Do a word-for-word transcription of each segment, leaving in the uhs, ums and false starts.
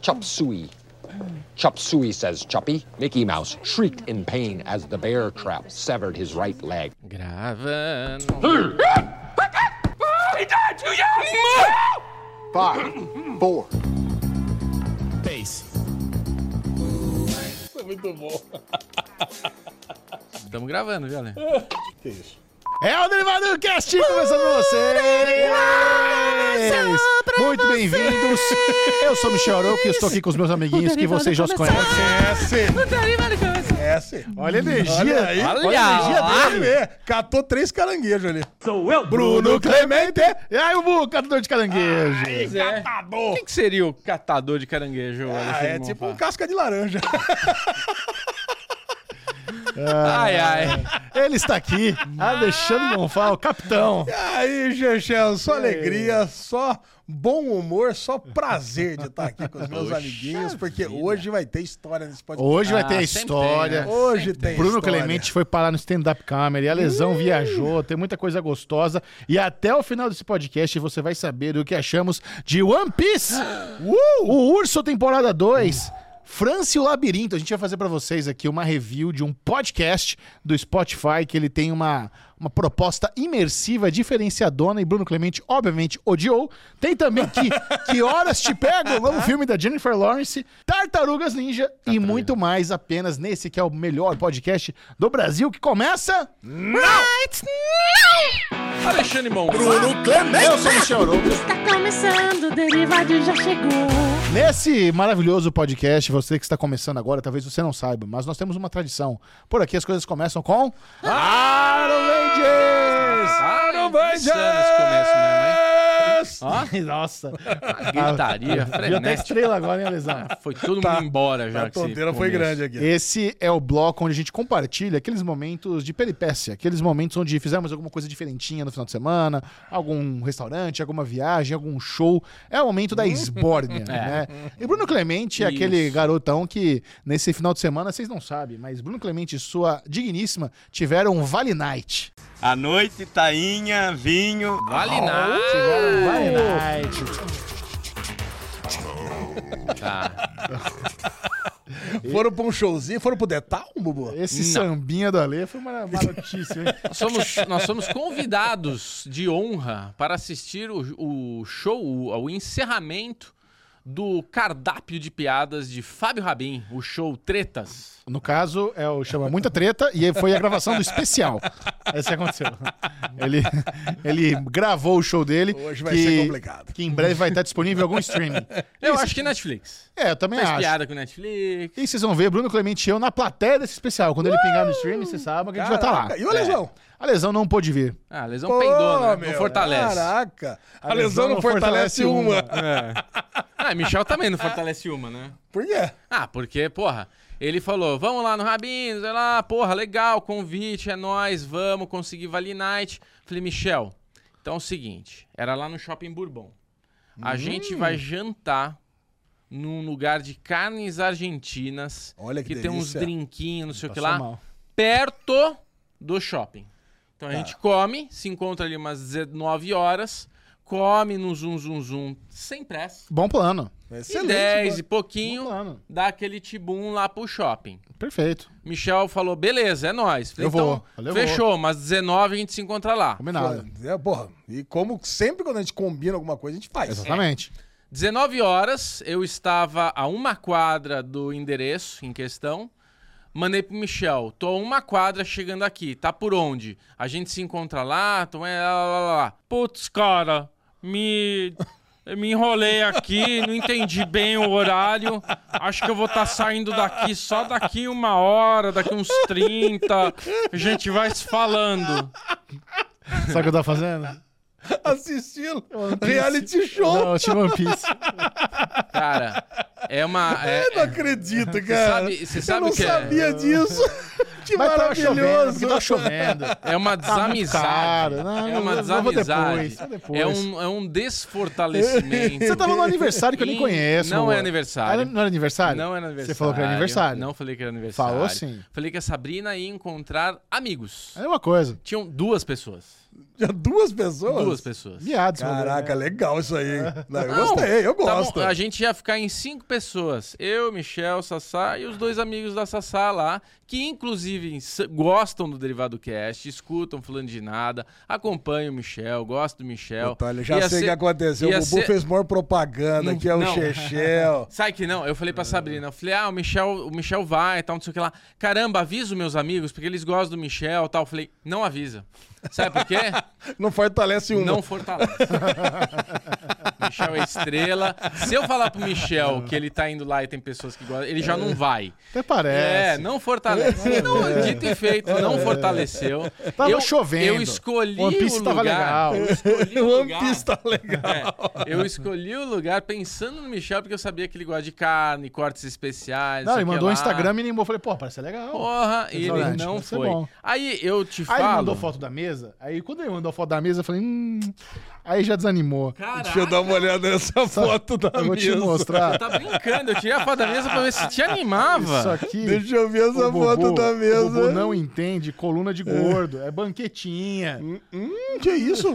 chop suey. Chop suey, says Choppy. Mickey Mouse shrieked in pain as the bear trap severed his right leg. Gravando. He died too young! Five, four. Pace. Isso é muito bom. Estamos gravando, viu, Ale? Que isso? É o Derivado Cast começando pra vocês! Muito bem-vindos! Eu sou o Michel Arouca e estou aqui com os meus amiguinhos que vocês já os conhecem. Esse. Olha a energia! Olha aí. Olha a energia lá. dele! É, catou três caranguejos ali. Sou eu, Bruno Clemente! E aí, o Bu, catador de caranguejo! Pois é. Catador. O que, que seria o catador de caranguejo? Ah, Alexandre é tipo um Monfá? casca de laranja. Ai, ai. Ele está aqui, Alexandre Monfá, o capitão. E aí, Chechel, só alegria, só bom humor, só prazer de estar aqui com os meus Poxa amiguinhos, porque vida. hoje vai ter história nesse podcast. Hoje vai Ah, ter a sempre história. tem, né? Hoje tem Bruno história. Clemente foi parar no stand-up comedy, a Lesão viajou, tem muita coisa gostosa. E até o final desse podcast você vai saber o que achamos de One Piece, uh! o Urso temporada dois, França e o Labirinto. A gente vai fazer pra vocês aqui uma review de um podcast do Spotify que ele tem uma, uma proposta imersiva, diferenciadona, e Bruno Clemente obviamente odiou. Tem também que, que Horas Te Pego, o novo filme da Jennifer Lawrence, Tartarugas Ninja e muito mais apenas nesse que é o melhor podcast do Brasil, que começa... Right now! Alexandre Monfá. Bruno Clemente! Eu sou o Michel Arouca. Está começando, o Derivado já chegou. Nesse maravilhoso podcast, você que está começando agora, talvez você não saiba, mas nós temos uma tradição. Por aqui as coisas começam com... Iron Rangers! Iron Rangers! Esse começo mesmo, hein? Ó, Nossa. gritaria, Viu até frenética. estrela agora, hein, Lesão? Foi todo mundo Tá. embora já. A que esse tonteira foi começo. grande aqui. Esse é o bloco onde a gente compartilha aqueles momentos de peripécia, aqueles momentos onde fizemos alguma coisa diferentinha no final de semana, algum restaurante, alguma viagem, algum show. É o momento da esbórnia, né? E Bruno Clemente é Isso. aquele garotão que nesse final de semana, vocês não sabem, mas Bruno Clemente e sua digníssima tiveram um Vale Night. À noite, tainha, vinho. Vale Tiveram um nada. Vale Night. Tá. Foram pra um showzinho, foram pro Detal, Bubu? Esse Não. sambinha do Alê foi uma marotice, hein? Nós somos, nós somos convidados de honra para assistir o, o show, o, o encerramento do cardápio de piadas de Fábio Rabin, o show Tretas. No caso, é o chama Muita Treta e foi a gravação do especial. Esse que aconteceu. Ele, ele gravou o show dele. Hoje vai que, ser complicado. Que em breve vai estar disponível em algum streaming. Eu acho que Netflix. É, eu também Faz acho. piada com Netflix. E vocês vão ver Bruno Clemente e eu na plateia desse especial. Quando ele pingar no streaming, vocês sabem que a gente vai estar lá. Caraca, e o Lesão? A Lesão não pôde vir. Ah, a lesão Pô, peidou, né? meu, Não fortalece. Caraca. A, A lesão, lesão não não fortalece, fortalece uma. uma. Ah, Michel também não fortalece uma, né? Por quê? Ah, porque, porra, ele falou, vamos lá no Rabin, sei lá, porra, legal, convite, é nóis, vamos conseguir Vale Night. Falei, Michel, então é o seguinte, era lá no Shopping Bourbon. A Hum. gente vai jantar num lugar de carnes argentinas, Olha que tem uns delícia. drinquinhos, não sei o que Passou lá, mal. perto do shopping. Então a Tá. gente come, se encontra ali umas dezenove horas, come no zum zum zum, sem pressa. Bom plano. E Excelente. dez e mano. pouquinho, Bom plano. dá aquele tibum lá pro shopping. Perfeito. Michel falou, beleza, é nóis. Falei, Eu vou, então, eu vou. fechou, mas dezenove a gente se encontra lá. Combinado. É, porra. E como sempre quando a gente combina alguma coisa, a gente faz. Exatamente. dezenove horas, eu estava a uma quadra do endereço em questão. Mandei pro Michel, tô a uma quadra chegando aqui, tá por onde? A gente se encontra lá, tô... lá, lá, lá, lá. Putz, cara, me... me enrolei aqui, não entendi bem o horário. Acho que eu vou estar saindo daqui só daqui uma hora, daqui uns trinta. A gente vai se falando. Sabe o que eu tava fazendo? Assistindo One Piece. reality show. Não, eu tinha One Piece. Cara, é uma... É, Eu não acredito, Você cara. sabe, você sabe eu não o que é? sabia disso. Que Mas tava chovendo, maravilhoso. porque tava chovendo. É uma Tá muito desamizade. caro. Não, é uma eu vou desamizade. depois, só depois. É um, é um desfortalecimento. Você tava no aniversário que eu nem Em- conheço. Não amor. é aniversário. Ah, não era aniversário? Não era aniversário. Você falou que era aniversário. Não falei que era aniversário. Falou sim. Falei que a Sabrina ia encontrar amigos. É uma coisa. Tinham duas pessoas. Duas pessoas? Duas pessoas. Viados. Caraca, né? legal isso aí. Não, eu Não, gostei, eu tá gosto. bom, a gente ia ficar em cinco pessoas. Eu, Michel, Sassá e os dois amigos da Sassá lá, que inclusive s- gostam do Derivado Cast, escutam falando de nada, acompanham o Michel, gostam do Michel. Puta, olha, já Ia sei o ser- que aconteceu. O ia Bubu ser- fez maior propaganda, Não, que é o não. Chechel. Sabe que não? Eu falei pra Sabrina, eu falei, ah, o Michel, o Michel vai e tal, não sei o que lá. Caramba, avisa os meus amigos, porque eles gostam do Michel e tal. Eu falei, não avisa. Sabe por quê? Não fortalece um. Não fortalece. Michel é estrela. Se eu falar pro Michel que ele tá indo lá e tem pessoas que gostam, ele já não vai. Até parece. É, não fortalece. E não, dito e feito, não fortaleceu. Tava eu, chovendo. Eu escolhi One Piece o tava lugar. legal. Eu escolhi o O One lugar. Piece tá legal. É, eu escolhi o lugar pensando no Michel, porque eu sabia que ele gosta de carne, cortes especiais. Não, sei ele o que mandou um lá. Instagram e eu falei, pô, parece legal. Porra, e ele Restaurante, não vai ser foi. bom. Aí eu te Aí falo. ele mandou foto da mesa. Aí quando ele mandou foto da mesa, eu falei, hum. Aí já desanimou. Caraca, Deixa eu dar uma olhada nessa foto da Eu vou te mesa. mostrar. tá brincando. Eu tirei a foto da mesa pra ver se te animava. Isso aqui. Deixa eu ver essa o foto Bubu- da mesa. O Bubu não entende coluna de gordo. É banquetinha. Hum, que isso?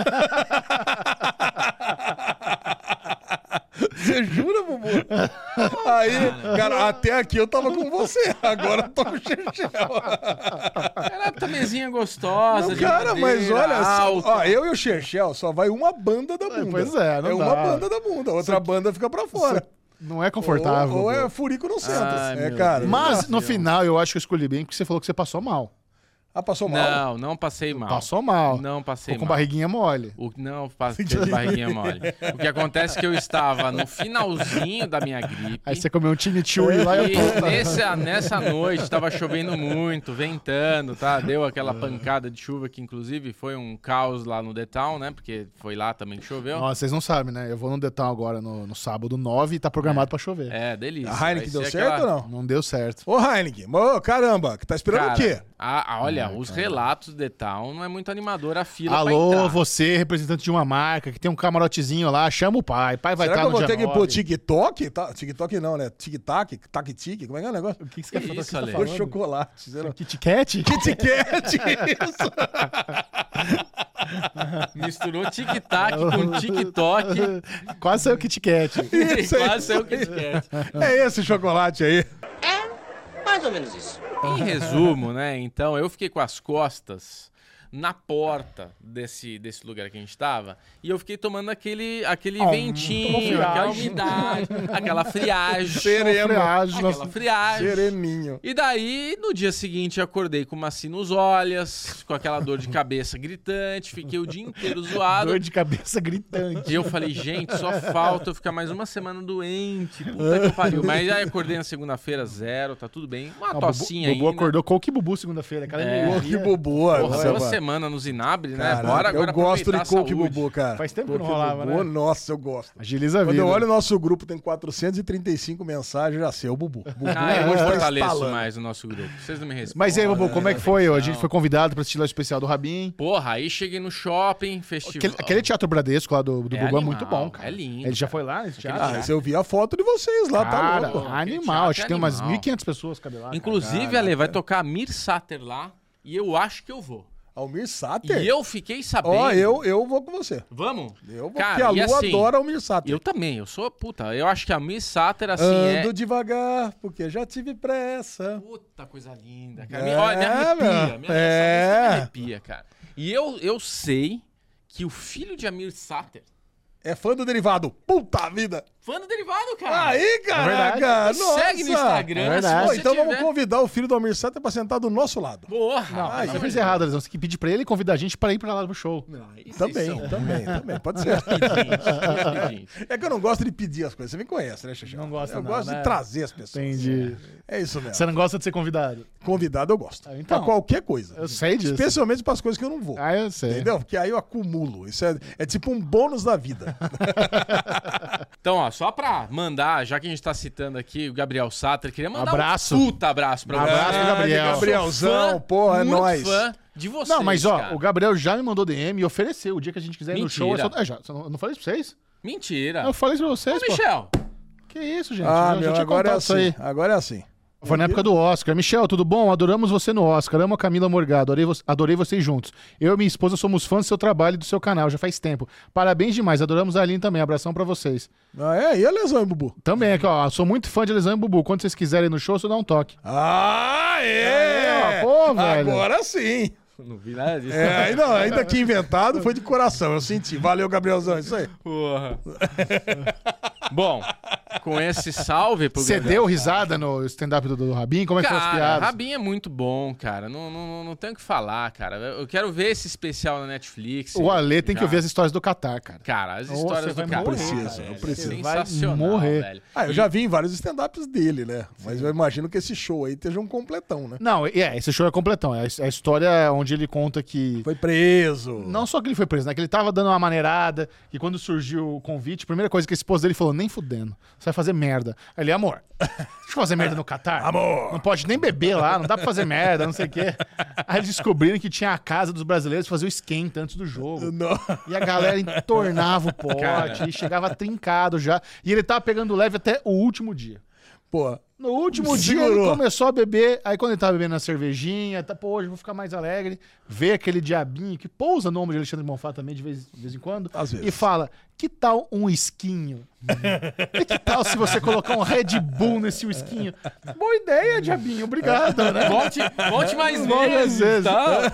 Você jura, Bubu? Aí, cara, até aqui eu tava com você. Agora eu tô com o Chechel. Era a mesinha gostosa, Não, de cara, mas madeira, olha, só, alta. ó, eu e o Chechel só vai uma banda da bunda. Pois é, não É uma dá. banda da bunda, a outra banda fica pra fora. Não é confortável. Ou, ou é Bubu. furico no centro. Ai, é, meu cara. Deus. Mas no final eu acho que eu escolhi bem porque você falou que você passou mal. Ah, passou mal? Não, não passei mal. Passou mal. Não passei Ficou com mal. barriguinha mole. O, não, passei de barriguinha mole. O que acontece é que eu estava no finalzinho da minha gripe. Aí você comeu um chimichurri lá e E eu tô. nessa, nessa noite tava chovendo muito, ventando, tá? Deu aquela pancada de chuva que, inclusive, foi um caos lá no The Town, né? Porque foi lá também que choveu. Nossa, vocês não sabem, né? Eu vou no Detal agora no, no sábado nove e tá programado pra chover. É, delícia. A Heineken Vai deu ser certo aquela- ou não? Não deu certo. Ô, Heineken, ô, caramba, que tá esperando Cara, o quê? a- a- olha, os relatos do The Town não é muito animador a fila pra Alô, entrar. você, representante de uma marca que tem um camarotezinho lá, chama o pai. Pai vai Será estar que eu no vou dia ter que nove. pôr TikTok? Tá, TikTok não, né? Tic-tac, tac-tic, como é que é o negócio? O que, que você quer falar? Isso, O que você Ale? tá Pôr falando? chocolate. sei lá. Kit Kat? Kit Kat, isso. Misturou tic-tac com TikTok. Quase saiu Kit Kat. Isso aí. Quase saiu o Kit Kat. É esse chocolate aí. Mais ou menos isso. Em resumo, né? Então, eu fiquei com as costas na porta desse, desse lugar que a gente tava e eu fiquei tomando aquele, aquele tomou ventinho, friagem. aquela umidade, aquela friagem. Sereno. Friagem, Aquela nossa. friagem. Sereninho. E daí, no dia seguinte, eu acordei com uma sinusólias, com aquela dor de cabeça gritante, fiquei o dia inteiro zoado. Dor de cabeça gritante. E eu falei, gente, só falta eu ficar mais uma semana doente. Puta que pariu. Mas aí acordei na segunda-feira, zero, tá tudo bem. Uma Não, tocinha Bubu, Bubu ainda. acordou com o que Bubu segunda-feira. Aquela É. energia. Coke Bubu. Porra, olha, uma mano. semana nos Inabre, né? Caraca, Bora agora eu gosto de aproveitar a Coke saúde. Bubu, cara. Faz tempo que não Coke rolava, Bubu, né? Nossa, eu gosto. Agiliza a Quando vida. eu olho o nosso grupo, tem quatrocentas e trinta e cinco mensagens, já sei, é o Bubu. Bubu Ah, eu tá fortaleço instalando. mais o nosso grupo. Vocês não me respondem. Mas e aí, Bubu, como é que foi? A gente foi convidado pra assistir lá o especial do Rabin. Porra, aí cheguei no shopping, festival. Aquele, aquele Teatro Bradesco lá do, do É Bubu é animal, muito bom, cara. é lindo, Ele já cara. foi lá nesse Aquele teatro? Ah, mas eu vi a foto de vocês lá, Cara, tá louco. animal. Acho que tem umas animal. mil e quinhentas pessoas, cadê lá? cara? Inclusive, Ale, vai tocar Mir Sater lá e eu acho que eu vou. Almir Sater? E eu fiquei sabendo. Ó, eu, eu vou com você. Vamos? Eu vou, Cara, porque a e Lu assim, adora Almir Sater. Eu também, eu sou puta. Eu acho que a Mir Sater, assim, Ando é. devagar, porque já tive pressa. Puta coisa linda, cara. É, Me, olha, me arrepia. meu. Minha, É. essa música me arrepia, cara. E eu, eu sei que o filho de Amir Sater, É fã do Derivado. Puta vida. fã do Derivado, cara. Aí, caraca. Me nossa. segue no Instagram, É verdade. se Pô, você então tiver. vamos convidar o filho do Almir Sater pra sentar do nosso lado. Porra. Aí você fez errado, eles vão ter que pedir pra ele e convidar a gente pra ir pra lá pro show. Aí vocês Também, são também, também. Pode ser. pedintes, meus pedintes. É que eu não gosto de pedir as coisas. Você me conhece, né, Xixi? Não gosta Eu não, gosto né? de trazer as pessoas. Entendi. É isso mesmo. Você não gosta de ser convidado? Convidado eu gosto. Ah, então. Pra qualquer coisa. Eu sei disso. Especialmente pras coisas que eu não vou. Ah, eu sei. Entendeu? Porque aí eu acumulo. Isso é, é tipo um bônus da vida. Então, ó, só pra mandar, já que a gente tá citando aqui o Gabriel Sater, queria mandar Abraço. um puta abraço pra Abraço você. pro Gabriel. Ah, Gabrielzão, Fã, porra, é muito nóis. fã de vocês, Não, mas ó, cara. o Gabriel já me mandou D M e ofereceu. O dia que a gente quiser ir no show. Mentira. É só... é, já, eu não falei isso pra vocês? Mentira. Eu falei isso pra Ô, vocês, pô. Michel, Que isso, gente? Ah, eu meu, já tinha agora é contado isso assim. aí. Agora é assim. Foi na época do Oscar. Michel, tudo bom? Adoramos você no Oscar. Amo a Camila Morgado. Adorei, vo adorei vocês juntos. Eu e minha esposa somos fãs do seu trabalho e do seu canal. Já faz tempo. Parabéns demais. Adoramos a Aline também. Abração pra vocês. Ah, é? E a Lesão, hein, Bubu? Também aqui, ó. Sou muito fã de Lesão e Bubu. Quando vocês quiserem ir no show, só dá um toque. Ah, é! é pô, velho. Agora sim. Não vi nada disso. É, não, ainda que inventado, foi de coração. Eu senti. Valeu, Gabrielzão. Isso aí. Porra. Bom, com esse salve pro Você Gabriel, deu risada no stand-up do, do Rabin? Como é que foram as cara, piadas? Rabin é muito bom, cara. Não, não, não tenho o que falar, cara. Eu quero ver esse especial na Netflix. O Ale tem já. que ouvir as histórias do Catar, cara. Cara, as Ô, histórias você do vai Catar. morrer, Preciso, cara, eu é preciso. sensacional, Vai morrer. velho. Ah, eu E- já vi em vários stand-ups dele, né? Mas eu imagino que esse show aí esteja um completão, né? Não, é, esse show é completão. É a história onde ele conta que... Foi preso. Não só que ele foi preso, né? Que ele tava dando uma maneirada e quando surgiu o convite, a primeira coisa que a esposa dele falou, nem fudendo, você vai fazer merda. Aí ele, amor, deixa eu fazer merda no Catar. Amor. Não pode nem beber lá, não dá pra fazer merda, não sei o quê. Aí eles descobriram que tinha a casa dos brasileiros fazer o esquenta antes do jogo. Não. E a galera entornava o pote Cara. e chegava trincado já. E ele tava pegando leve até o último dia. Pô, No último dia Segurou. ele começou a beber, aí quando ele tava bebendo a cervejinha, tá, pô, hoje eu vou ficar mais alegre, vê aquele diabinho que pousa no ombro de Alexandre Bonfá também de vez, de vez em quando, Às vezes. e fala, que tal um esquinho? E que tal se você colocar um Red Bull nesse esquinho? Boa ideia, diabinho, obrigado, né? Volte, volte mais Várias vezes, vezes. tá?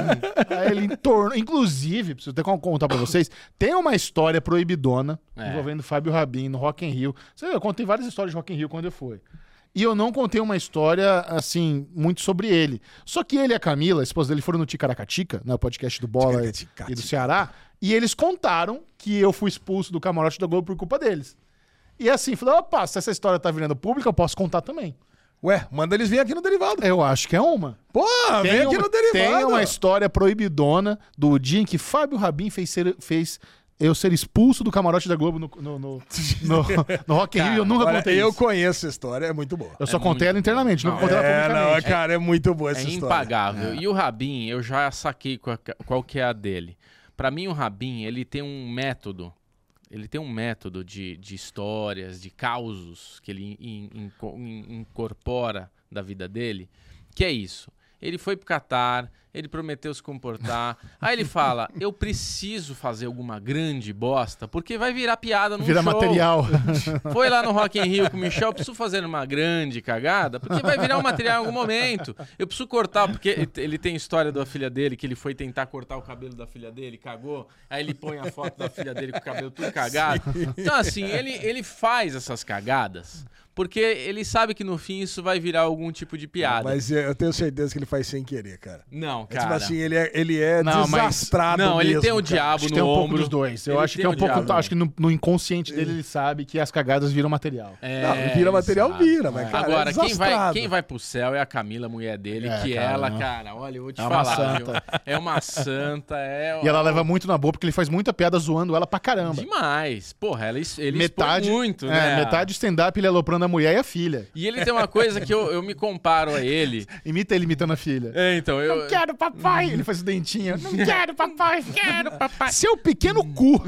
Aí ele entornou. Inclusive, preciso até contar pra vocês, tem uma história proibidona É. envolvendo Fábio Rabin no Rock in Rio. Você vê, eu contei várias histórias de Rock in Rio quando eu fui. E eu não contei uma história, assim, muito sobre ele. Só que ele e a Camila, a esposa dele, foram no Ticaracatica, né, o podcast do Bola e, Ticaracatica. e do Ceará, e eles contaram que eu fui expulso do camarote da Globo por culpa deles. E assim, falei, opa, se essa história tá virando pública, eu posso contar também. ué, manda eles virem aqui no Derivado. Eu acho que é uma. Pô, vem aqui uma, no Derivado. tem uma história proibidona do dia em que Fábio Rabin fez, ser, fez eu ser expulso do camarote da Globo no, no, no, no, no Rock in Rio. Eu nunca Olha, contei eu isso. conheço essa história, é muito boa. Eu só É contei muito- ela internamente, nunca Não, contei ela É, publicamente. não, cara, é muito boa essa É história. impagável. E o Rabin, eu já saquei qual, qual que é a dele. Pra mim, o Rabin, ele tem um método. Ele tem um método de, de histórias, de causos que ele in- in- in- incorpora da vida dele, que é isso. Ele foi pro Catar, ele prometeu se comportar. Aí ele fala, eu preciso fazer alguma grande bosta, porque vai virar piada no Vira show. material. Foi lá no Rock in Rio com o Michel, eu preciso fazer uma grande cagada, porque vai virar um material em algum momento. Eu preciso cortar, porque ele tem história da filha dele, que ele foi tentar cortar o cabelo da filha dele, cagou, aí ele põe a foto da filha dele com o cabelo tudo cagado. Então assim, ele, ele faz essas cagadas, porque ele sabe que no fim isso vai virar algum tipo de piada. Mas eu tenho certeza que ele faz sem querer, cara. Não, É tipo cara. assim, ele é, ele é Não, mas- desastrado Não, ele mesmo, tem o cara. diabo Acho que no tem um pouco ombro. dos dois. Eu Ele acho que tem é um o pouco. diabo. Acho que no, no inconsciente dele ele sabe que as cagadas viram material. É, Não, vira material, sabe. vira, mas, cara, Agora, é quem, vai, desastrado. quem vai pro céu é a Camila, mulher dele, É, que cara, ela, não. cara, olha, eu vou te É uma falar, santa. viu? É uma santa, é... E ela leva muito na boa porque ele faz muita piada zoando ela pra caramba. Demais. Porra, ela, es- ele Metade, expõe muito, é, né? metade stand-up ele aloprando a mulher e a filha. E ele tem uma coisa que eu, eu me comparo a ele. Imita ele imitando a filha. É, então, eu... Não quero papai! Ele faz o dentinho. Não quero papai! Quero papai! Seu pequeno cu!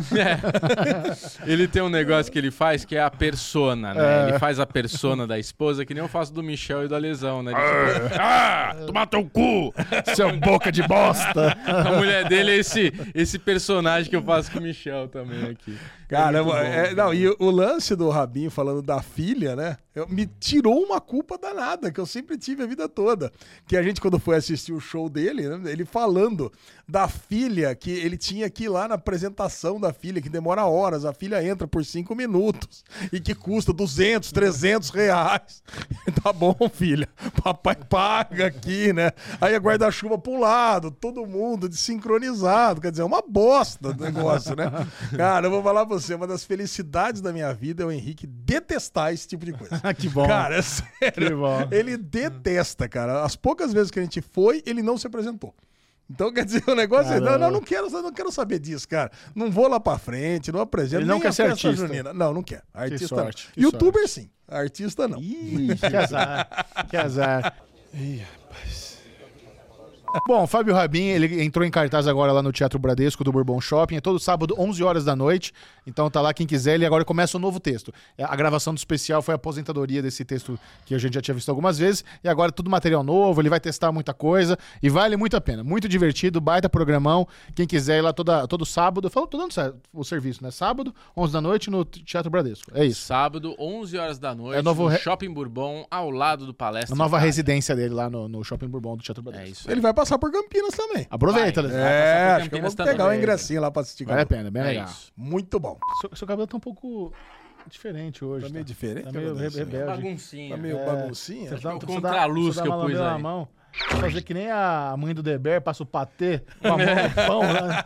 Ele tem um negócio que ele faz que é a persona, né? Ele faz a persona da esposa, que nem eu faço do Michel e da Lesão, né? Ele fica, ah, tomar teu cu! Seu boca de bosta! A mulher dele é esse, esse personagem que eu faço com o Michel também aqui. Cara, muito bom, é, não, e o lance do Rabin falando da filha, né? eu- me tirou uma culpa danada, que eu sempre tive a vida toda. Que a gente, quando foi assistir o show dele, né, ele falando da filha, que ele tinha que ir lá na apresentação da filha, que demora horas, a filha entra por cinco minutos e que custa duzentos, trezentos reais. Tá bom, filha, papai paga aqui, né? Aí a guarda-chuva pro lado, todo mundo desincronizado, quer dizer, é uma bosta o negócio, né? Cara, eu vou falar pra você, uma das felicidades da minha vida é o Henrique detestar esse tipo de coisa. Que bom. Cara, é sério. Que bom. Ele detesta, cara. As poucas vezes que a gente foi, ele não se apresentou. Então, quer dizer, o negócio é, não, não, não quero, não quero saber disso, cara. Não vou lá pra frente, não apresento. Ele não nem quer a ser festa artista. junina. Não, não quer. Artista sorte, não. que Youtuber sim. Artista não. Ih, que azar. Que azar. Bom, Fábio Rabin, ele entrou em cartaz agora lá no Teatro Bradesco do Bourbon Shopping. É todo sábado, onze horas da noite. Então tá lá quem quiser. Ele agora começa um novo texto. A gravação do especial foi a aposentadoria desse texto que a gente já tinha visto algumas vezes. E agora é tudo material novo. Ele vai testar muita coisa. E vale muito a pena. Muito divertido, baita programão. Quem quiser ir lá toda, todo sábado. Eu falo, tô dando o serviço, né? Sábado, onze da noite no Teatro Bradesco. É isso. Sábado, onze horas da noite, é novo no re... Shopping Bourbon, ao lado do Palestra. A nova residência dele lá no, no Shopping Bourbon do Teatro Bradesco. É isso. Ele vai passar por Campinas também. Aproveita, vai, né? É, vai acho que eu vou pegar o ingressinho lá pra assistir. Vale a pena, bem é legal. Isso. Muito bom. Seu, seu cabelo tá um pouco diferente hoje. Tá meio diferente? Tá meio re- rebelde. Baguncinha. Tá meio É, baguncinha? Você dá, o você contraluz dá- que você eu dá uma pus lambida aí. na mão. Fazer que nem a mãe do Deber passa o patê com a mão no pão. Né?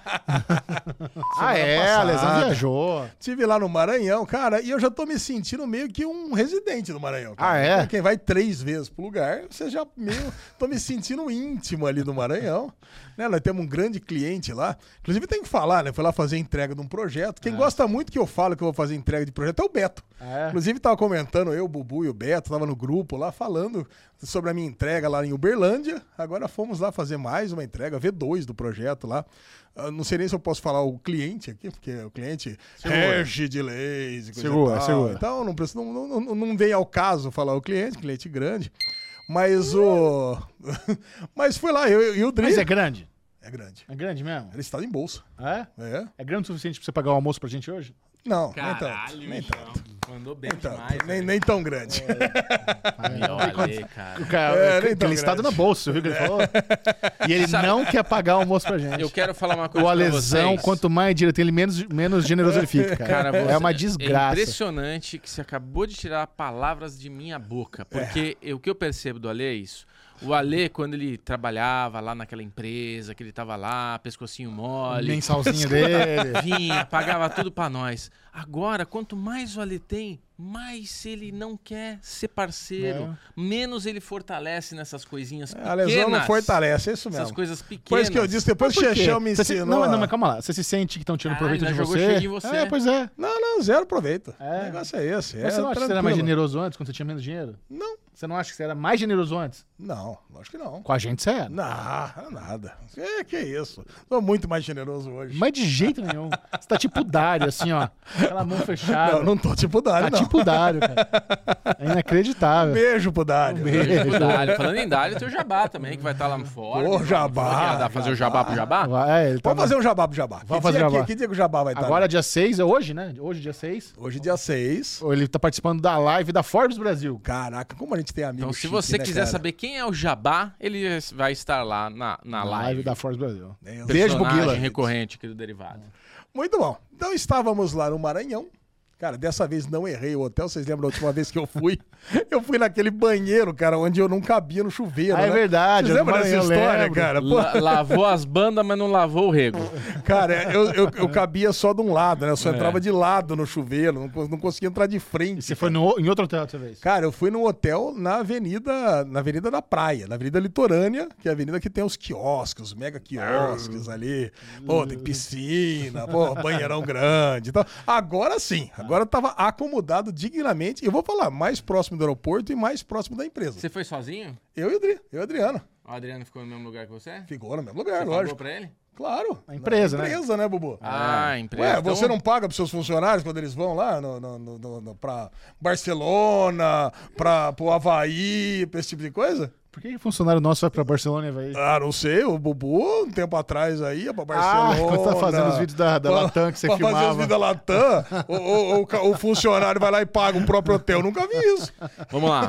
ah, é, passada. a lesão viajou. Estive lá no Maranhão, cara, e eu já tô me sentindo meio que um residente do Maranhão. Cara. Ah, é? Quem vai três vezes pro lugar, você já meio... tô me sentindo íntimo ali do Maranhão. Né? Nós temos um grande cliente lá. Inclusive tem que falar, né? Foi lá fazer entrega de um projeto. Quem É. gosta muito que eu falo que eu vou fazer entrega de projeto é o Beto. É. Inclusive tava comentando, eu, o Bubu e o Beto, tava no grupo lá falando sobre a minha entrega lá em Uberlândia. Agora fomos lá fazer mais uma entrega, V dois do projeto lá. Uh, não sei nem se eu posso falar o cliente aqui, porque o cliente rege de leis e coisa Segura, e tal. segura. Então não, preciso- não, não, não vem ao caso falar o cliente, cliente grande. Mas o... Mas foi lá, eu e o Dri... Mas é grande. É grande. É grande mesmo. Ele está em bolsa. É? É? É grande o suficiente pra você pagar o almoço pra gente hoje? Não, Caralho, nem tanto. Nem Michel. tanto. Mandou bem Nem, tanto, demais. nem, velho. nem tão grande. Aí, olha, cara. O cara, É, nem aquele tão estado grande. na bolsa, você viu o que ele falou? E ele Sabe- não quer pagar o almoço pra gente. Eu quero falar uma coisa O pra Alesão, vocês. quanto mais direito ele, menos, menos generoso ele fica, cara. Cara, você- é uma É desgraça. impressionante que você acabou de tirar palavras de minha boca. Porque É. eu- o que eu percebo do Ale é isso. O Ale, quando ele trabalhava lá naquela empresa, que ele tava lá, pescocinho O mole, mensalzinho dele. vinha, pagava tudo pra nós. Agora, quanto mais o Ale tem, mais ele não quer ser parceiro. Menos ele fortalece nessas coisinhas pequenas. A lesão não fortalece, é isso mesmo. Essas coisas pequenas. Depois que eu disse, depois que o Por quê? Chechão me Você se- ensinou... Não, não, a- mas calma lá. Você se sente que estão tirando Ah, proveito ainda de jogou você? cheio em você. É, pois é. Não, não, zero proveito. É. O negócio é esse. Mas é você não acha que você era mais tranquilo. generoso antes, quando você tinha menos dinheiro? Não, Você não acha que você era mais generoso antes? não, acho que não. Com a gente você era. Não, nada. É, que isso. Sou muito mais generoso hoje. Mas de jeito nenhum. Você tá tipo Dário, assim, ó. Aquela mão fechada. Não, não tô tipo Dário, Tá não. tipo Dário, cara. É inacreditável. Beijo pro Dário. Beijo, Dário. Falando em Dário, tem o Jabá também, que vai estar lá fora. Ô, Jabá, Dá pra fazer o Jabá pro Jabá? Vai, é, ele tá Vamos fazer um jabá pro jabá. Vamos que fazer dia jabá. Que, que dia que o jabá vai estar? Agora, dia seis, é hoje, né? Hoje, dia seis. Hoje, dia seis. Ele tá participando da live da Forbes Brasil. Caraca, como a gente tem amigos Então, se chique, você né, quiser cara? saber quem é o Jabá, ele vai estar lá na, na Na live. live da Forbes Brasil. É, eu- Beijo pro Personagem Guila. recorrente aqui do Derivado. Muito bom. Então estávamos lá no Maranhão. Cara, dessa vez não errei o hotel. Vocês lembram da última vez que eu fui? Eu fui naquele banheiro, cara, onde eu não cabia no chuveiro. Ah, é né? verdade, Vocês é do lembram dessa Maranhão, história, lembro. cara? Pô, La- lavou as bandas, mas não lavou o rego. cara, eu, eu, eu cabia só de um lado, né? Eu só entrava de lado no chuveiro, não, cons- não conseguia entrar de frente. Você foi no, em outro hotel dessa vez? Cara, eu fui num hotel na avenida, na avenida da Praia, na avenida litorânea, que é a avenida que tem os quiosques, os mega quiosques ali. Pô, tem piscina, pô, banheirão grande e tal. Agora sim, agora tava acomodado dignamente. E eu vou falar, mais próximo do aeroporto e mais próximo da empresa. Você foi sozinho? Eu e o Adri, eu e o Adriano. O Adriano ficou no mesmo lugar que você? Ficou no mesmo lugar, Você lógico. pagou pra ele? Claro. A empresa, na né? empresa, né, Bubu? Ah, a empresa. Ué, Então, você não paga pros seus funcionários quando eles vão lá no, no, no, no, no, pra Barcelona, pra, pro Havaí, pra esse tipo de coisa? Por que que funcionário nosso vai pra Barcelona e vai... Ah, não sei, o Bubu, um tempo atrás aí, ia pra Barcelona. Ah, quando você tá fazendo os vídeos da, da Pra- Latam que você pra filmava. fazer os vídeos da Latam, o, o, o, ca- o funcionário vai lá e paga o próprio hotel. Nunca vi isso. Vamos lá.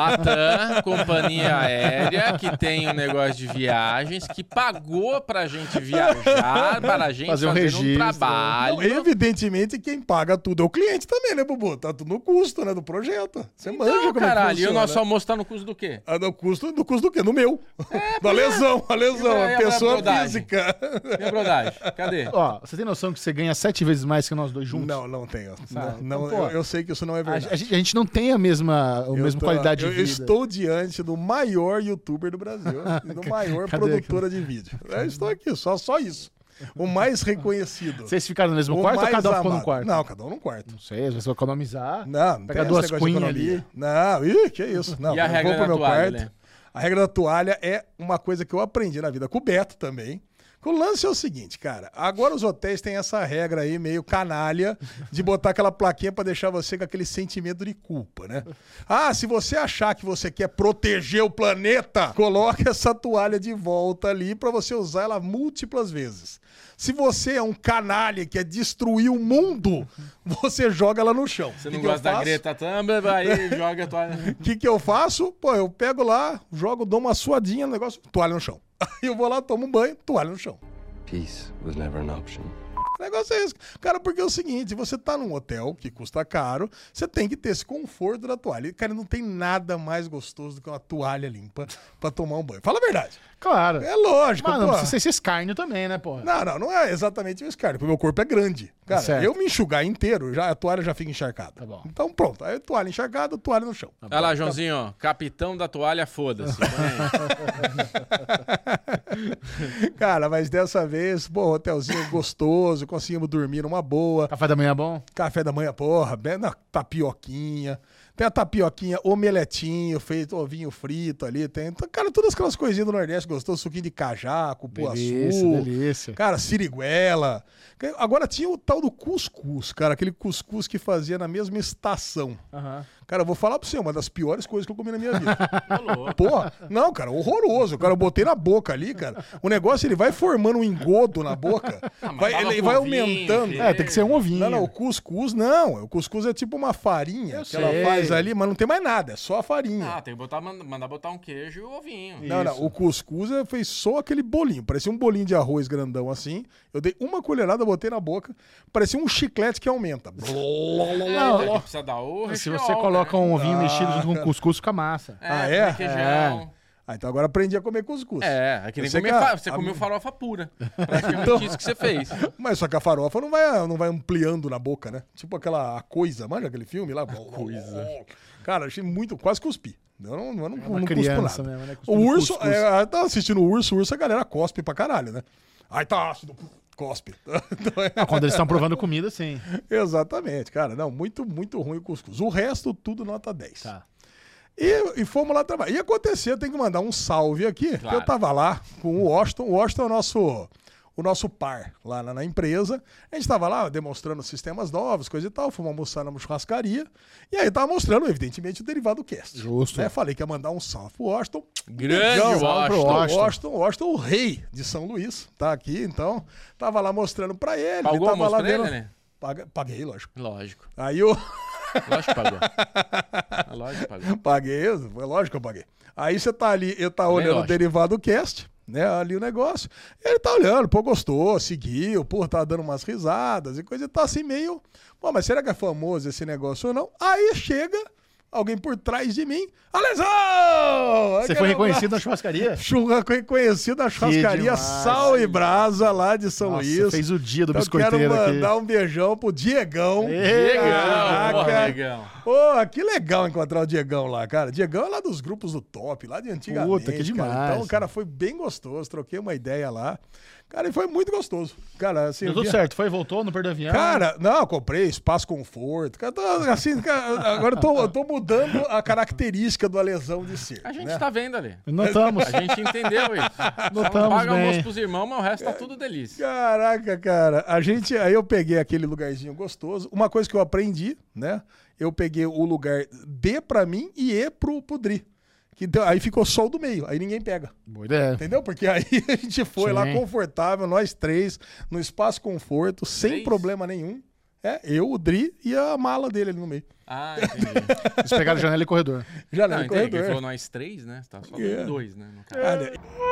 Latam, companhia aérea, que tem um negócio de viagens, que pagou pra gente viajar, para a gente Fazer fazer um um, registro. trabalho. Não, evidentemente, quem paga tudo é o cliente também, né, Bubu? Tá tudo no custo, né, do projeto. Você manja Não, como caralho, é que e o funciona. nosso almoço tá no custo do quê? Ah, no custo, no custo do quê? No meu. Da lesão, a lesão, E a- e a a pessoa brodagem? física. E a brodagem? Cadê? Ó, você tem noção que você ganha sete vezes mais que nós dois juntos? Não, não tenho. Sabe? Não, não, Então, pô, eu, eu sei que isso não é A, verdade. a gente, a gente não tem a mesma, a Eu mesma tô- qualidade eu, de vida. Eu estou diante do maior youtuber do Brasil e do maior cadê? produtora de vídeo. Eu estou aqui, só, só isso. O mais reconhecido. Vocês ficaram no mesmo o quarto ou mais cada um ficou amado. num quarto? Não, cada um num quarto. Não sei, às vezes vai economizar. Não, não Pega tem duas esse negócio de queen economia. ali. Não, ih, que isso. Não, E a eu regra vou pro da meu toalha, quarto. né? A regra da toalha é uma coisa que eu aprendi na vida com o Beto também. O lance é o seguinte, cara, agora os hotéis têm essa regra aí meio canalha de botar aquela plaquinha pra deixar você com aquele sentimento de culpa, né? Ah, se você achar que você quer proteger o planeta, coloque essa toalha de volta ali pra você usar ela múltiplas vezes. Se você é um canalha que quer destruir o mundo, você joga ela no chão. Você não que gosta que da Greta Thunberg, aí joga a toalha. O que que eu faço? Pô, eu pego lá, jogo, dou uma suadinha no negócio, toalha no chão. Aí eu vou lá, tomo um banho, toalha no chão. Peace was never an option. O negócio é esse. Cara, porque é o seguinte, você tá num hotel que custa caro, você tem que ter esse conforto da toalha. E, cara, não tem nada mais gostoso do que uma toalha limpa pra tomar um banho. Fala a verdade. Claro. É lógico, Mas não pô. precisa ser esse escárnio também, né, porra? Não, não, não é exatamente o escárnio, porque meu corpo é grande. Cara, Certo. eu me enxugar inteiro, já, a toalha já fica encharcada. Tá bom. Então pronto, aí toalha encharcada, toalha no chão. Olha lá, Joãozinho, ó, capitão da toalha, foda-se. Cara, mas dessa vez, pô, hotelzinho gostoso, conseguimos dormir numa boa. Café da manhã bom? Café da manhã, porra, bem na tapioquinha. Tem a tapioquinha, omeletinho, feito ovinho frito ali. Tem, cara, todas aquelas coisinhas do Nordeste gostoso, suquinho de cajá, cupuaçu. Delícia, delícia. Cara, siriguela. Agora tinha o tal do cuscuz, cara, aquele cuscuz que fazia na mesma estação. Aham. Cara, eu vou falar pra você, uma das piores coisas que eu comi na minha vida. Porra, não, cara, horroroso. Cara, eu botei na boca ali, cara. O negócio, ele vai formando um engodo na boca. Vai, ele vai aumentando. É, tem que ser um ovinho. Não, não, o cuscuz não. O cuscuz é tipo uma farinha Eu que sei. ela faz ali, mas não tem mais nada, é só a farinha. Ah, tem que botar, mandar botar um queijo e o ovinho. Não, não, o cuscuz é- fez só aquele bolinho. Parecia um bolinho de arroz grandão assim. Eu dei uma colherada, botei na boca. Parecia um chiclete que aumenta. Não, é que precisa dar o Se recheol, você coloca né? um ovinho Ah, mexido junto com cara. cuscuz, fica massa. É, Ah, é? requeijão. Ah, então agora aprendi a comer cuscuz. É, é que nem Eu sei comer que a- fa- você a- comeu farofa pura. Praticamente Então- isso que você fez. Mas só que a farofa não vai, não vai ampliando na boca, né? Tipo aquela A Coisa, manja aquele filme lá? A Coisa. Cara, achei muito, quase cuspi. Eu não, eu não, É uma não cuspo criança nada. mesmo, né? O Cuspindo urso, cuscuz. é, eu tava assistindo o urso, o urso a galera cospe pra caralho, né? Ai, tá ácido, cospe. Então, é- Não, quando eles estão provando comida, sim. Exatamente, cara. Não, muito, muito ruim o cuscuz. O resto, tudo nota dez. Tá. E, e fomos lá trabalhar. E aconteceu, eu tenho que mandar um salve aqui, Claro. que eu tava lá com o Washington. O Washington é o nosso, o nosso par lá na, na empresa. A gente tava lá demonstrando sistemas novos, coisa e tal. Fomos almoçar na churrascaria. E aí tava mostrando, evidentemente, o derivado cast. Justo. Né? Falei que ia mandar um salve pro Washington. Grande Legal, salve pro Washington. Washington. Washington, Washington, o rei de São Luís, tá aqui, então. Tava lá mostrando pra ele. Pagou ele o tava almoço lá pra ele, vendo. né? Paga- Paguei, lógico. Lógico. Aí eu. Lógico que pagou. É lógico que pagou. Paguei, foi lógico que eu paguei. Aí você tá ali, eu tá olhando o lógico. derivado cast, né? Ali o negócio. Ele tá olhando, pô, gostou, seguiu, pô, tá dando umas risadas e coisa e tá assim meio. Pô, mas será que é famoso esse negócio ou não? Aí chega alguém por trás de mim. Alesão! Você foi reconhecido na churrascaria? Churra reconhecido na churrascaria demais. Sal e Brasa lá de São Nossa, Luís. fez o dia do Então, biscoiteiro quero aqui. mandar um beijão pro Diegão. Diegão, Caraca. porra, Diegão. Pô, que legal encontrar o Diegão lá, cara. Diegão é lá dos grupos do Top, lá de antigamente. Puta, que cara. demais. Então, cara, foi bem gostoso. Troquei uma ideia lá. Cara, e foi muito gostoso. Cara, assim. Deu eu tudo via- certo. Foi, voltou, não perdeu avião. Cara, não, eu comprei espaço conforto. Cara, tô, assim, cara, agora eu tô, eu tô mudando a característica do Alesão de ser. A gente né? tá vendo ali. Notamos. A gente entendeu isso. Só não Notamos paga bem. almoço pros irmãos, mas o resto tá tudo delícia. Caraca, cara. A gente, aí eu peguei aquele lugarzinho gostoso. Uma coisa que eu aprendi, né? Eu peguei o lugar D pra mim e E pro, pro Dri. Que deu- aí ficou só o do meio, aí ninguém pega. Boa ideia. Entendeu? Porque aí a gente foi Sim. lá confortável, nós três, no espaço conforto, sem Três? problema nenhum. É, eu, o Dri e a mala dele ali no meio. Ah, entendi. Eles pegaram janela e corredor. Já Não, no entendi. Ele corredor. falou nós três, né? Tá só Yeah. dois, né? No caso. Cara,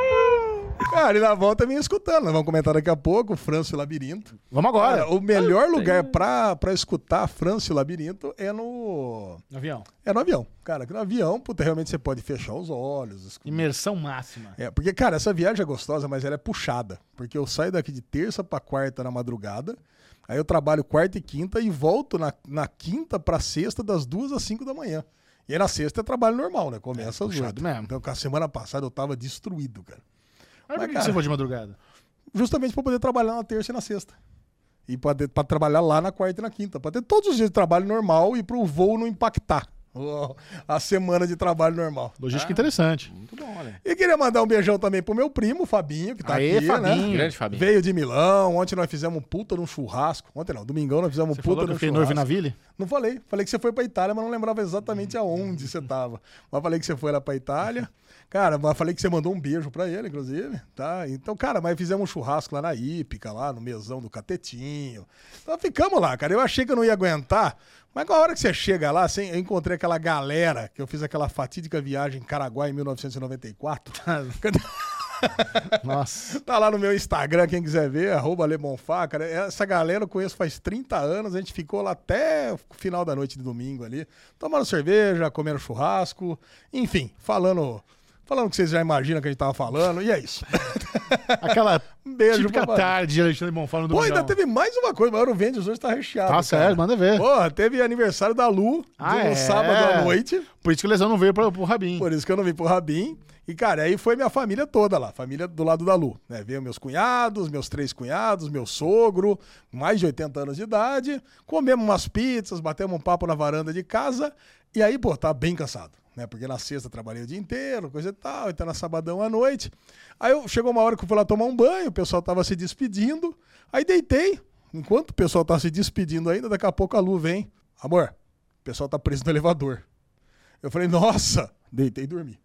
cara, e na volta vinha escutando. Nós vamos comentar daqui a pouco, o França e o Labirinto. Vamos agora. Cara, o melhor lugar pra, pra escutar França e o Labirinto é no... No avião. É no avião. Cara, que no avião, puta, realmente você pode fechar os olhos. escu- Imersão máxima. É, porque, cara, essa viagem é gostosa, mas ela é puxada. Porque eu saio daqui de terça pra quarta na madrugada, aí eu trabalho quarta e quinta e volto na, na quinta pra sexta, das duas às cinco da manhã. E aí na sexta é trabalho normal, né? Começa às puxado oito. mesmo. Então, com a semana passada eu tava destruído, cara. Mas por Mas, que cara, você foi de madrugada? Justamente pra poder trabalhar na terça e na sexta. E pra, ter- pra trabalhar lá na quarta e na quinta. Pra ter todos os dias de trabalho normal e pro voo não impactar Oh, a semana de trabalho normal. Logística ah, interessante. Muito bom, olha. E queria mandar um beijão também pro meu primo, Fabinho, que tá Aê, aqui, Fabinho. né? Grande Fabinho. Veio de Milão. Ontem nós fizemos um puta num churrasco. Ontem não, domingão nós fizemos um Você puta falou num que eu fiquei churrasco. noivo na Ville? Não falei. Falei que você foi pra Itália, mas não lembrava exatamente aonde você tava. Mas falei que você foi lá pra Itália. Cara, mas falei que você mandou um beijo pra ele, inclusive, tá? Então, cara, mas fizemos um churrasco lá na Ípica, lá no mesão do Catetinho. Então ficamos lá, cara. Eu achei que eu não ia aguentar, mas com a hora que você chega lá, assim, eu encontrei aquela galera que eu fiz aquela fatídica viagem em Caraguá em mil novecentos e noventa e quatro. Nossa. Tá lá no meu Instagram, quem quiser ver, arroba Lebonfá, cara. Essa galera eu conheço faz trinta anos, a gente ficou lá até o final da noite de domingo ali, tomando cerveja, comendo churrasco, enfim, falando... Falando que vocês já imaginam que a gente tava falando, e é isso. Aquela beijo típica pra... tarde de Alexandre Bonfá no Pô, domingão. ainda teve mais uma coisa, mas o Vendes hoje tá recheado. Tá certo, manda ver. Porra, teve aniversário da Lu, Ah, de um é? sábado à noite. Por isso que o Lesão não veio pro, pro Rabin. Por isso que eu não vim pro Rabin. E, cara, aí foi minha família toda lá, família do lado da Lu, né? Veio meus cunhados, meus três cunhados, meu sogro, mais de oitenta anos de idade. Comemos umas pizzas, batemos um papo na varanda de casa. E aí, pô, tá bem cansado, né? Porque na sexta trabalhei o dia inteiro, coisa e tal, então na sabadão à noite. Aí eu, chegou uma hora que eu fui lá tomar um banho, o pessoal tava se despedindo. Aí deitei. Enquanto o pessoal tá se despedindo ainda, daqui a pouco a Lu vem. Amor, o pessoal tá preso no elevador. Eu falei, nossa, deitei e dormi.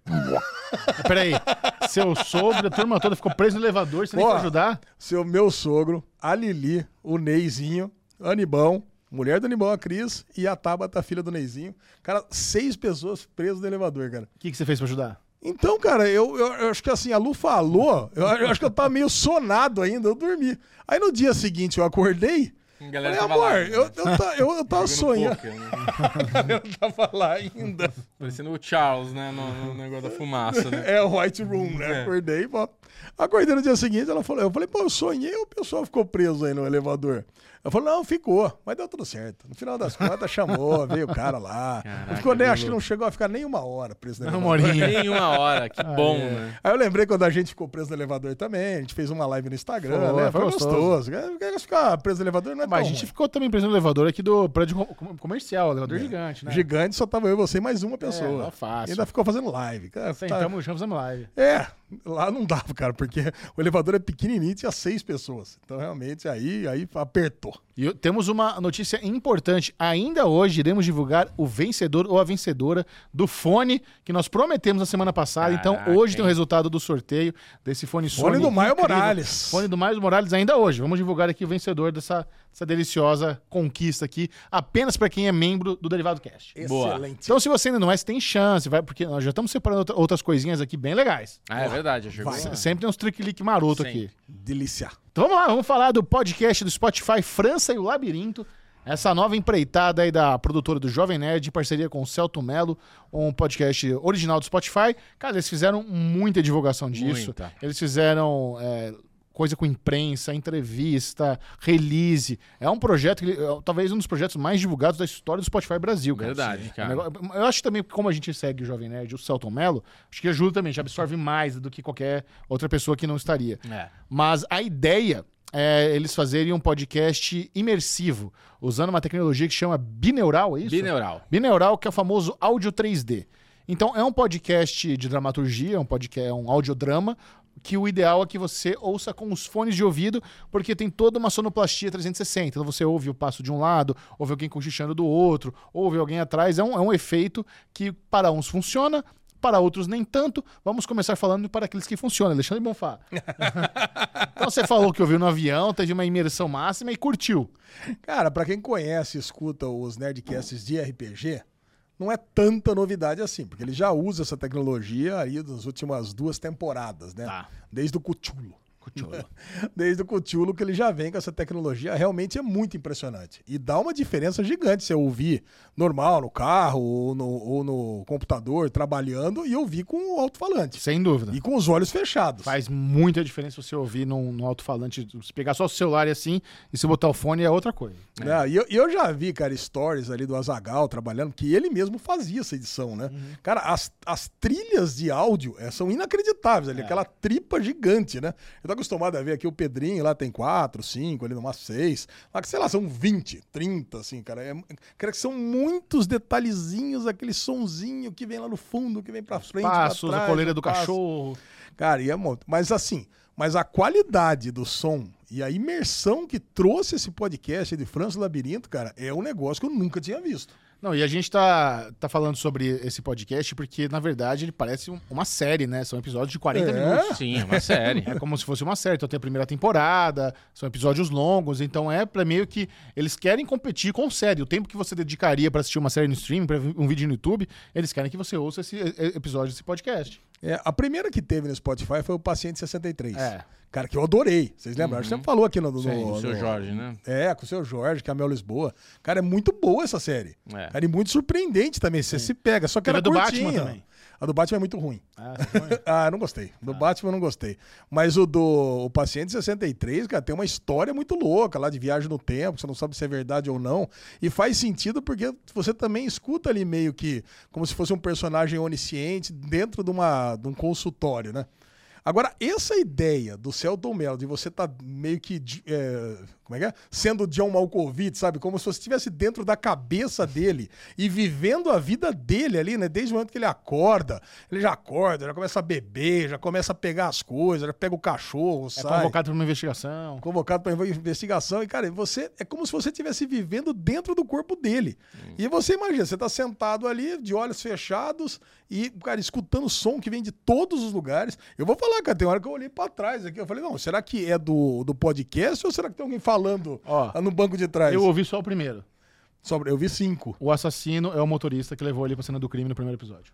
Peraí, seu sogro, a turma toda ficou preso no elevador, você nem foi ajudar? Seu meu sogro, a Lili, o Neizinho, Anibão, mulher do Anibão, a Cris, e a Tabata, filha do Neizinho. Cara, seis pessoas presas no elevador, cara. O que, que você fez pra ajudar? Então, cara, eu, eu, eu acho que assim, a Lu falou, eu, eu acho que eu tava meio sonado ainda, eu dormi. Aí no dia seguinte eu acordei, Galera falei, tava amor, lá, eu, eu, eu, eu, eu tava sonhando. Poker, né? A galera tava lá ainda. Parecendo o Charles, né? No, no negócio da fumaça, né? É o White Room, né? É. Acordei, pô. Acordei no dia seguinte, ela falou, eu falei, pô, eu sonhei, o pessoal ficou preso aí no elevador. Ela falou, não, ficou, mas deu tudo certo. No final das contas, chamou, veio o cara lá. Caraca, não ficou nem, viu? acho que não chegou a ficar nem uma hora preso no Uma elevador. horinha. Nem uma hora, que bom, né? Aí eu lembrei quando a gente ficou preso no elevador também, a gente fez uma live no Instagram, Foi, né? foi Foi gostoso. gostoso. Quer ficar preso no elevador não é Mas a tão gente ruim. ficou também preso no elevador aqui do prédio com- comercial, elevador gigante, né? Gigante, só tava eu e você e mais uma pessoa. não é fácil. Ainda ficou fazendo live. Cara, tá- Sentamos, tá... fazendo live. É, lá não dava, cara, porque o elevador é pequenininho e tinha seis pessoas. Então, realmente, aí, aí apertou. E temos uma notícia importante. Ainda hoje iremos divulgar o vencedor ou a vencedora do fone que nós prometemos na semana passada. Caraca, então, hoje tem o hein? resultado do sorteio desse fone Fone Sony do Maio incrível. Morales. Fone do Maio Morales ainda hoje. Vamos divulgar aqui o vencedor dessa, dessa deliciosa conquista aqui, apenas para quem é membro do Derivado Cast. Boa. Excelente. Então, se você ainda não é, você tem chance, vai, porque nós já estamos separando outra- outras coisinhas aqui bem legais. Ah, é verdade. Já chegou. Vai. Sempre tem uns trick-lick maroto Sempre. aqui. Delícia. Então vamos lá, vamos falar do podcast do Spotify França e o Labirinto. Essa nova empreitada aí da produtora do Jovem Nerd, em parceria com o Celto Mello, um podcast original do Spotify. Cara, eles fizeram muita divulgação disso. Muita. Eles fizeram é, coisa com imprensa, entrevista, release. É um projeto, que, é, talvez um dos projetos mais divulgados da história do Spotify Brasil. Cara. Verdade, Sim. cara. É um negócio- Eu acho também que como a gente segue o Jovem Nerd e o Celto Mello, acho que ajuda também, já absorve mais do que qualquer outra pessoa que não estaria. É. Mas a ideia é eles fazerem um podcast imersivo, usando uma tecnologia que chama bineural, é isso? Bineural. Bineural, que é o famoso áudio três D. Então é um podcast de dramaturgia, um podcast, é um audiodrama, que o ideal é que você ouça com os fones de ouvido, porque tem toda uma sonoplastia trezentos e sessenta. Então você ouve o passo de um lado, ouve alguém cochichando do outro, ouve alguém atrás. É um, é um efeito que para uns funciona, para outros nem tanto. Vamos começar falando para aqueles que funcionam. Alexandre Bonfá. Então você falou que ouviu no avião, teve uma imersão máxima e curtiu. Cara, pra quem conhece e escuta os Nerdcasts de R P G, não é tanta novidade assim, porque ele já usa essa tecnologia aí nas últimas duas temporadas, né? Tá. Desde o Cthulhu. Desde o Cthulhu que ele já vem com essa tecnologia, realmente é muito impressionante. E dá uma diferença gigante você ouvir normal, no carro ou no, ou no computador, trabalhando, e ouvir com o alto-falante. Sem dúvida. E com os olhos fechados. Faz muita diferença você ouvir num, num alto-falante, se pegar só o celular e assim, e se botar o fone é outra coisa. Né? E eu, e eu já vi, cara, stories ali do Azaghal trabalhando, que ele mesmo fazia essa edição, né? Uhum. Cara, as, as trilhas de áudio é, são inacreditáveis ali, É. aquela tripa gigante, né? Eu tô acostumado a ver aqui o Pedrinho, lá tem quatro, cinco, ali numa seis. Lá que, sei lá, são vinte, trinta, assim, cara. É, cara, que são muitos detalhezinhos, aquele sonzinho que vem lá no fundo, que vem pra frente, Passos, pra trás. a coleira do passo. cachorro. Cara, e é muito. Mas assim, mas a qualidade do som e a imersão que trouxe esse podcast de França do Labirinto, cara, é um negócio que eu nunca tinha visto. Não, e a gente tá, tá falando sobre esse podcast porque, na verdade, ele parece um- uma série, né? São episódios de quarenta É? minutos. Sim, é uma série. É como se fosse uma série. Então tem a primeira temporada, são episódios longos, então é pra meio que eles querem competir com série. O tempo que você dedicaria pra assistir uma série no streaming, pra um vídeo no YouTube, eles querem que você ouça esse e- episódio desse podcast. É, a primeira que teve no Spotify foi o Paciente sessenta e três. É. Cara, que eu adorei. Vocês lembram? A gente sempre falou aqui no... no, Sim, o seu no- Jorge, né? É, com o seu Jorge, que é a Mel Lisboa. Cara, é muito boa essa série. É. Cara, e muito surpreendente também. Você se pega. Só que Teve era a do curtinha. Batman também. A do Batman é muito ruim. Ah, você foi? Ah, eu não gostei. Do Batman eu não gostei. Mas o do o Paciente sessenta e três, cara, tem uma história muito louca lá de viagem no tempo, você não sabe se é verdade ou não. E faz sentido porque você também escuta ali meio que como se fosse um personagem onisciente dentro de, uma, de um consultório, né? Agora, essa ideia do Celton Mello, de você estar meio que, é, como é que é? Sendo John Malkovich, sabe? Como se você estivesse dentro da cabeça dele e vivendo a vida dele ali, né? Desde o momento que ele acorda, ele já acorda, já começa a beber, já começa a pegar as coisas, já pega o cachorro, É sai. convocado pra uma investigação. Convocado para investigação. E, cara, você é como se você estivesse vivendo dentro do corpo dele. E você imagina, você tá sentado ali, de olhos fechados, e, cara, escutando som que vem de todos os lugares. Eu vou falar, cara, tem hora que eu olhei pra trás aqui. Eu falei, não, será que é do, do podcast ou será que tem alguém falando Ó, lá no banco de trás? Eu ouvi só o primeiro. Sobre, eu vi cinco. O assassino é o motorista que levou ele pra cena do crime no primeiro episódio.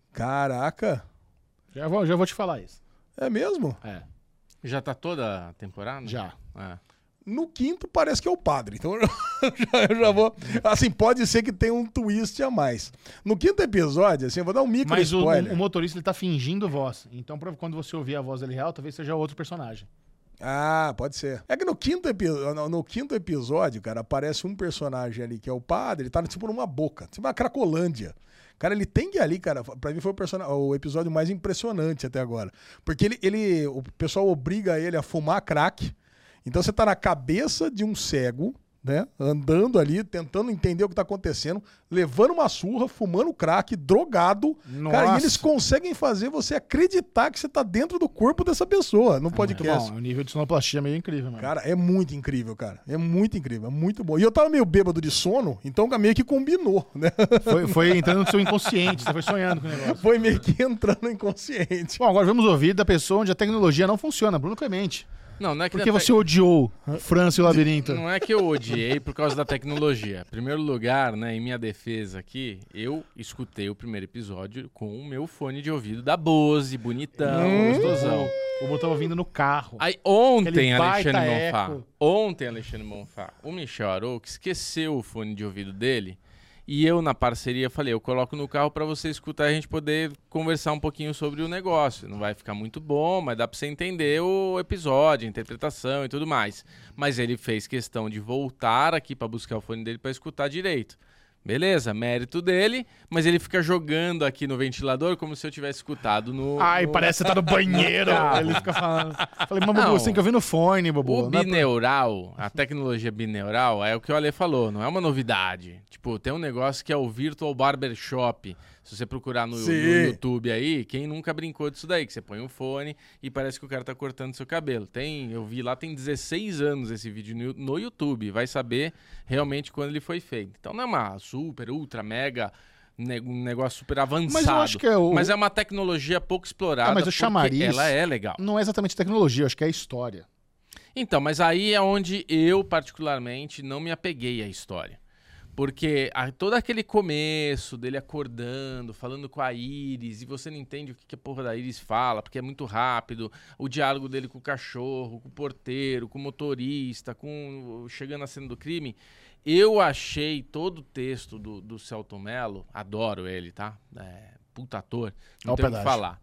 Caraca. Já vou, já vou te falar isso. É mesmo? É, Já tá toda a temporada? já. É. No quinto parece que é o padre. Então eu já, eu já vou. Assim, pode ser que tenha um twist a mais. No quinto episódio, assim, eu vou dar um micro Mas o, spoiler. o motorista ele tá fingindo voz. Então, pra, quando você ouvir a voz dele real, talvez seja outro personagem. Ah, pode ser. É que no quinto, epi... no, no quinto episódio, cara, aparece um personagem ali que é o padre, ele tá tipo numa boca, tipo uma Cracolândia. Cara, ele tem que ir ali, cara, pra mim foi o, person... o episódio mais impressionante até agora. Porque ele, ele, o pessoal obriga ele a fumar crack. Então você tá na cabeça de um cego, né? Andando ali, tentando entender o que tá acontecendo, levando uma surra, fumando crack, drogado. Nossa. Cara, e eles conseguem fazer você acreditar que você tá dentro do corpo dessa pessoa no podcast. Bom, o nível de sonoplastia é meio incrível, mano. Cara, é muito incrível, cara. É muito incrível, é muito bom. E eu tava meio bêbado de sono, então meio que combinou, né? Foi, foi entrando no seu inconsciente, você foi sonhando com o negócio. Foi meio que entrando no inconsciente. Bom, agora vamos ouvir da pessoa onde a tecnologia não funciona, Bruno Clemente. Não, não é que Por que da você odiou França e o Labirinto? Não é que eu odiei por causa da tecnologia. Em primeiro lugar, né, em minha defesa aqui, eu escutei o primeiro episódio com o meu fone de ouvido da Bose, bonitão, Hum. gostosão. O botão ouvindo no carro. Aí ontem, Aquele baita Alexandre Monfá, eco. ontem, Alexandre Monfá, o Michel Arouca esqueceu o fone de ouvido dele e eu, na parceria, falei, eu coloco no carro pra você escutar e a gente poder conversar um pouquinho sobre o negócio. Não vai ficar muito bom, mas dá pra você entender o episódio, a interpretação e tudo mais. Mas ele fez questão de voltar aqui pra buscar o fone dele pra escutar direito. Beleza, mérito dele, mas ele fica jogando aqui no ventilador como se eu tivesse escutado no... Ai, no... parece que você tá no banheiro. Ele fica falando. Falei, mas Não. Bobo, você tem que ouvir no fone, Bobo. O Não é pra- bineural, a tecnologia bineural, é o que o Ale falou, não é uma novidade. Tipo, tem um negócio que é o Virtual Barbershop. Se você procurar no, no Sim. YouTube aí, quem nunca brincou disso daí? Que você põe um fone e parece que o cara tá cortando seu cabelo. Tem, eu vi lá, tem dezesseis anos esse vídeo no, no YouTube. Vai saber realmente quando ele foi feito. Então não é uma super, ultra, mega... ne- um negócio super avançado. Mas eu acho que é o- Mas é uma tecnologia pouco explorada. Ah, mas eu porque chamaria isso- ela é legal. Não é exatamente tecnologia, eu acho que é história. Então, mas aí é onde eu, particularmente, não me apeguei à história. Porque a- todo aquele começo dele acordando, falando com a Iris, e você não entende o que, que a porra da Iris fala, porque é muito rápido, o diálogo dele com o cachorro, com o porteiro, com o motorista, com chegando à cena do crime, eu achei todo o texto do, do Celton Mello, adoro ele, tá? É, puta ator, não Ó o tenho o que pedágio. falar.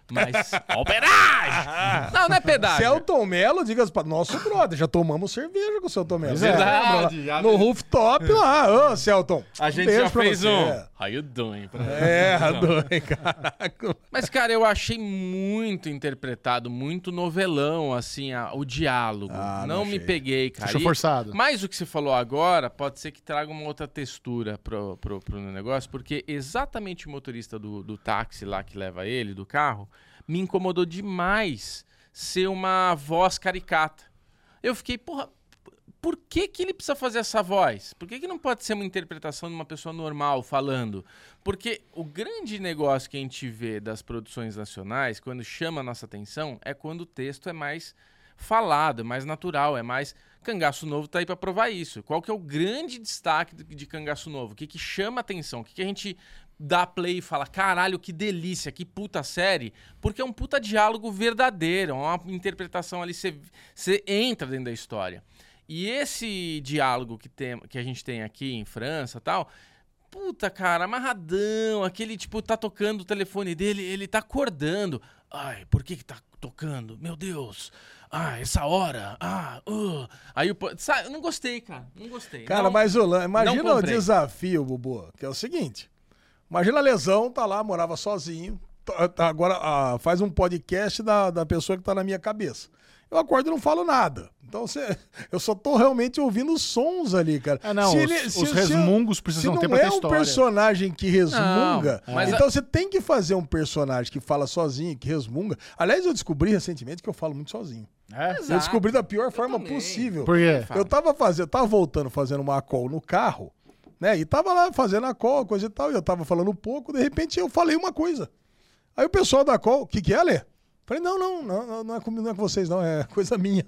Mas, ó, pedágio! Não, não é pedágio. Celton Mello, diga-se pra nosso brother, já tomamos cerveja com o Celton Mello. Verdade, já no rooftop lá. Ô, Celton. A gente já fez um. How you doing? É, doing, caraca. Mas, cara, eu achei muito interpretado, muito novelão, assim, a, o diálogo. Ah, não não me achei. peguei, cara. Achou E- forçado. Mas o que você falou agora pode ser que traga uma outra textura pro, pro, pro negócio, porque exatamente o motorista do, do táxi lá que leva ele, do carro, me incomodou demais ser uma voz caricata. Eu fiquei, porra, por que que ele precisa fazer essa voz? Por que que não pode ser uma interpretação de uma pessoa normal falando? Porque o grande negócio que a gente vê das produções nacionais, quando chama a nossa atenção, é quando o texto é mais falado, é mais natural, é mais... Cangaço Novo tá aí pra provar isso. Qual que é o grande destaque de, de Cangaço Novo? O que que chama atenção? O que que a gente dá play e fala, caralho, que delícia, que puta série? Porque é um puta diálogo verdadeiro, é uma interpretação ali, você entra dentro da história. E esse diálogo que, tem, que a gente tem aqui em França e tal... Puta, cara, amarradão, aquele, tipo, tá tocando o telefone dele, ele tá acordando. Ai, por que que tá tocando? Meu Deus. Ah, essa hora. Ah, uh. Aí o... Sabe, eu não gostei, cara, não gostei. Cara, não, mas Olan, imagina não o comprei. desafio, Bubu, que é o seguinte. Imagina a Lesão, tá lá, morava sozinho. tá- tá agora ah, faz um podcast da, da pessoa que tá na minha cabeça. Eu acordo e não falo nada. Então você, eu só tô realmente ouvindo os sons ali, cara. É, não, Se os, ele- os se- se- resmungos precisam Se ter não pra ter é um história. personagem que resmunga, Não, mas então a- você tem que fazer um personagem que fala sozinho, que resmunga. Aliás, eu descobri recentemente que eu falo muito sozinho. É? Eu descobri da pior forma também. possível. Por quê? Eu tava fazendo, eu tava voltando fazendo uma call no carro, né? E tava lá fazendo a call, coisa e tal, e eu tava falando pouco, de repente eu falei uma coisa. Aí o pessoal da call, o que que é, Lê? Falei, não, não, não, não, não é comigo, não é com vocês, não, é coisa minha.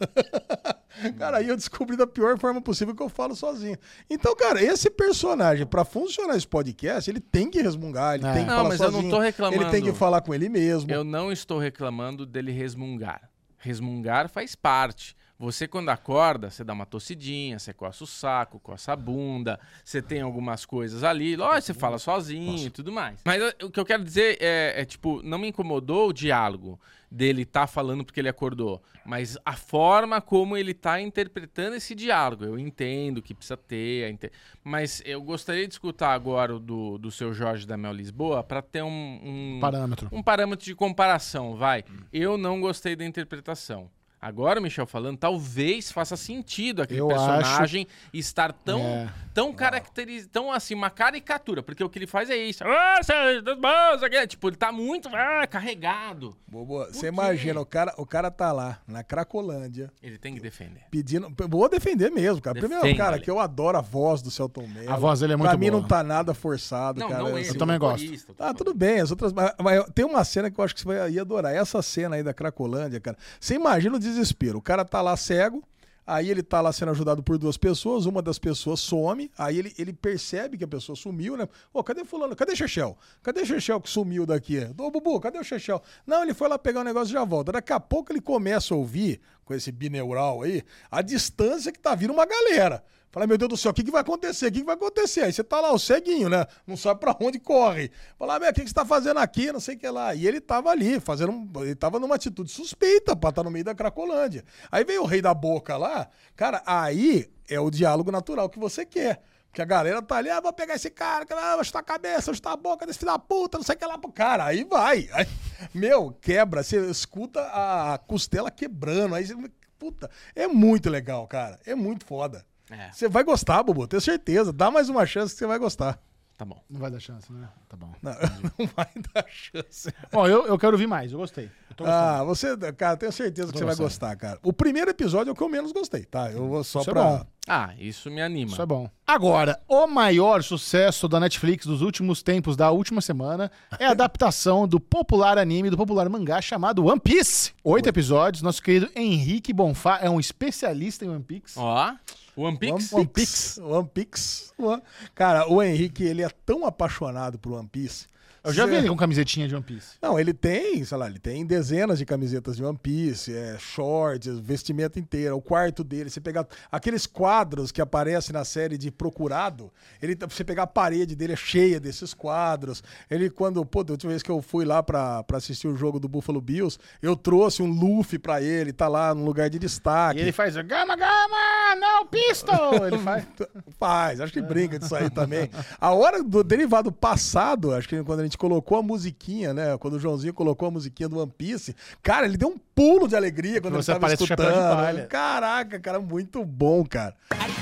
Cara, aí eu descobri da pior forma possível que eu falo sozinho. Então, cara, esse personagem, pra funcionar esse podcast, ele tem que resmungar, ele É. tem que Não, falar mas eu sozinho. não tô reclamando. Ele tem que falar com ele mesmo. Eu não estou reclamando dele resmungar. Resmungar faz parte. Você, quando acorda, você dá uma tossidinha, você coça o saco, coça a bunda, você tem algumas coisas ali, lógico, você fala sozinho e tudo mais. Mas eh, o que eu quero dizer é, é, tipo, não me incomodou o diálogo dele tá falando porque ele acordou, mas a forma como ele tá interpretando esse diálogo. Eu entendo que precisa ter, ente- mas eu gostaria de escutar agora o do, do seu Jorge da Mel Lisboa para ter um, um Parâmetro. um parâmetro de comparação, vai. Eu não gostei da interpretação. Agora, o Michel falando, talvez faça sentido aquele Eu personagem estar tão, É. tão caracterizado, tão assim, uma caricatura, porque o que ele faz é isso. Ah, cê- das mãos, aqui. Tipo, ele tá muito ah, carregado. Bobo, Por você quê? imagina, o cara, o cara tá lá, na Cracolândia, Ele tem que defender. pedindo. Vou defender mesmo, cara. Primeiro, Defenda, cara, Ale. que eu adoro a voz do Celton Mello. A voz dele é muito Pra mim boa. não tá nada forçado, Não, cara. não assim, ele, eu também o gosto. motorista, Ah, tudo bem, as outras. Mas, mas tem uma cena que eu acho que você vai, ia adorar. Essa cena aí da Cracolândia, cara. Você imagina o desespero. O cara tá lá cego, aí ele tá lá sendo ajudado por duas pessoas, uma das pessoas some, aí ele, ele percebe que a pessoa sumiu, né? Ô, cadê fulano? Cadê Chechel? Cadê Chechel que sumiu daqui? Ô, Bubu, cadê o Chechel? Não, ele foi lá pegar o negócio e já volta. Daqui a pouco ele começa a ouvir, com esse bineural aí, a distância que tá vindo uma galera. Fala, meu Deus do céu, o que, que vai acontecer? O que, que vai acontecer? Aí você tá lá, o ceguinho, né? Não sabe pra onde corre. Fala, meu, o que, que você tá fazendo aqui? Não sei o que lá. E ele tava ali, fazendo. um- Ele tava numa atitude suspeita pra estar no meio da Cracolândia. Aí veio o rei da boca lá. Cara, aí é o diálogo natural que você quer. Porque a galera tá ali, ah, vou pegar esse cara, ah, vou chutar a cabeça, vou chutar a boca desse filho da puta, não sei o que lá pro cara. Aí vai. Aí, meu, quebra, você escuta a costela quebrando. Aí você. Puta, é muito legal, cara. É muito foda. É, Você vai gostar, Bubu, tenho certeza. Dá mais uma chance que você vai gostar. tá bom. Não vai dar chance, né? Tá bom. Não, não vai dar chance. Bom, eu, eu quero ouvir mais, eu gostei. Eu tô gostando. Ah, você, cara, tenho certeza que tô você vai gostando. gostar, cara. O primeiro episódio é o que eu menos gostei, tá? Eu vou só Isso é pra. bom. Ah, isso me anima. Isso é bom. Agora, o maior sucesso da Netflix dos últimos tempos, da última semana, é a adaptação do popular anime, do popular mangá chamado One Piece. Oito episódios. Nosso querido Henrique Bonfá é um especialista em One Piece. Ó, One Piece. One Piece. One Piece. One- Cara, o Henrique, ele é tão apaixonado por One Piece. Eu já vi ele com camisetinha de One Piece. Não, ele tem, sei lá, ele tem dezenas de camisetas de One Piece, é, shorts, vestimenta inteira, o quarto dele, você pegar aqueles quadros que aparecem na série de Procurado, ele, você pegar a parede dele é cheia desses quadros. Ele, quando, pô, da última vez que eu fui lá pra, pra assistir o jogo do Buffalo Bills, eu trouxe um Luffy pra ele, tá lá no lugar de destaque. E ele faz Gama Gama, não pistol! Ele faz. Faz, acho que brinca disso aí também. A hora do derivado passado, acho que quando a gente colocou a musiquinha, né? Quando o Joãozinho colocou a musiquinha do One Piece, cara, ele deu um pulo de alegria quando Você ele tava aparece o escutando. chapéu de palha. Caraca, cara, muito bom, cara.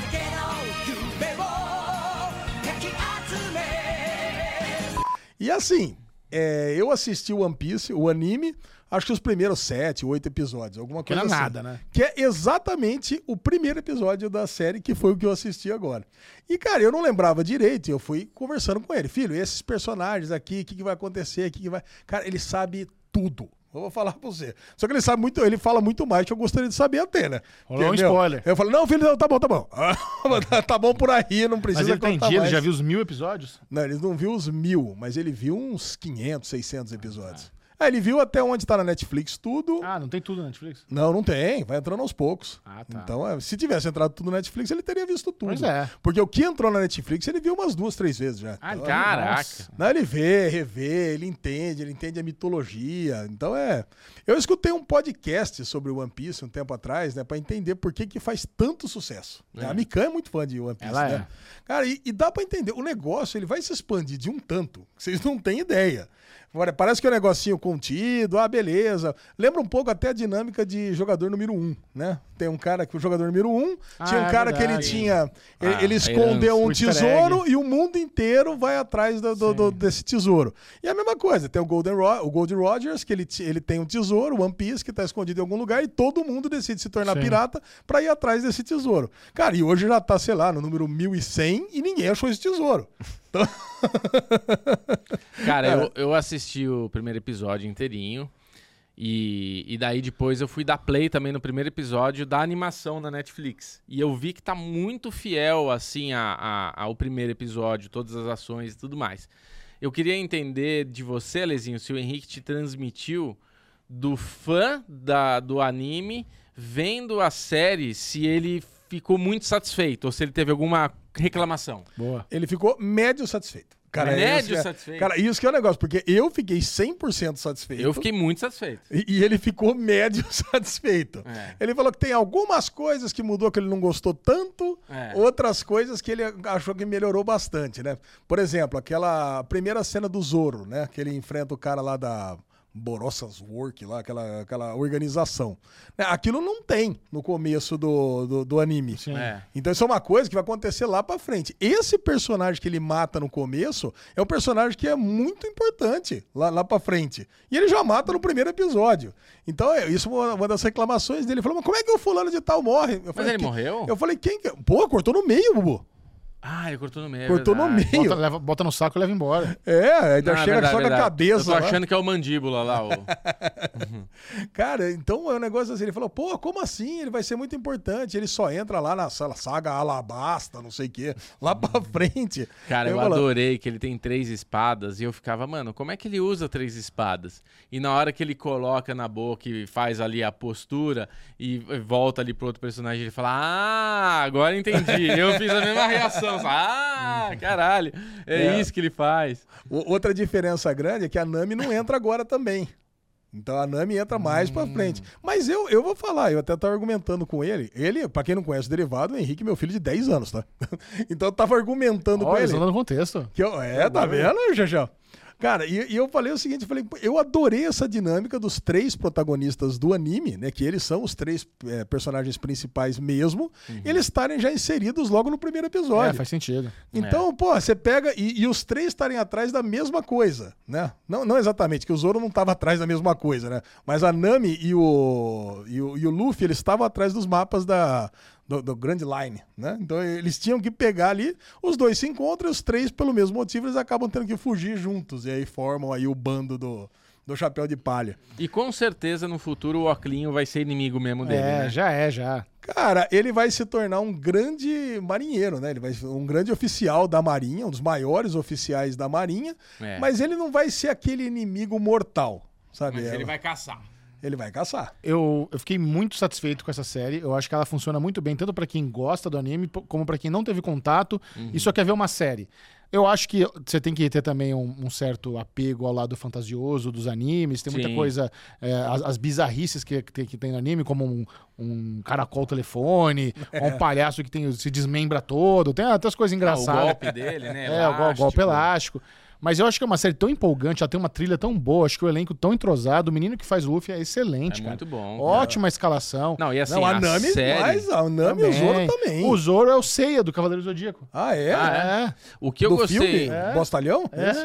E assim, é, eu assisti o One Piece, o anime, acho que os primeiros sete, oito episódios, alguma Que coisa não é assim. nada, né? Que é exatamente o primeiro episódio da série, que foi o que eu assisti agora. E, cara, eu não lembrava direito, e eu fui conversando com ele. Filho, esses personagens aqui, o que, que vai acontecer, o que, que vai... Cara, ele sabe tudo. Eu vou falar pra você. Só que ele sabe muito, ele fala muito mais que eu gostaria de saber até, né? Rolou um Porque, meu, spoiler. Eu falo, não, filho, não, tá bom, tá bom. tá bom por aí, não precisa Mas ele tem contar dia, ele mais. já viu os mil episódios? Não, ele não viu os mil, mas ele viu uns quinhentos, seiscentos episódios. Ah, ele viu até onde tá na Netflix tudo. Ah, não tem tudo na Netflix? Não, não tem. Vai entrando aos poucos. Ah, tá. Então, é, se tivesse entrado tudo na Netflix, ele teria visto tudo. Pois é. Porque o que entrou na Netflix, ele viu umas duas, três vezes já. Ah, Então, Caraca. nossa. não, ele vê, revê, ele entende, ele entende a mitologia. Então é. Eu escutei um podcast sobre o One Piece um tempo atrás, né? Pra entender por que, que faz tanto sucesso. É. A Mikan é muito fã de One Piece, Ela né? é. Cara, e, e dá pra entender. O negócio, ele vai se expandir de um tanto que vocês não têm ideia. Agora, parece que é um negocinho contido, ah, beleza. Lembra um pouco até a dinâmica de jogador número um, né? Tem um cara que o jogador número um, Ah, tinha um é cara que ele verdade. tinha. Ele, Ah, ele a escondeu herança. um O easter tesouro egg. e o mundo inteiro vai atrás do, do- do- desse tesouro. E a mesma coisa, tem o Golden Ro o Gold Rogers, que ele, ti- ele tem um tesouro, o One Piece, que tá escondido em algum lugar, e todo mundo decide se tornar Sim. pirata pra ir atrás desse tesouro. Cara, e hoje já tá, sei lá, no número mil e cem e ninguém achou esse tesouro. Então... Cara, eu, eu assisti o primeiro episódio inteirinho. E, e daí depois eu fui dar play também no primeiro episódio da animação na Netflix. E eu vi que tá muito fiel, assim, a, a- ao primeiro episódio, todas as ações e tudo mais. Eu queria entender de você, Alezinho, se o Henrique te transmitiu do fã da, do anime, vendo a série, se ele ficou muito satisfeito ou se ele teve alguma reclamação. Boa. Ele ficou médio satisfeito. Cara, Médio isso que é- satisfeito? Cara, isso que é o negócio, porque eu fiquei cem por cento satisfeito. Eu fiquei muito satisfeito. E, e ele ficou médio satisfeito. É. Ele falou que tem algumas coisas que mudou que ele não gostou tanto, É. outras coisas que ele achou que melhorou bastante, né? Por exemplo, aquela primeira cena do Zoro, né? Que ele enfrenta o cara lá da Borossas Work, lá, aquela, aquela organização. Né? Aquilo não tem no começo do, do, do anime. Sim. É. Então isso é uma coisa que vai acontecer lá pra frente. Esse personagem que ele mata no começo é um personagem que é muito importante lá, lá pra frente. E ele já mata no primeiro episódio. Então é isso é uma, uma das reclamações dele. Ele falou, mas como é que o fulano de tal morre? Eu Mas falei, ele "Quem-" morreu? Eu falei, quem que... é?" Pô, cortou no meio, Bubu. Ah, ele cortou no meio. é Cortou no verdade. meio. Bota, leva- bota no saco e leva embora. É, ainda Não, é chega verdade, só com a verdade. cabeça. Eu tô lá. achando que é o mandíbula lá. O... Cara, então é um negócio assim, ele falou, pô, como assim? Ele vai ser muito importante. Ele só entra lá na sala, saga Alabasta, não sei o quê, lá pra frente. Cara, eu, falo, adorei que ele tem três espadas e eu ficava, mano, como é que ele usa três espadas? E na hora que ele coloca na boca e faz ali a postura e volta ali pro outro personagem, ele fala, ah, agora entendi. Eu fiz a mesma reação. Ah, caralho, é, É. isso que ele faz. O- Outra diferença grande é que a Nami não entra agora também. Então a Nami entra mais pra frente. Mas eu, eu vou falar, eu até tava argumentando com ele. Ele, pra quem não conhece o Derivado, o Henrique é meu filho de dez anos, tá? Então eu tava argumentando com Olha, ele. eles dando contexto. Que eu, é, tá vendo, Jajão? Cara, e, e eu falei o seguinte, eu falei, "Pô, eu adorei essa dinâmica dos três protagonistas do anime, né? Que eles são os três é, personagens principais mesmo, eles estarem já inseridos logo no primeiro episódio. É, faz sentido. Então, pô, você pega e, e os três estarem atrás da mesma coisa, né? Não, não exatamente, que o Zoro não estava atrás da mesma coisa, né? Mas a Nami e o, e o, e o Luffy, eles estavam atrás dos mapas da, do, do Grand Line, né? Então eles tinham que pegar ali, os dois se encontram e os três, pelo mesmo motivo, eles acabam tendo que fugir juntos. E aí formam aí o bando do, do Chapéu de Palha. E com certeza no futuro o Oclinho vai ser inimigo mesmo dele, É, né? já é, já. Cara, ele vai se tornar um grande marinheiro, né? Ele vai ser um grande oficial da Marinha, um dos maiores oficiais da Marinha, É. mas ele não vai ser aquele inimigo mortal, sabe? Mas ele vai caçar. Ele vai caçar. Eu, eu fiquei muito satisfeito com essa série. Eu acho que ela funciona muito bem, tanto pra quem gosta do anime, po- como pra quem não teve contato e só quer ver uma série. Eu acho que você tem que ter também um, um certo apego ao lado fantasioso dos animes. Tem muita Sim. coisa, é, as, as bizarrices que, que, tem, que tem no anime, como um, um caracol telefone, ou um palhaço que tem, se desmembra todo. Tem até as coisas Ah, o engraçadas. golpe dele, né? É, o gol- Elástico. golpe elástico. Mas eu acho que é uma série tão empolgante, ela tem uma trilha tão boa, acho que o elenco tão entrosado, o menino que faz o Luffy é excelente, É cara. muito bom. Ótima escalação. Não, e assim, não, a a Nami, série... mas a Nami e o Zoro também. O Zoro é o Seiya do Cavaleiro do Zodíaco. Ah, é? Ah, é? O que eu Do gostei... filme? É. Bostalhão?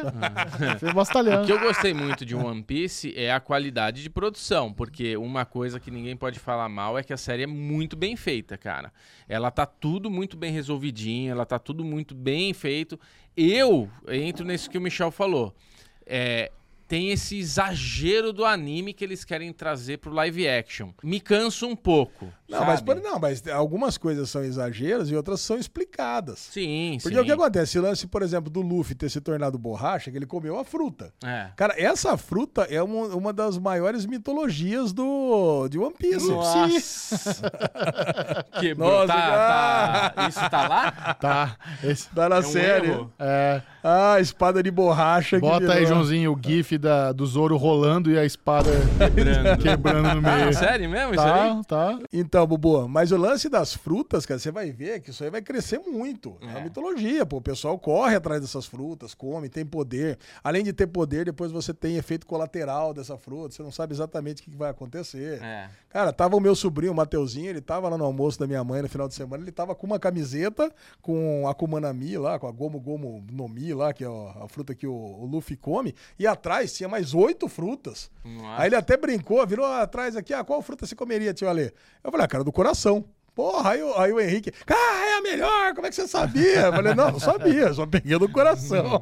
É. Fez Bostalhão. O que eu gostei muito de One Piece é a qualidade de produção, porque uma coisa que ninguém pode falar mal é que a série é muito bem feita, cara. Ela tá tudo muito bem resolvidinho, ela tá tudo muito bem feito. Eu entro nesse que o Michel falou. É, tem esse exagero do anime que eles querem trazer pro live action. Me canso um pouco. Não, sabe? mas, por- não, mas algumas coisas são exageros e outras são explicadas. Sim, Porque sim. o que acontece? O lance, por exemplo, do Luffy ter se tornado borracha, que ele comeu a fruta. É. Cara, essa fruta é uma, uma das maiores mitologias do, de One Piece. Nossa. Quebrou. Nossa, tá, tá... Isso tá lá? Tá. Esse- Tá na É um série. erro. é, Ah, espada de borracha. que bota aí, virou. Joãozinho, o gif da, do Zoro rolando e a espada Quebrando. quebrando no meio. Ah, sério mesmo isso aí? Tá, tá. Então, Bubu, mas o lance das frutas, cara, você vai ver que isso aí vai crescer muito. É, É. uma mitologia, pô. O pessoal corre atrás dessas frutas, come, tem poder. Além de ter poder, depois você tem efeito colateral dessa fruta. Você não sabe exatamente o que que vai acontecer. É. Cara, tava o meu sobrinho, o Mateuzinho, ele tava lá no almoço da minha mãe no final de semana, ele tava com uma camiseta com a Akuma na Mi lá, com a Gomu Gomu no Mi lá, que é a a fruta que o, o Luffy come, e atrás tinha mais oito frutas. Nossa. Aí ele até brincou, virou atrás aqui, ah, qual fruta você comeria, tio Ale? Eu falei, ah, cara, do coração. Porra, aí, o- aí o Henrique, ah, é a melhor, como é que você sabia? Eu falei, não, não sabia, só peguei do coração.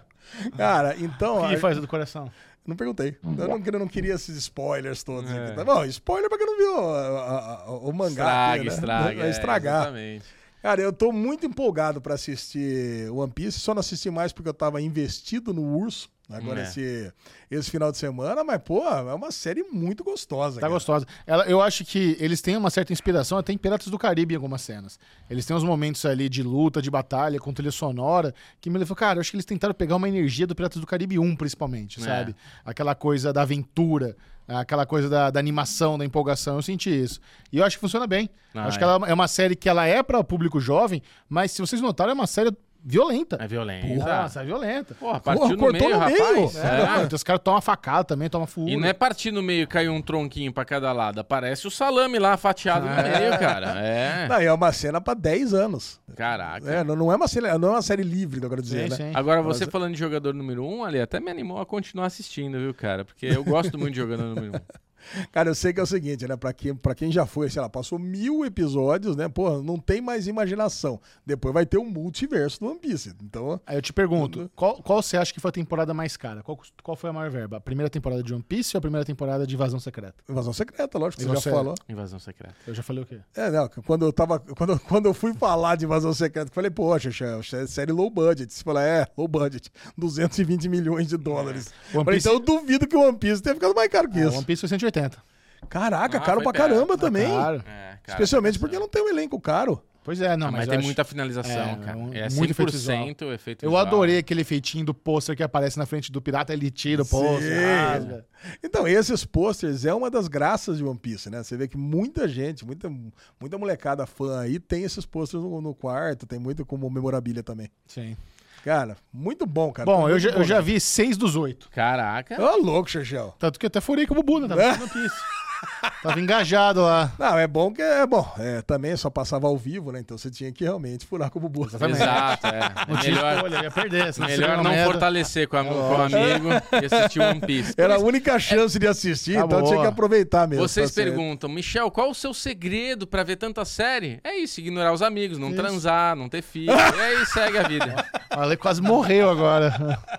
Cara, então... O que aí- que faz do coração? não perguntei. Eu não, queria- não queria esses spoilers todos É. aqui. Tá bom, spoiler pra quem não viu a- a- a- o mangá. Estraga, aqui, né? estraga. Vai é, estragar. exatamente. Cara, eu tô muito empolgado pra assistir One Piece. Só não assisti mais porque eu tava investido no Urso. Agora É. esse, esse final de semana. Mas, pô, é uma série muito gostosa. Tá cara. gostosa. Ela, eu acho que eles têm uma certa inspiração até em Piratas do Caribe em algumas cenas. Eles têm uns momentos ali de luta, de batalha, com trilha sonora, que me levou, cara, eu acho que eles tentaram pegar uma energia do Piratas do Caribe um, principalmente, É. sabe? Aquela coisa da aventura, aquela coisa da, da animação, da empolgação, eu senti isso. E eu acho que funciona bem. Ah, acho é. que ela é uma série que ela é para o público jovem, mas se vocês notaram, é uma série violenta. É violenta. Porra, é uma série violenta. Porra, partiu no cortou meio, no meio. rapaz. É, É. não, então os caras tomam facada também, tomam furo. E não é partir no meio e cair um tronquinho pra cada lado. Aparece o salame lá fatiado no meio, cara. É. Não, e é uma cena pra dez anos. Caraca. É, não, não é uma série, não é uma série livre, que eu quero dizer, Sim, né? sim. Agora, você falando de jogador número um, ali, até me animou a continuar assistindo, viu, cara? Porque eu gosto muito de jogador número um. Cara, eu sei que é o seguinte, né? Pra quem, pra quem já foi, sei lá, passou mil episódios, né? Pô, não tem mais imaginação. Depois vai ter um multiverso do One Piece. Então, Aí eu te pergunto, qual, qual você acha que foi a temporada mais cara? Qual, qual foi a maior verba? A primeira temporada de One Piece ou a primeira temporada de Invasão Secreta? invasão secreta, lógico, E você, você? já falou. Invasão secreta. Eu já falei o quê? É, não, quando eu tava. Quando, quando eu fui falar de invasão secreta, eu falei, poxa, é série low budget. Você fala, é, low budget. duzentos e vinte milhões de dólares. One Falei, Piece- então eu duvido que o One Piece tenha ficado mais caro que Ah, isso. One Piece foi cento e oitenta. Caraca, Ah, caro foi pra perto. caramba também. Claro. É, cara, Especialmente tá porque pensando. não tem um elenco caro. Pois é, não, Ah, mas, mas eu tem acho- muita finalização, É, cara. um- É muito cem por efeito visual. cento efeito Eu visual. adorei aquele feitinho do pôster que aparece na frente do pirata, ele tira o pôster, Sim. rasga. Então, esses posters é uma das graças de One Piece, né? Você vê que muita gente, muita, muita molecada fã aí tem esses posters no, no quarto, tem muito como memorabilia também. Sim. Cara, muito bom, cara. Bom, Tá eu muito já, eu já né? vi seis dos oito. Caraca. Ô, louco, Xexel. Tanto que eu até furei com o Bubu, né? Tava assistindo One Piece. Tava engajado lá. Não, é bom que é bom. É, também só passava ao vivo, né? Então você tinha que realmente furar com o Bubu. Exatamente. Exato, é. Não tinha Melhor, escolha, ia perder. se melhor fosse não merda. fortalecer com, a, com o amigo e assistir One Piece. Era a única chance de assistir, Tá então boa. tinha que aproveitar mesmo. Vocês tá certo. perguntam, Michel, qual o seu segredo pra ver tanta série? É isso, ignorar os amigos, não transar, não ter filho. E aí segue a vida. O Ale quase morreu agora.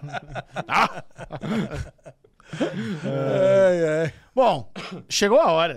Ai, ai. Bom, chegou a hora.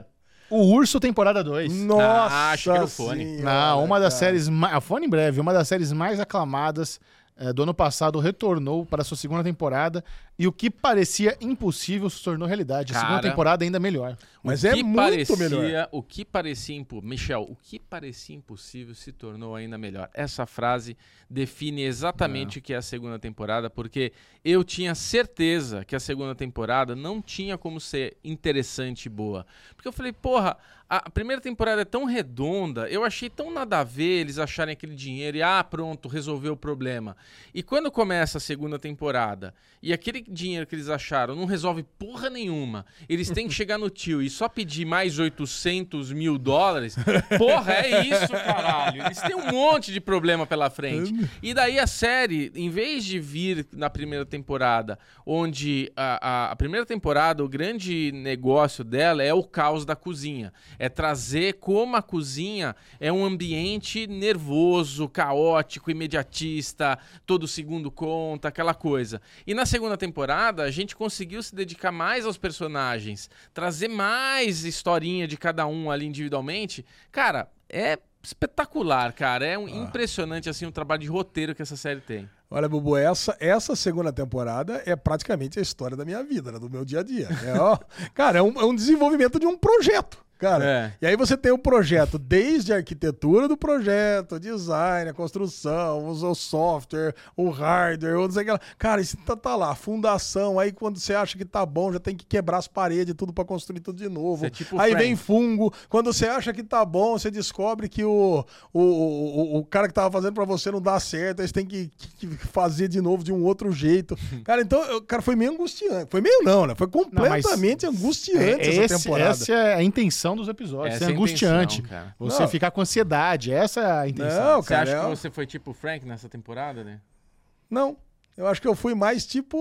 O Urso, temporada dois. Nossa Ah, achei que era o Fone. senhora, Não, uma das cara. séries... ma- A Fone em breve, uma das séries mais aclamadas eh, do ano passado retornou para sua segunda temporada e o que parecia impossível se tornou realidade. A segunda Cara, temporada ainda melhor. Mas o é que muito parecia, melhor. O que parecia impo... Michel, o que parecia impossível se tornou ainda melhor. Essa frase define exatamente o que é a segunda temporada, porque eu tinha certeza que a segunda temporada não tinha como ser interessante e boa. Porque eu falei, porra, a primeira temporada é tão redonda, eu achei tão nada a ver eles acharem aquele dinheiro e, ah, pronto, resolveu o problema. E quando começa a segunda temporada e aquele dinheiro que eles acharam não resolve porra nenhuma, eles têm que chegar no tio e só pedir mais oitocentos mil dólares, porra, é isso, caralho. Eles têm um monte de problema pela frente. E daí a série, em vez de vir na primeira temporada, onde a, a, a primeira temporada, o grande negócio dela é o caos da cozinha. É trazer como a cozinha é um ambiente nervoso, caótico, imediatista, todo segundo conta, aquela coisa. E na segunda temporada, a gente conseguiu se dedicar mais aos personagens, trazer mais historinha de cada um ali individualmente. Cara, é espetacular, cara. É um Ah. impressionante assim o trabalho de roteiro que essa série tem. Olha, Bubu, essa, essa segunda temporada é praticamente a história da minha vida, né, do meu dia a dia. É, ó, cara, é um, é um desenvolvimento de um projeto. Cara, É. e aí você tem o projeto, desde a arquitetura do projeto, o design, a construção, o, o software, o hardware, ou não sei o que lá. Cara, isso tá, tá lá, a fundação, aí quando você acha que tá bom, já tem que quebrar as paredes, tudo pra construir tudo de novo. Isso é tipo aí Friends. vem fungo, quando você acha que tá bom, você descobre que o, o, o, o cara que tava fazendo pra você não dá certo, aí você tem que, que fazer de novo de um outro jeito. Cara, então, eu- cara, foi meio angustiante. Foi meio não, né? Foi completamente angustiante essa Esse- temporada. Essa é a intenção dos episódios. Essa é é a angustiante. intenção, cara. Você Não. ficar com ansiedade. Essa é a intenção. Não, Você cara, acha é- que você foi tipo o Frank nessa temporada, né? Não. Eu acho que eu fui mais tipo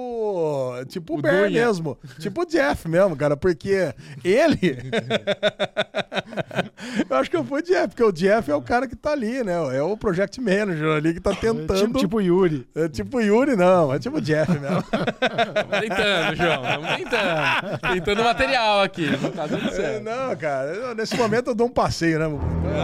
o. Tipo o, O Bear Dunha. mesmo. Tipo o Jeff mesmo, cara. Porque ele. eu acho que eu fui o Jeff, porque o Jeff é o cara que tá ali, né? É o project manager ali que tá tentando. Tipo, tipo Yuri. É tipo o Yuri, não. É tipo o Jeff mesmo. Estamos tentando, João. Estamos tentando. Tentando material aqui. Não tá dando É, certo. não, cara. eu- Nesse momento eu dou um passeio, né, Bubu?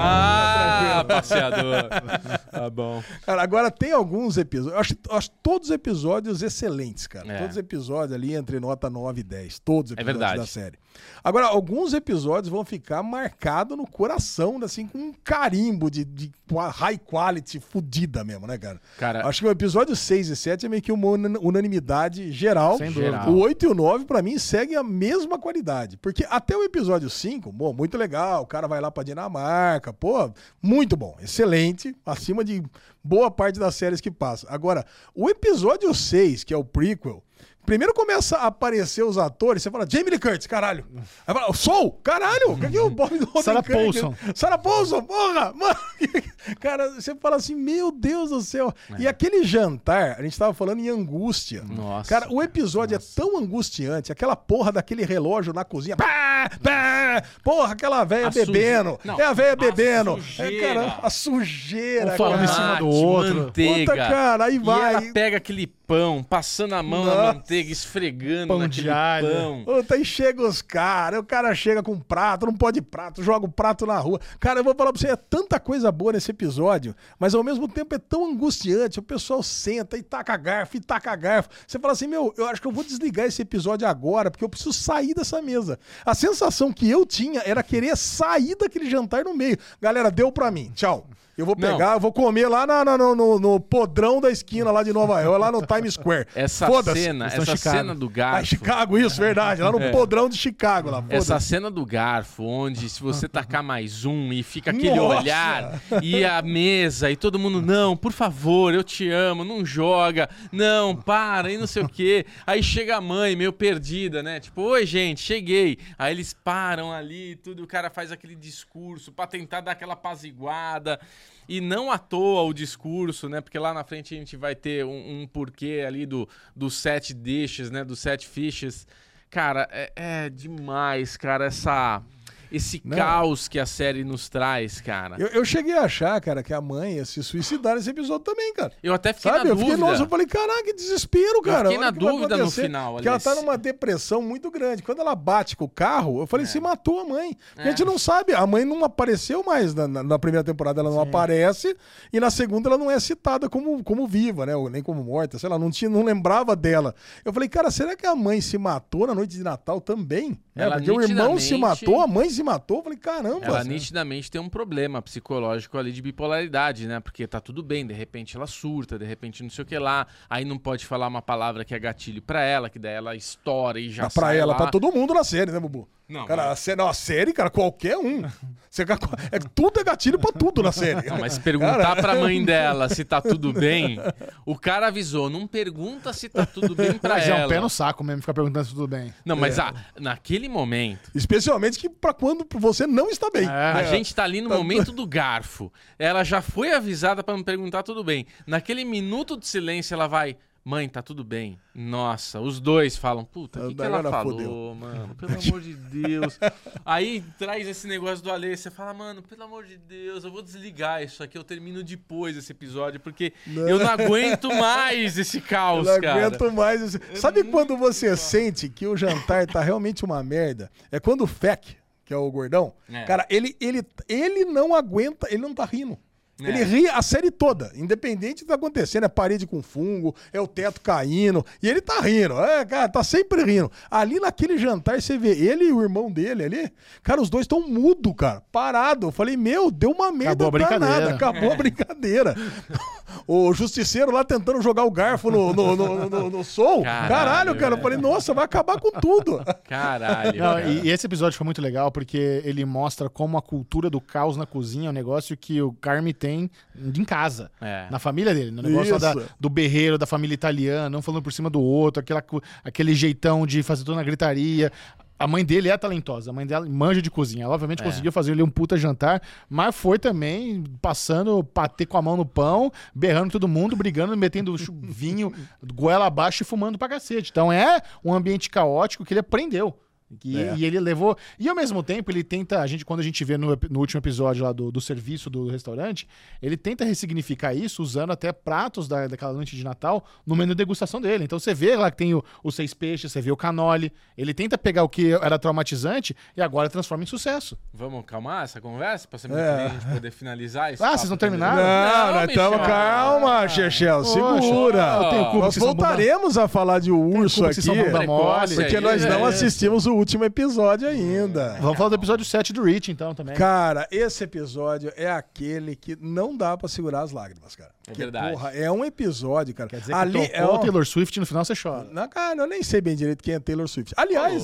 Ah, passeador. Tá bom. Cara, agora tem alguns episódios. Eu acho, eu acho todos os episódios excelentes, cara. É. Todos os episódios ali entre nota nove e dez. Todos os episódios verdade. da série. Agora, alguns episódios vão ficar marcados no coração, assim, com um carimbo de, de high quality fudida mesmo, né, cara? Cara, Acho que o episódio seis e sete é meio que uma una- unanimidade geral. Sem dúvida. Geral. O oito e o nove, pra mim, seguem a mesma qualidade. Porque até o episódio cinco, bom, muito legal. O cara vai lá pra Dinamarca. Pô, muito bom. Excelente. Acima de boa parte das séries que passa. Agora, o episódio seis, que é o prequel, primeiro começa a aparecer os atores, você fala, Jamie Lee Curtis, caralho. Aí fala, Soul, caralho. O que é o Bob do Sarah Odenkirk? Paulson. Sarah Paulson, porra, mano. Cara, você fala assim, meu Deus do céu. E aquele jantar, a gente tava falando em angústia. Nossa. Cara, o episódio é tão angustiante, aquela porra daquele relógio na cozinha. Pá, pá, porra, aquela velha A suje- bebendo. Não, é a velha a bebendo. É, sujeira. cara, a sujeira. Um falando cara. em cima do Tomate, outro. Manteiga. Puta, cara, aí E vai. ela pega aquele pão, passando a mão na Nossa. manteiga, esfregando Pão naquele de alho. pão. Puta, aí chega os caras, o cara chega com prato, não pode prato, joga o prato na rua. Cara, eu vou falar pra você, é tanta coisa boa nesse episódio, mas ao mesmo tempo é tão angustiante. O pessoal senta e taca garfo, e taca garfo. Você fala assim, meu, eu acho que eu vou desligar esse episódio agora, porque eu preciso sair dessa mesa. A sensação que eu tinha era querer sair daquele jantar no meio. Galera, deu pra mim, tchau. Eu vou pegar, Não. eu vou comer lá na- na- no, no- no podrão da esquina lá de Nova York, lá no Times Square. Essa Foda-se. cena, Estão em essa Chicago. cena do Ah, garfo. Chicago, isso, verdade. Lá no É. podrão de Chicago. Lá, Essa foda-se. cena do garfo, onde se você tacar mais um e fica aquele Nossa! olhar, e a mesa, e todo mundo, não, por favor, eu te amo, não joga, não, para, e não sei o quê. Aí chega a mãe, meio perdida, né? Tipo, oi, gente, cheguei. Aí eles param ali, tudo, o cara faz aquele discurso pra tentar dar aquela apaziguada. E não à toa o discurso, né? Porque lá na frente a gente vai ter um, um porquê ali do, do sete dishes, né? Do sete fishes. Cara, é, é demais, cara, essa... esse Não. caos que a série nos traz, cara. Eu, eu cheguei a achar, cara, que a mãe ia se suicidar nesse episódio também, cara. Eu até fiquei Sabe? na eu fiquei, dúvida. nossa, eu falei, caraca, que desespero, cara. fiquei Olha na o que vai dúvida no acontecer. final, Porque ela tá Alice. numa depressão muito grande. Quando ela bate com o carro, eu falei, se matou a mãe. Porque É. a gente não sabe, a mãe não apareceu mais na, na, na primeira temporada, ela não aparece, e na segunda ela não é citada como, como viva, né? Ou nem como morta, sei lá, não, tinha, não lembrava dela. Eu falei, cara, será que a mãe se matou na noite de Natal também? É, Ela porque o irmão se nitidamente- matou, a mãe se matou. Eu falei, caramba. Ela assim, nitidamente tem um problema psicológico ali de bipolaridade, né? Porque tá tudo bem, de repente ela surta, de repente não sei o que lá, aí não pode falar uma palavra que é gatilho pra ela, que daí ela estoura e já Dá pra sai ela, lá. pra todo mundo na série, né, Bubu? Não, Cara, mas- a série, não, a série, cara, qualquer um. Você, é, tudo é gatilho pra tudo na série. Não, mas se perguntar Cara, pra mãe dela se tá tudo bem, o cara avisou, não pergunta se tá tudo bem pra Mas ela. é um pé no saco mesmo ficar perguntando se tudo bem. Não, mas É. ah, naquele momento, Especialmente que pra quando você não está bem. a É. gente tá ali no Tá- momento do garfo. Ela já foi avisada pra não perguntar tudo bem. Naquele minuto de silêncio, ela vai... Mãe, tá tudo bem. Nossa, os dois falam, puta, o que, que ela Agora falou, fodeu. mano? Pelo amor de Deus. Aí traz esse negócio do Alê, você fala, mano, pelo amor de Deus, eu vou desligar isso aqui, eu termino depois esse episódio, porque eu não aguento mais esse caos, Eu não cara. aguento mais. isso. Sabe quando você sente que o jantar tá realmente uma merda? É quando o Feck, que é o gordão, É. cara, ele, ele, ele não aguenta, ele não tá rindo. É. Ele ri a série toda, independente do que tá acontecendo. É parede com fungo, é o teto caindo. E ele tá rindo. É, cara, tá sempre rindo. Ali naquele jantar, você vê ele e o irmão dele ali. Cara, os dois estão mudo, cara. Parado. Eu falei, meu, deu uma merda Acabou a brincadeira. danada. Acabou a brincadeira. O justiceiro lá tentando jogar o garfo no, no, no, no, no som. Caralho, Caralho, cara. Eu falei, nossa, vai acabar com tudo. Caralho. Não, cara. e, e esse episódio foi muito legal porque ele mostra como a cultura do caos na cozinha é um negócio que o Carme tem em casa, É. na família dele. No negócio lá da- Isso. do berreiro, da família italiana, um falando por cima do outro, aquela, co- aquele jeitão de fazer tudo na gritaria. A mãe dele é talentosa, a mãe dela manja de cozinha. Ela obviamente É. conseguiu fazer ali um puta jantar, mas foi também passando patê com a mão no pão, berrando todo mundo, brigando, metendo chu- vinho, goela abaixo e fumando pra cacete. Então é um ambiente caótico que ele aprendeu. E, É. e ele levou. E ao mesmo tempo, ele tenta. A gente, quando a gente vê no, ep- no último episódio lá do, do serviço do restaurante, ele tenta ressignificar isso usando até pratos da, daquela noite de Natal no menu de degustação dele. Então você vê lá que tem o, os seis peixes, você vê o canole. Ele tenta pegar o que era traumatizante e agora transforma em sucesso. Vamos calmar essa conversa pra semana É. que vem a gente poder finalizar isso? Ah, vocês não terminaram? Não, nós estamos. Michel. Calma, Chechel, segura. eu tenho culpa Nós que vocês são voltaremos a falar de o urso culpa que aqui. vocês são bunda mole. Precoce Porque aí, nós não é. assistimos o último episódio ainda. Vamos falar do episódio sete do Rich, então, também. Cara, esse episódio é aquele que não dá pra segurar as lágrimas, cara. É Que, verdade. Porra, é um episódio, cara. Quer dizer Ali que tocou é o um... Taylor Swift no final você chora. Não, cara, eu nem sei bem direito quem é Taylor Swift. Aliás,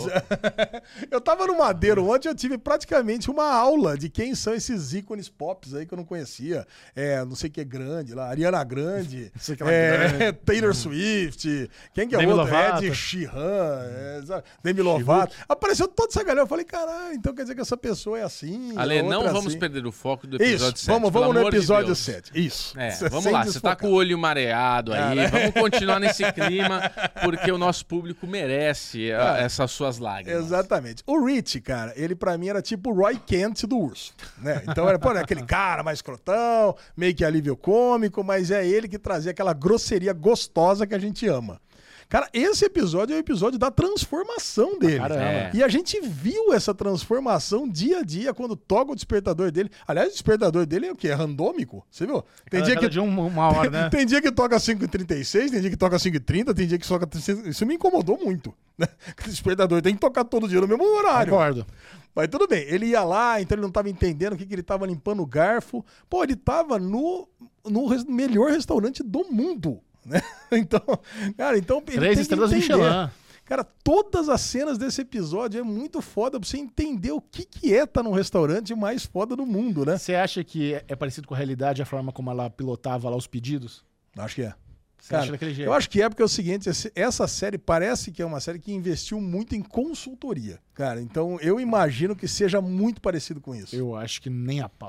eu tava no Madeiro ontem, eu tive praticamente uma aula de quem são esses ícones pops aí que eu não conhecia. É, não sei o que é grande lá, Ariana Grande, sei que ela é, é grande. Taylor Swift, quem que é Demi o outro? Lovato. Ed Sheeran, é, sabe? Demi Lovato. Apareceu toda essa galera, eu falei, caralho, então quer dizer que essa pessoa é assim? Ale, a não outra vamos assim. perder o foco do episódio Isso, sete. vamos, pelo vamos no amor de episódio Deus. sete. Isso. É, Sem vamos lá, você tá desfocar. com o olho mareado aí, vamos continuar nesse clima, porque o nosso público merece a- essas suas lágrimas. Exatamente. O Rich, cara, ele pra mim era tipo o Roy Kent do urso, né? Então era pô, né, aquele cara mais crotão, meio que alívio cômico, mas é ele que trazia aquela grosseria gostosa que a gente ama. Cara, esse episódio é o episódio da transformação dele. Caramba. É. E a gente viu essa transformação dia a dia quando toca o despertador dele. Aliás, o despertador dele é o quê? É randômico? Você viu? Tem Cada- dia cada que dia um- uma hora, né? Tem dia que toca cinco e trinta e seis, tem dia que toca cinco e trinta, tem dia que toca... Isso me incomodou muito. Né? O despertador tem que tocar todo dia no mesmo horário. Concordo. Mas tudo bem, ele ia lá, então ele não tava entendendo o que, que ele tava limpando o garfo. Pô, ele tava no, no res- melhor restaurante do mundo, né? Então, cara, então ele Três tem estrelas que entender. Michelin. Cara, todas as cenas desse episódio é muito foda pra você entender o que, que é estar num restaurante mais foda do mundo, né? Você acha que é- é parecido com a realidade a forma como ela pilotava lá os pedidos? Acho que é. Você acha daquele jeito? Eu acho que é porque é o seguinte, esse- essa série parece que é uma série que investiu muito em consultoria. Cara, então eu imagino que seja muito parecido com isso. Eu acho que nem a pau, cara.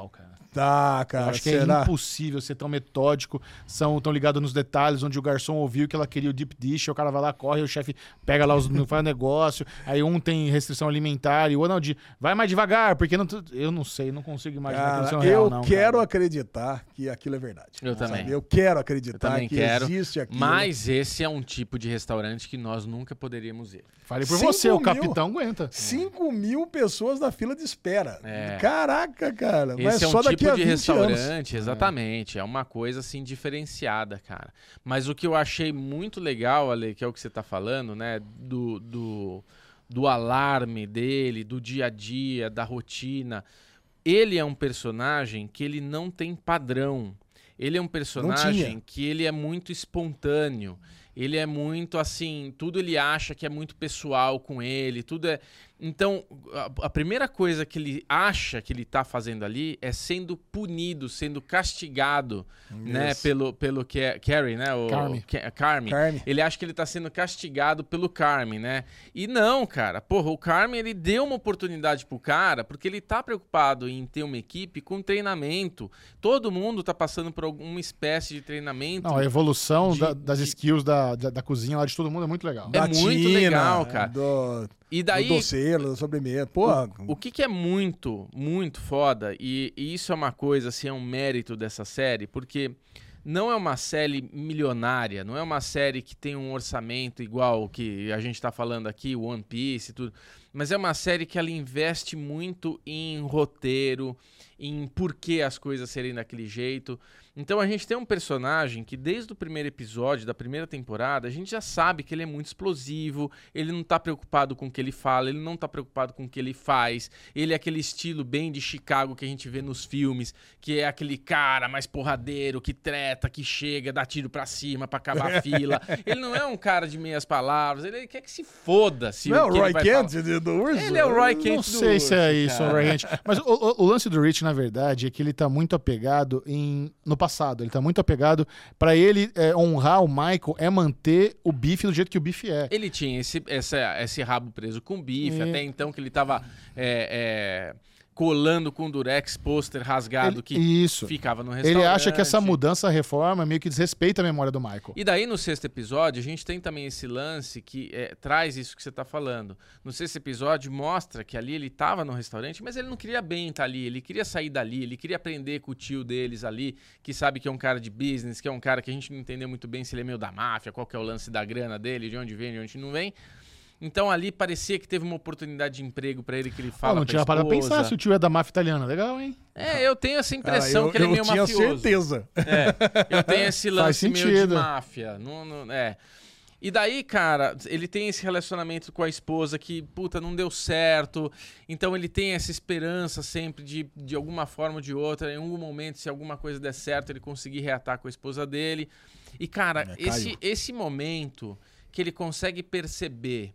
Tá, cara, Eu acho que será? é impossível ser tão metódico, são tão ligados nos detalhes, onde o garçom ouviu que ela queria o deep dish, o cara vai lá, corre, o chefe pega lá, os, faz o negócio, aí um tem restrição alimentar e o outro não, de, vai mais devagar, porque não, eu não sei, não consigo imaginar Cara, que isso é um eu real, não. quero cara. acreditar que aquilo é verdade. Eu sabe? também. Eu quero Eu acreditar também que quero. existe aquilo. Mas esse é um tipo de restaurante que nós nunca poderíamos ir. Falei por Cinco você, o mil. capitão aguenta. cinco mil pessoas na fila de espera. É. Caraca, cara. Mas Esse é um só daqui tipo a de vinte restaurante, anos. exatamente. É uma coisa assim diferenciada, cara. Mas o que eu achei muito legal, Ale, que é o que você tá falando, né? Do, do, do alarme dele, do dia a dia, da rotina. Ele é um personagem que ele não tem padrão. Ele é um personagem que ele é muito espontâneo. Ele é muito assim, tudo ele acha que é muito pessoal com ele, tudo é... Então, a, a primeira coisa que ele acha que ele tá fazendo ali é sendo punido, sendo castigado, né, pelo, pelo Ca- Carrie, né? O, Carme. Ca- Carme. Carme. Ele acha que ele tá sendo castigado pelo Carme, né? E não, cara. Porra, o Carme, ele deu uma oportunidade pro cara porque ele tá preocupado em ter uma equipe com treinamento. Todo mundo tá passando por alguma espécie de treinamento. Não, a evolução de- da- das de- skills da, da, da cozinha lá de todo mundo é muito legal. É Da muito tina, legal, cara. Do, E do daí, doceiro, da sobremesa. Porra. o que que é muito, muito foda, e, e isso é uma coisa, assim, é um mérito dessa série, porque não é uma série milionária, não é uma série que tem um orçamento igual o que a gente tá falando aqui, One Piece e tudo, mas é uma série que ela investe muito em roteiro, em por que as coisas serem daquele jeito. Então a gente tem um personagem que desde o primeiro episódio da primeira temporada, a gente já sabe que ele é muito explosivo, ele não tá preocupado com o que ele fala, ele não tá preocupado com o que ele faz, ele é aquele estilo bem de Chicago que a gente vê nos filmes, que é aquele cara mais porradeiro, que treta, que chega, dá tiro pra cima pra acabar a fila. Ele não é um cara de meias palavras, ele quer que se foda se Não é o que ele Roy vai Kent falar. do, do Urso? Ele é o Roy Kent Não do sei se Urso, é isso, cara. Roy Kent. Mas o, o- o lance do Rich, na verdade, é que ele tá muito apegado em, no passado. Ele tá muito apegado. Pra ele é, honrar o Michael é manter o Biff do jeito que o Biff é. Ele tinha esse, essa, esse rabo preso com bife, É. até então que ele tava é, é, colando com durex pôster rasgado Ele- que isso. ficava no restaurante. Ele acha que essa mudança, a reforma, meio que desrespeita a memória do Michael. E daí, no sexto episódio, a gente tem também esse lance que é, traz isso que você tá falando. No sexto episódio, mostra que ali ele tava no restaurante, mas ele não queria bem estar ali, ele queria sair dali, ele queria aprender com o tio deles ali, que sabe que é um cara de business, que é um cara que a gente não entendeu muito bem se ele é meio da máfia, qual que é o lance da grana dele, de onde vem, de onde não vem. Então ali parecia que teve uma oportunidade de emprego pra ele, que ele Ah, fala não pra tinha parado pra esposa. pensar se o tio é da máfia italiana. Legal, hein? É, eu tenho essa Cara, impressão eu, que ele é eu meio tinha mafioso. certeza. É, eu tenho esse Faz lance meio de sentido. máfia. Não, não- é. E daí, cara, ele tem esse relacionamento com a esposa que, puta, não deu certo. Então ele tem essa esperança sempre de, de alguma forma ou de outra, em algum momento, se alguma coisa der certo, ele conseguir reatar com a esposa dele. E, cara, É, esse, caiu. esse momento que ele consegue perceber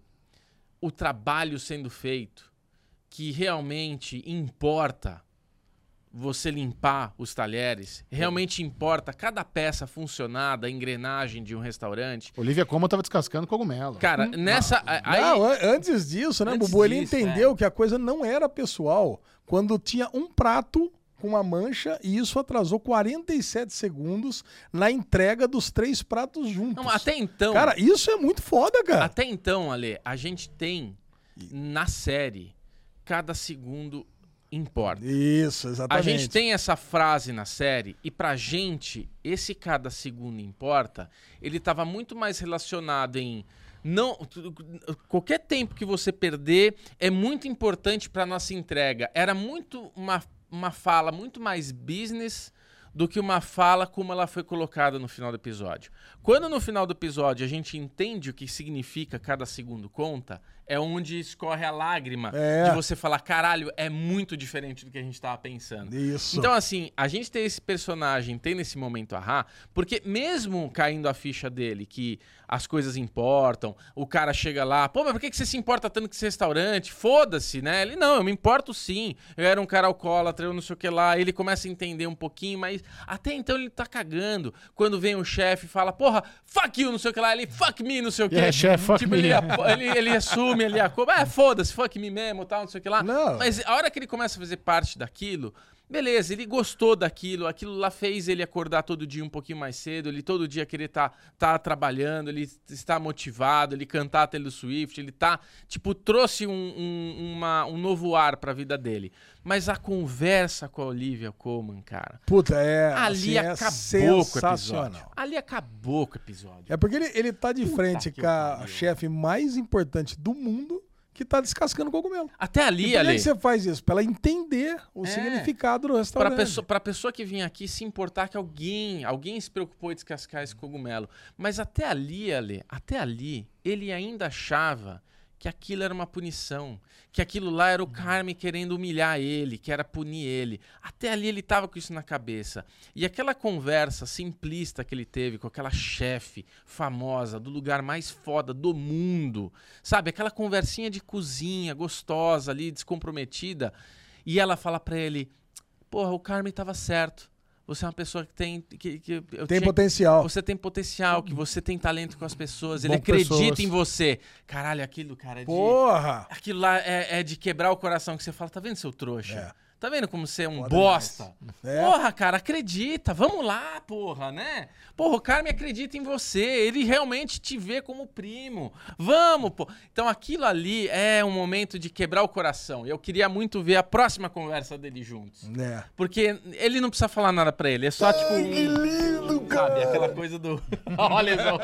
o trabalho sendo feito, que realmente importa você limpar os talheres, realmente importa cada peça funcionar da engrenagem de um restaurante. Olivia Colman tava descascando cogumelo. Cara, nessa... aí, Não, an- antes disso, né, Antes Bubu? Ele disso, entendeu que a coisa não era pessoal quando tinha um prato com uma mancha e isso atrasou quarenta e sete segundos na entrega dos três pratos juntos. não, até então... Cara, isso é muito foda, cara. Até então, Ale, a gente tem na série cada segundo importa. Isso, A exatamente. gente tem essa frase na série e pra gente esse cada segundo importa, ele tava muito mais relacionado em não tu- qualquer tempo que você perder é muito importante pra nossa entrega. Era muito uma uma fala muito mais business do que uma fala como ela foi colocada no final do episódio. Quando no final do episódio a gente entende o que significa cada segundo conta, é onde escorre a lágrima É. de você falar, caralho, é muito diferente do que a gente tava pensando. Isso. Então, assim, a gente tem esse personagem, tem nesse momento ahá, porque mesmo caindo a ficha dele, que as coisas importam, o cara chega lá, pô, mas por que que você se importa tanto com esse restaurante? Foda-se, né? Ele, não, eu me importo sim. Eu era um cara alcoólatra, eu não sei o que lá. Ele começa a entender um pouquinho, mas até então ele tá cagando. Quando vem o chefe e fala, porra, fuck you, não sei o que lá. Ele, fuck me, não sei o que. Yeah, chef, fuck tipo, me. Ele, ele, ele assume ali a culpa. É, foda-se, fuck me mesmo, tal, não sei o que lá. Não. Mas a hora que ele começa a fazer parte daquilo, Beleza, ele gostou daquilo, aquilo lá fez ele acordar todo dia um pouquinho mais cedo, ele todo dia querer estar tá, tá trabalhando, ele está motivado, ele cantar a Taylor Swift, ele tá, tipo, trouxe um, um, uma, um novo ar pra vida dele. Mas a conversa com a Olivia Colman, cara... Puta, é, ali assim, acabou é com o sensacional. episódio. Ali acabou com o episódio. É porque ele, ele tá de Puta frente que com a pariu. chefe mais importante do mundo que tá descascando cogumelo. Até ali, E por que Ale... que você faz isso? Pra ela entender o É. significado do Pra restaurante. pessoa, pra pessoa que vinha aqui se importar que alguém, alguém se preocupou em descascar esse cogumelo. Mas até ali, Ale, até ali, ele ainda achava que aquilo era uma punição, que aquilo lá era o Carme querendo humilhar ele, que era punir ele. Até ali ele tava com isso na cabeça. E aquela conversa simplista que ele teve com aquela chefe famosa do lugar mais foda do mundo, sabe? Aquela conversinha de cozinha gostosa ali, descomprometida. E ela fala pra ele, porra, o Carme tava certo. Você é uma pessoa que tem... Que, que eu Tem tinha- potencial. Você tem potencial, que você tem talento com as pessoas. Ele Bom acredita pessoas. em você. Caralho, aquilo, cara, é de... Porra! Aquilo lá é, é de quebrar o coração, que você fala, tá vendo, seu trouxa? É. Tá vendo como você é um Foda bosta? demais. É. Porra, cara, acredita. Vamos lá, porra, né? Porra, o Carme acredita em você. Ele realmente te vê como primo. Vamos, pô. Então aquilo ali é um momento de quebrar o coração. Eu queria muito ver a próxima conversa dele juntos. É. Porque ele não precisa falar nada pra ele. É só, tipo... Que lindo, cara! Sabe, aquela coisa do... Olha só.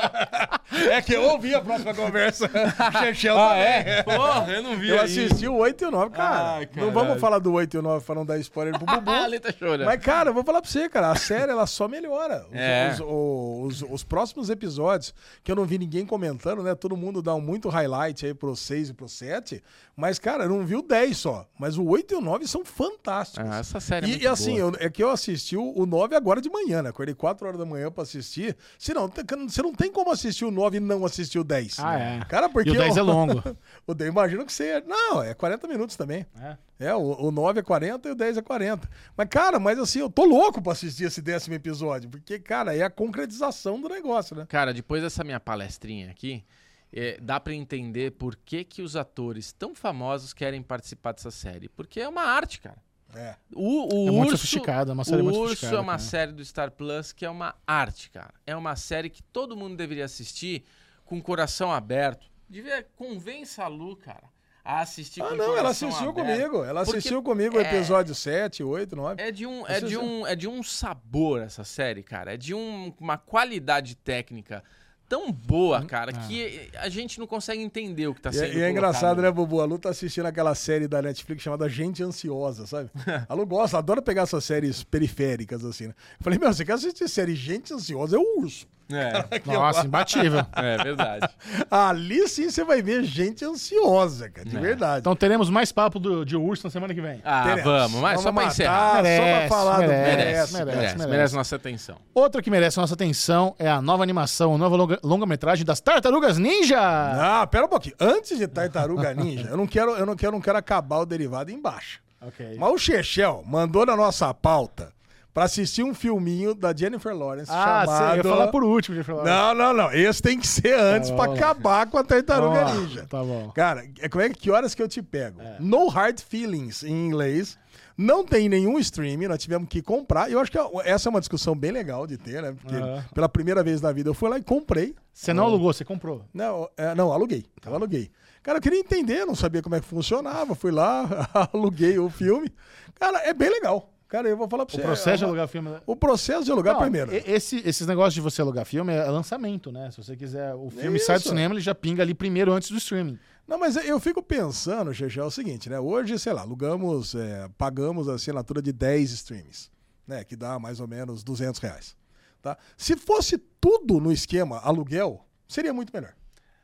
É que eu ouvi a próxima conversa. Chechel Ah, também. é? Porra, eu não vi Eu ainda. assisti o oito e o nove, cara. Ai, não caralho. vamos falar do oito e o nove pra não dar spoiler pro Bubu. Ah, ele tá chorando. Mas, cara, eu vou falar pra você, cara. A série, ela só melhora. Os, É. os, os, os- os próximos episódios, que eu não vi ninguém comentando, né? Todo mundo dá um muito highlight aí pro seis e pro sete. Mas, cara, eu não vi o dez só. Mas o oito e o nove são fantásticos. Ah, essa série é E, muito e assim, boa. eu- é que eu assisti o, o nove agora de manhã, né? Acordei quatro horas da manhã pra assistir. Se não, tem- você não tem como assistir o nove e não assistir o dez. Ah, é. Cara, porque... E o dez eu- é longo. o dez, imagino que você... Não, é quarenta minutos também. É. É, o, o nove é quarenta e o dez é quarenta. Mas, cara, mas assim, eu tô louco pra assistir esse décimo episódio. Porque, cara, é a concretização do negócio, né? Cara, depois dessa minha palestrinha aqui, é, dá pra entender por que, que os atores tão famosos querem participar dessa série. Porque é uma arte, cara. É. O, o É muito Urso, sofisticado, é uma série o muito Urso sofisticada, é uma cara. série do Star Plus que é uma arte, cara. É uma série que todo mundo deveria assistir com o coração aberto. Devia, convença a Lu, cara, a assistir com Ah, o não, ela coração assistiu aberto. comigo. Ela Porque assistiu comigo o é- episódio sete, oito, nove. É de um, é Assistiu. de um, é de um sabor essa série, cara. É de um- uma qualidade técnica tão boa, cara, que a gente não consegue entender o que tá E, sendo é- e é colocado engraçado, ali. né, Bubu? A Lu tá assistindo aquela série da Netflix chamada Gente Ansiosa, sabe? A Lu gosta, adora pegar essas séries periféricas, assim, né? Eu falei, meu, você quer assistir série Gente Ansiosa? É o Urso. É, Nossa, imbatível. é verdade. Ali sim você vai ver gente ansiosa, cara, de É. verdade. Então teremos mais papo do, de Urso na semana que vem. Ah, Teremos. vamos, mas só pra matar, encerrar. Só pra Merece, falar do merece, Merece, merece, merece, merece. merece, nossa atenção. Outra que merece a nossa atenção é a nova animação, a nova longa- longa-metragem das Tartarugas Ninja. Ah, pera um pouquinho. Antes de Tartaruga Ninja, eu não quero, eu não quero, não quero acabar o derivado embaixo. Ok. Mas o Chechel mandou na nossa pauta pra assistir um filminho da Jennifer Lawrence Ah, chamado... sei, eu ia falar por último. Jennifer Lawrence. Não, não, não. Esse tem que ser antes Tá pra bom. acabar com a Tartaruga Tá bom, Ninja. tá bom. Cara, é- como é que que horas que eu te pego? No Hard Feelings em inglês. Não tem nenhum streaming, nós tivemos que comprar. E eu acho que essa é uma discussão bem legal de ter, né? Porque Aham. pela primeira vez na vida eu fui lá e comprei. Você não alugou, você comprou. Não, é, não, aluguei. Eu aluguei. Cara, eu queria entender, não sabia como é que funcionava. Fui lá, aluguei o filme. Cara, é bem legal. Cara, eu vou falar pra O você. processo é de uma- alugar filme... né? O processo de alugar Não, primeiro. e- Esse, esses negócios de você alugar filme é lançamento, né? Se você quiser, o filme sai do Isso. cinema, ele já pinga ali primeiro antes do streaming. Não, mas eu fico pensando, Chechel, é o seguinte, né? Hoje, sei lá, alugamos, é, pagamos a assinatura de dez streams, né? Que dá mais ou menos duzentos reais. Tá? Se fosse tudo no esquema aluguel, seria muito melhor.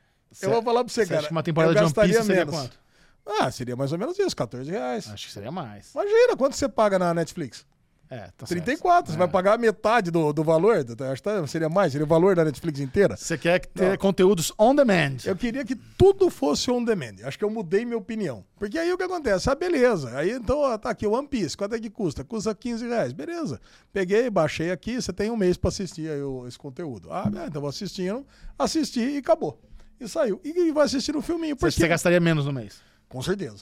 Eu vou falar pra você, Você cara. acha que uma temporada eu de One gastaria Piece seria menos. quanto? Ah, seria mais ou menos isso, quatorze reais. Acho que seria mais. Imagina, quanto você paga na Netflix? É, tá trinta e certo. quatro. Você É. vai pagar metade do, do valor? Acho que seria mais, seria o valor da Netflix inteira. Você quer ter Não. conteúdos on demand. Eu queria que tudo fosse on demand. Acho que eu mudei minha opinião. Porque aí o que acontece? Ah, beleza. Aí então, ó, tá aqui o One Piece. Quanto é que custa? Custa quinze reais. Beleza. Peguei, baixei aqui. Você tem um mês pra assistir aí o- esse conteúdo. Ah, é, então vou assistindo. Assisti e acabou. E saiu. E vai assistir um filminho. Você, Porque... você gastaria menos no mês. Com certeza.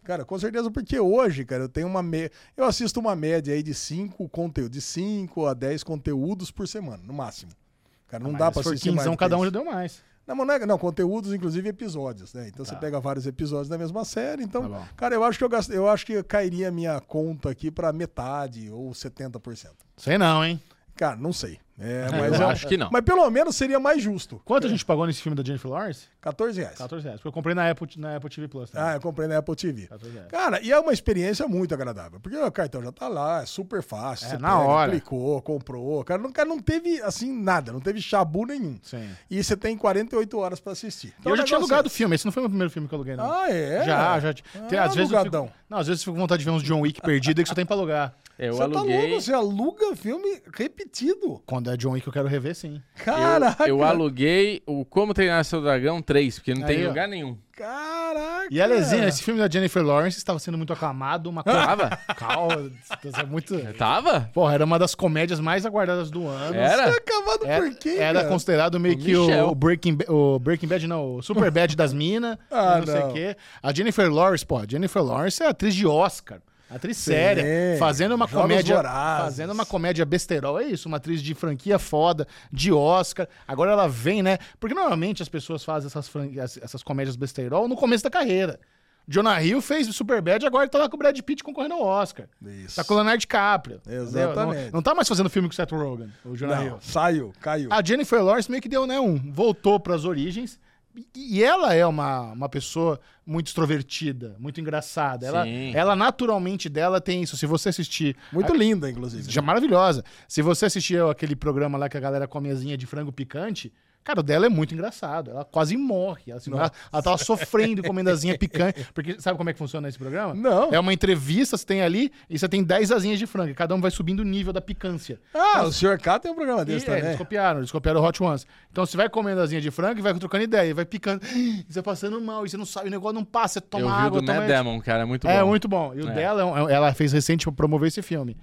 Cara, com certeza, porque hoje, cara, eu tenho uma me... eu assisto uma média aí de cinco conteúdos, de cinco a dez conteúdos por semana, no máximo. Cara, não Mas dá pra se for assistir mais. quinzão, do que cada um isso. já deu mais. Não, mas não, é- não, conteúdos, inclusive episódios, né? Então Tá. você pega vários episódios da mesma série. Então, Tá bom. cara, eu acho que eu, gasto... eu acho que cairia a minha conta aqui pra metade ou setenta por cento. Sei não, hein? Cara, não sei. É, Eu mas acho que não. Mas pelo menos seria mais justo. Quanto a gente pagou nesse filme da Jennifer Lawrence? quatorze reais. quatorze reais. Porque eu comprei na Apple, na Apple T V Plus. Também. Ah, eu comprei na Apple T V. quatorze reais. Cara, e é uma experiência muito agradável. Porque o cartão já tá lá, é super fácil. É, você na hora. Clicou, comprou. Cara, não, cara, não teve, assim, nada. Não teve chabu nenhum. Sim. E você tem quarenta e oito horas pra assistir. E Então, eu já o tinha negócio alugado é- o filme. Esse não foi o meu primeiro filme que eu aluguei, não. Ah, é? Já, já. Tem, Ah, às vezes eu alugadão. fico, não, às vezes eu fico com vontade de ver uns John Wick perdido aí que só tem pra alugar. Eu Você tá aluguei. louco? Você aluga filme repetido. Quando é John Wick eu quero rever, sim. Caraca. Eu, eu aluguei o Como Treinar Seu Dragão três, porque não Aí, tem ó. lugar nenhum. Caraca. E a Lezinha, esse filme da Jennifer Lawrence estava sendo muito aclamado. Uma Tava? Calma, é muito... Tava? Porra, era uma das comédias mais aguardadas do ano. Era? Você é acabado Era, por quê, era cara? considerado meio O que o, Michel. o Breaking, Ba- o Breaking Bad, não, o Super Bad das minas, Ah, não sei não. o quê. A Jennifer Lawrence, pô, a Jennifer Lawrence é atriz de Oscar. Atriz séria, fazendo uma Jogos comédia, Vorazes. fazendo uma comédia besterol, é isso, uma atriz de franquia foda, de Oscar. Agora ela vem, né? Porque normalmente as pessoas fazem essas, fran- essas comédias besterol no começo da carreira. Jonah Hill fez Superbad e agora tá lá com o Brad Pitt concorrendo ao Oscar. Isso. Tá com o Leonardo DiCaprio. entendeu? Exatamente. Não, não tá mais fazendo filme com o Seth Rogen, o Jonah Hill. Não, saiu, caiu. A Jennifer Lawrence meio que deu, né, um... Voltou pras origens. E e ela é uma, uma pessoa muito extrovertida, muito engraçada. Ela, Sim. ela naturalmente dela tem isso. Se você assistir... Muito a- linda, inclusive. Já maravilhosa. Se você assistir aquele programa lá que a galera come asinha de frango picante... Cara, o dela é muito engraçado. Ela quase morre. Ela, assim, ela, ela tava sofrendo comendo asinha picante. Porque sabe como é que funciona esse programa? Não. É uma entrevista, você tem ali, e você tem dez asinhas de frango. E cada um vai subindo o nível da picância. Ah, o senhor K tem um programa E, desse é, eles também. copiaram, eles copiaram o Hot Ones. Então você vai comendo asinha de frango e vai trocando ideia, e vai picando. E você passando mal, e você não sabe, o negócio não passa, você toma Eu vi o água, do toma... Matt Damon, cara, é muito bom. É, muito bom. E o É. dela, é um- ela fez recente pra promover esse filme.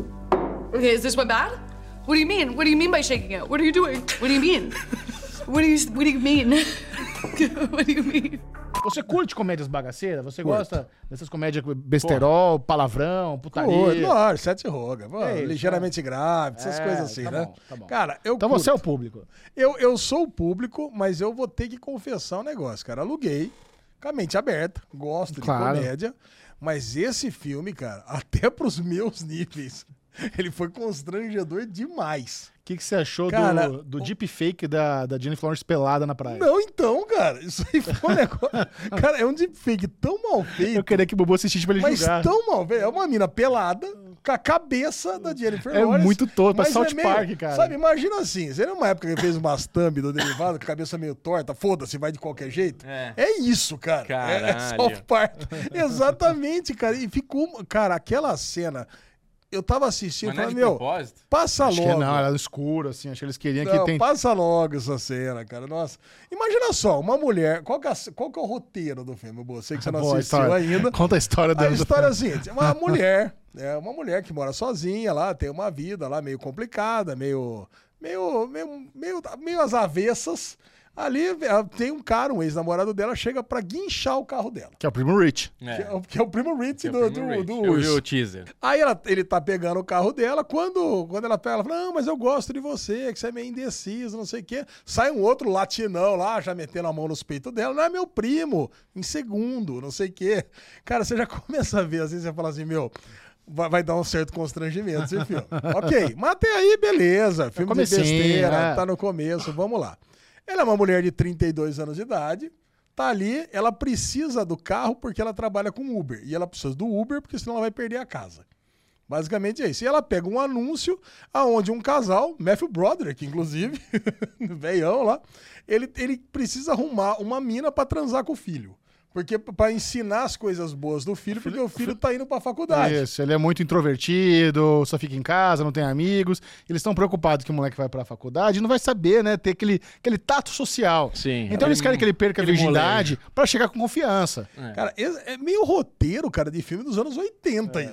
Okay, is this one bad? What do you mean? What do you mean by shaking it? What are you doing? What do you mean? What do you What do you mean? What do you mean? Você curte comédias bagaceiras? Você Curto. gosta dessas comédias besterol, palavrão, Pô, putaria? Lógico, Seth Rogen. Pô, É isso, ligeiramente grave, essas É, coisas assim, tá né? bom, tá bom. Cara, eu Então curto. você é o público. Eu, eu sou o público, mas eu vou ter que confessar um negócio, cara. Aluguei, com a mente aberta, gosto Claro. de comédia, mas esse filme, cara, até pros meus níveis, ele foi constrangedor demais. O que, que você achou Cara, do, do deepfake da, da Jennifer Lawrence pelada na praia? Não, então, cara, isso aí foi um negócio... Cara, é um deepfake tão mal feito, Eu queria que o Bubu assistisse pra ele mas julgar. tão mal feito. É uma mina pelada, com a cabeça da Jennifer É Lawrence. muito tosco, mas parece South meio- Park, cara. Sabe, imagina assim, você numa época que fez umas thumb do derivado, com a cabeça meio torta, foda-se, vai de qualquer jeito. É. É isso, cara. É Caralho. South Park. Exatamente, cara. E ficou... Cara, aquela cena... Eu tava assistindo e Mas não é falei, de meu, propósito? passa Acho que logo. não, era escuro, assim. Acho que eles queriam Não, que tem... passa logo essa cena, cara. Nossa. Imagina só, uma mulher... Qual que é, a- qual que é o roteiro do filme, Boa? Sei que você não Boa assistiu história. ainda. Conta a história A do... história é a seguinte, uma mulher, é uma mulher que mora sozinha lá, tem uma vida lá meio complicada, meio, meio, meio, meio, meio às avessas. Ali ela tem um cara, um ex-namorado dela, chega pra guinchar o carro dela. Que é o primo Rich. É. Que é, o- que é o primo Rich Que é o do, Primo do, Rich. do Eu vi urso. o teaser. Aí ela- ele tá pegando o carro dela, quando, quando ela pega, ela fala, não, mas eu gosto de você, que você é meio indeciso, não sei o quê. Sai um outro latinão lá, já metendo a mão nos peitos dela, não é meu primo, em segundo, não sei o quê. Cara, você já começa a ver, assim, você fala assim, meu... Vai, vai dar um certo constrangimento esse filme. Ok, mas até aí, beleza. Filme de comecinho, besteira, é. tá no começo, vamos lá. Ela é uma mulher de trinta e dois anos de idade, tá ali, ela precisa do carro porque ela trabalha com Uber. E ela precisa do Uber porque senão ela vai perder a casa. Basicamente é isso. E ela pega um anúncio aonde um casal, Matthew Broderick, inclusive, velhão lá, ele, ele precisa arrumar uma mina pra transar com o filho. Porque pra ensinar as coisas boas do filho, porque o filho tá indo pra faculdade. Isso, ele é muito introvertido, só fica em casa, não tem amigos. Eles estão preocupados que o moleque vai pra faculdade e não vai saber, né, ter aquele, aquele tato social. Sim. Então eles querem que ele perca a aquele virgindade pra chegar com confiança. É. Cara, é é meio roteiro, cara, de filme dos anos oitenta isso.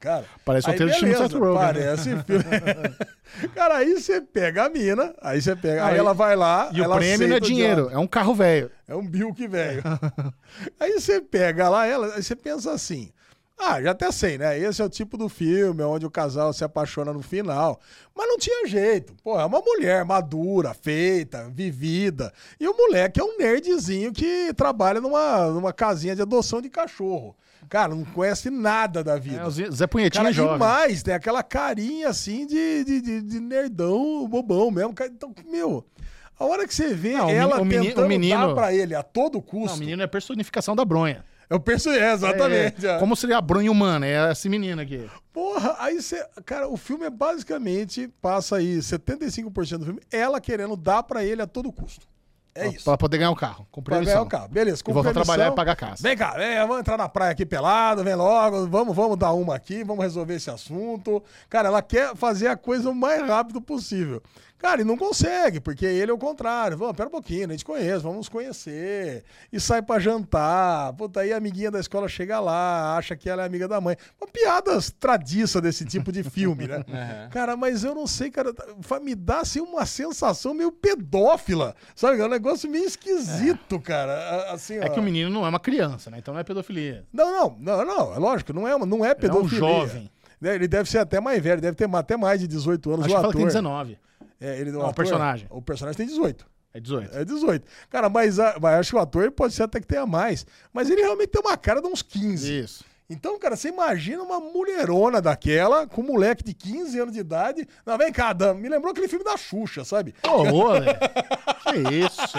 Cara, parece aí roteiro de filme do Seth Rogen. Parece filme. Cara, aí você pega a mina, aí você pega, aí, aí ela vai lá. E ela o prêmio não é dinheiro, é um carro velho. É um Buick velho. Aí você pega lá ela, aí você pensa assim. Ah, já até sei, né? Esse é o tipo do filme onde o casal se apaixona no final. Mas não tinha jeito. Pô, é uma mulher madura, feita, vivida. E o moleque é um nerdzinho que trabalha numa, numa casinha de adoção de cachorro. Cara, não conhece nada da vida. É, o Zé Punhetinho cara, jovem. demais, tem aquela carinha assim de, de, de, de nerdão, bobão mesmo. Então, meu... A hora que você vê não, ela o menino, tentando o menino, dar pra ele a todo custo... Não, o menino é a personificação da bronha. Eu penso, é, exatamente. É, é. Como seria a bronha humana? É esse menino aqui. Porra, aí você... Cara, o filme é basicamente... Passa aí setenta e cinco por cento do filme, ela querendo dar pra ele a todo custo. É pra, isso. Pra poder ganhar o carro. Com pra ganhar o carro. Beleza, com e voltar a permissão, trabalhar e pagar a casa. Vem cá, vem, vamos entrar na praia aqui pelado, vem logo, vamos, vamos dar uma aqui, vamos resolver esse assunto. Cara, ela quer fazer a coisa o mais rápido possível. Cara, e não consegue, porque ele é o contrário. Vamos, pera um pouquinho, a gente conhece, vamos nos conhecer. E sai pra jantar. Puta, aí a amiguinha da escola chega lá, acha que ela é amiga da mãe. Uma piadas tradiça desse tipo de filme, né? Uhum. Cara, mas eu não sei, cara, me dá assim uma sensação meio pedófila, sabe? É um negócio meio esquisito, é. cara. Assim, é ó. que o menino não é uma criança, né? Então não é pedofilia. Não, não, não, não, é lógico, não é, não é pedofilia. É um jovem. Ele deve ser até mais velho, deve ter até mais de dezoito anos. Acho o que ator. fala que tem dezenove. É, ele, o, não, ator, o personagem. O personagem tem dezoito. É dezoito. É dezoito. Cara, mas, a, mas acho que o ator pode ser até que tenha mais. Mas ele realmente tem uma cara de uns quinze. Isso. Então, cara, você imagina uma mulherona daquela, com um moleque de quinze anos de idade. Não, vem cá, Dan. Me lembrou aquele filme da Xuxa, sabe? Ô, oh, velho. Que isso?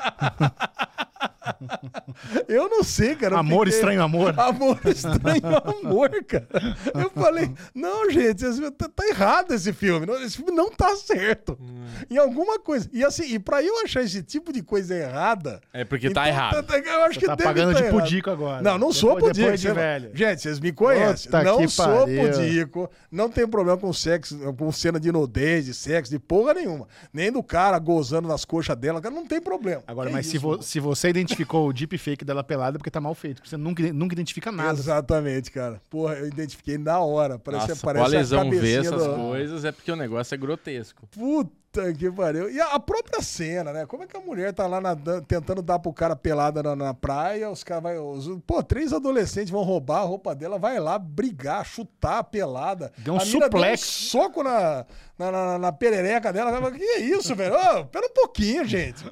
Eu não sei, cara. Amor, fiquei... estranho amor. Amor, estranho amor, cara. Eu falei, não, gente, tá, tá errado esse filme. Esse filme não tá certo. Hum. Em alguma coisa. E assim, e pra eu achar esse tipo de coisa errada... É porque então, tá errado. Tá, eu acho Você que tá deve pagando tá de errado. pudico agora. Não, não depois, sou pudico. Depois de você... velho. Gente, vocês me conhecem. Puta não sou pariu. pudico. Não tem problema com sexo, com cena de nudez, de sexo, de porra nenhuma. Nem do cara gozando nas coxas dela. Não tem problema. Agora, que mas isso, se, vo se você identificou o deepfake dela pelada, é porque tá mal feito. Porque você nunca, nunca identifica nada. Exatamente, cara. Porra, eu identifiquei na hora. Parece, Nossa, parece a lesão ver essas do... coisas é porque o negócio é grotesco. Puta que pariu. E a, a própria cena, né? Como é que a mulher tá lá nadando, tentando dar pro cara pelada na, na praia, os caras vai, os, pô, três adolescentes vão roubar a roupa dela, vai lá brigar, chutar a pelada. Deu um a suplex. Deu um soco na, na, na, na perereca dela. Que é isso, velho? Oh, pera um pouquinho, gente.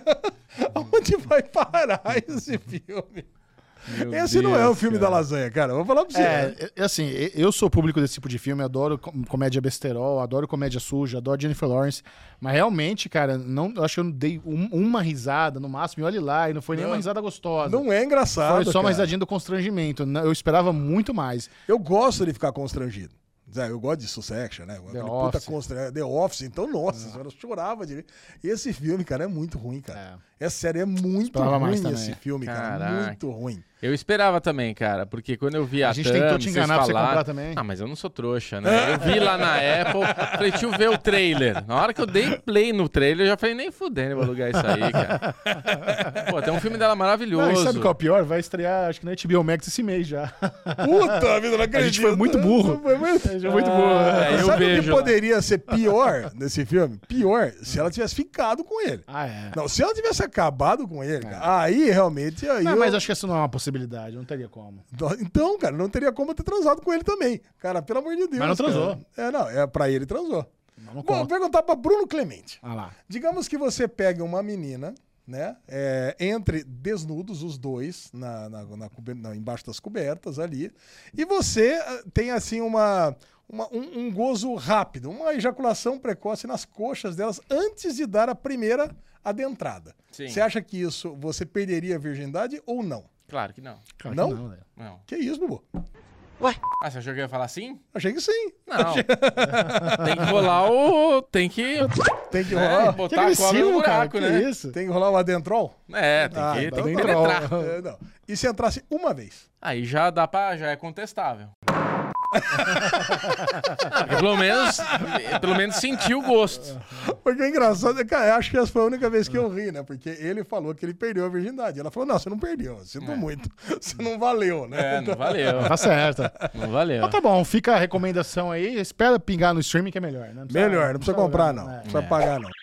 Onde vai parar esse filme? Meu Esse Deus, não é o filme cara. da lasanha, cara. Eu vou falar pra você. É, é, assim, eu sou público desse tipo de filme, adoro comédia besterol, adoro comédia suja, adoro Jennifer Lawrence, mas realmente, cara, não, eu acho que eu dei um, uma risada no máximo, e olha lá, e não foi não, nem uma risada gostosa. Não é engraçado, Foi só uma risadinha do constrangimento. Eu esperava muito mais. Eu gosto de ficar constrangido. Eu gosto de Succession, né? The Puta Office. Constra... The Office, então, nossa, ah. eu chorava de... Esse filme, cara, é muito ruim, cara. É, é sério, é muito Esperava ruim esse filme, Caraca. cara. Muito ruim. Eu esperava também, cara, porque quando eu vi a, a gente thumb, tentou te enganar pra você falar... comprar também. Ah, mas eu não sou trouxa, né? Eu vi lá na Apple, falei, deixa eu ver o trailer. Na hora que eu dei play no trailer, eu já falei, nem fudendo, eu vou alugar isso aí, cara. Pô, tem um filme dela maravilhoso. Não, e sabe qual é o pior? Vai estrear, acho que na H B O Max esse mês já. Puta vida, não acredito. A gente foi muito burro. Foi muito, a gente foi muito burro. É, eu sabe o que vejo poderia ser pior nesse filme? Pior, se ela tivesse ficado com ele. Ah, é. Não, se ela tivesse acabado com ele, cara, aí realmente... Aí não, eu... mas acho que isso não é uma possibilidade, não teria como. Então, cara, não teria como ter transado com ele também. Cara, pelo amor de Deus. Mas não transou. Cara. É, não, é pra ele transou. Não, não Bom, vou perguntar pra Bruno Clemente. Ah lá. Digamos que você pega uma menina, né, é, entre desnudos, os dois, na, na, na, na, embaixo das cobertas ali, e você tem, assim, uma... Uma, um, um gozo rápido, uma ejaculação precoce nas coxas delas antes de dar a primeira adentrada. Sim. Você acha que isso, você perderia a virgindade ou não? Claro que não. Claro não? Que não, não. Que isso, Bubu? Ué? Ah, você achou que eu ia falar assim? Achei que sim. Não. Tem que rolar o... Tem que... Tem que rolar... É, botar a cobra no buraco, cara, né? Que isso? Tem que rolar o adentrol? É, tem ah, que, então tem que tá penetrar. É, não. E se entrasse uma vez? Aí já dá pra... Já é contestável. pelo menos, pelo menos sentiu o gosto. Porque é engraçado, cara, eu acho que essa foi a única vez que eu ri, né? Porque ele falou que ele perdeu a virgindade. Ela falou, não, você não perdeu, sinto é. muito. Você não valeu, né? É, não valeu. Tá certo. Não valeu. Então tá bom, fica a recomendação aí. Espera pingar no streaming que é melhor, né? Não precisa, melhor, não precisa comprar, não. Não precisa é. pagar, não.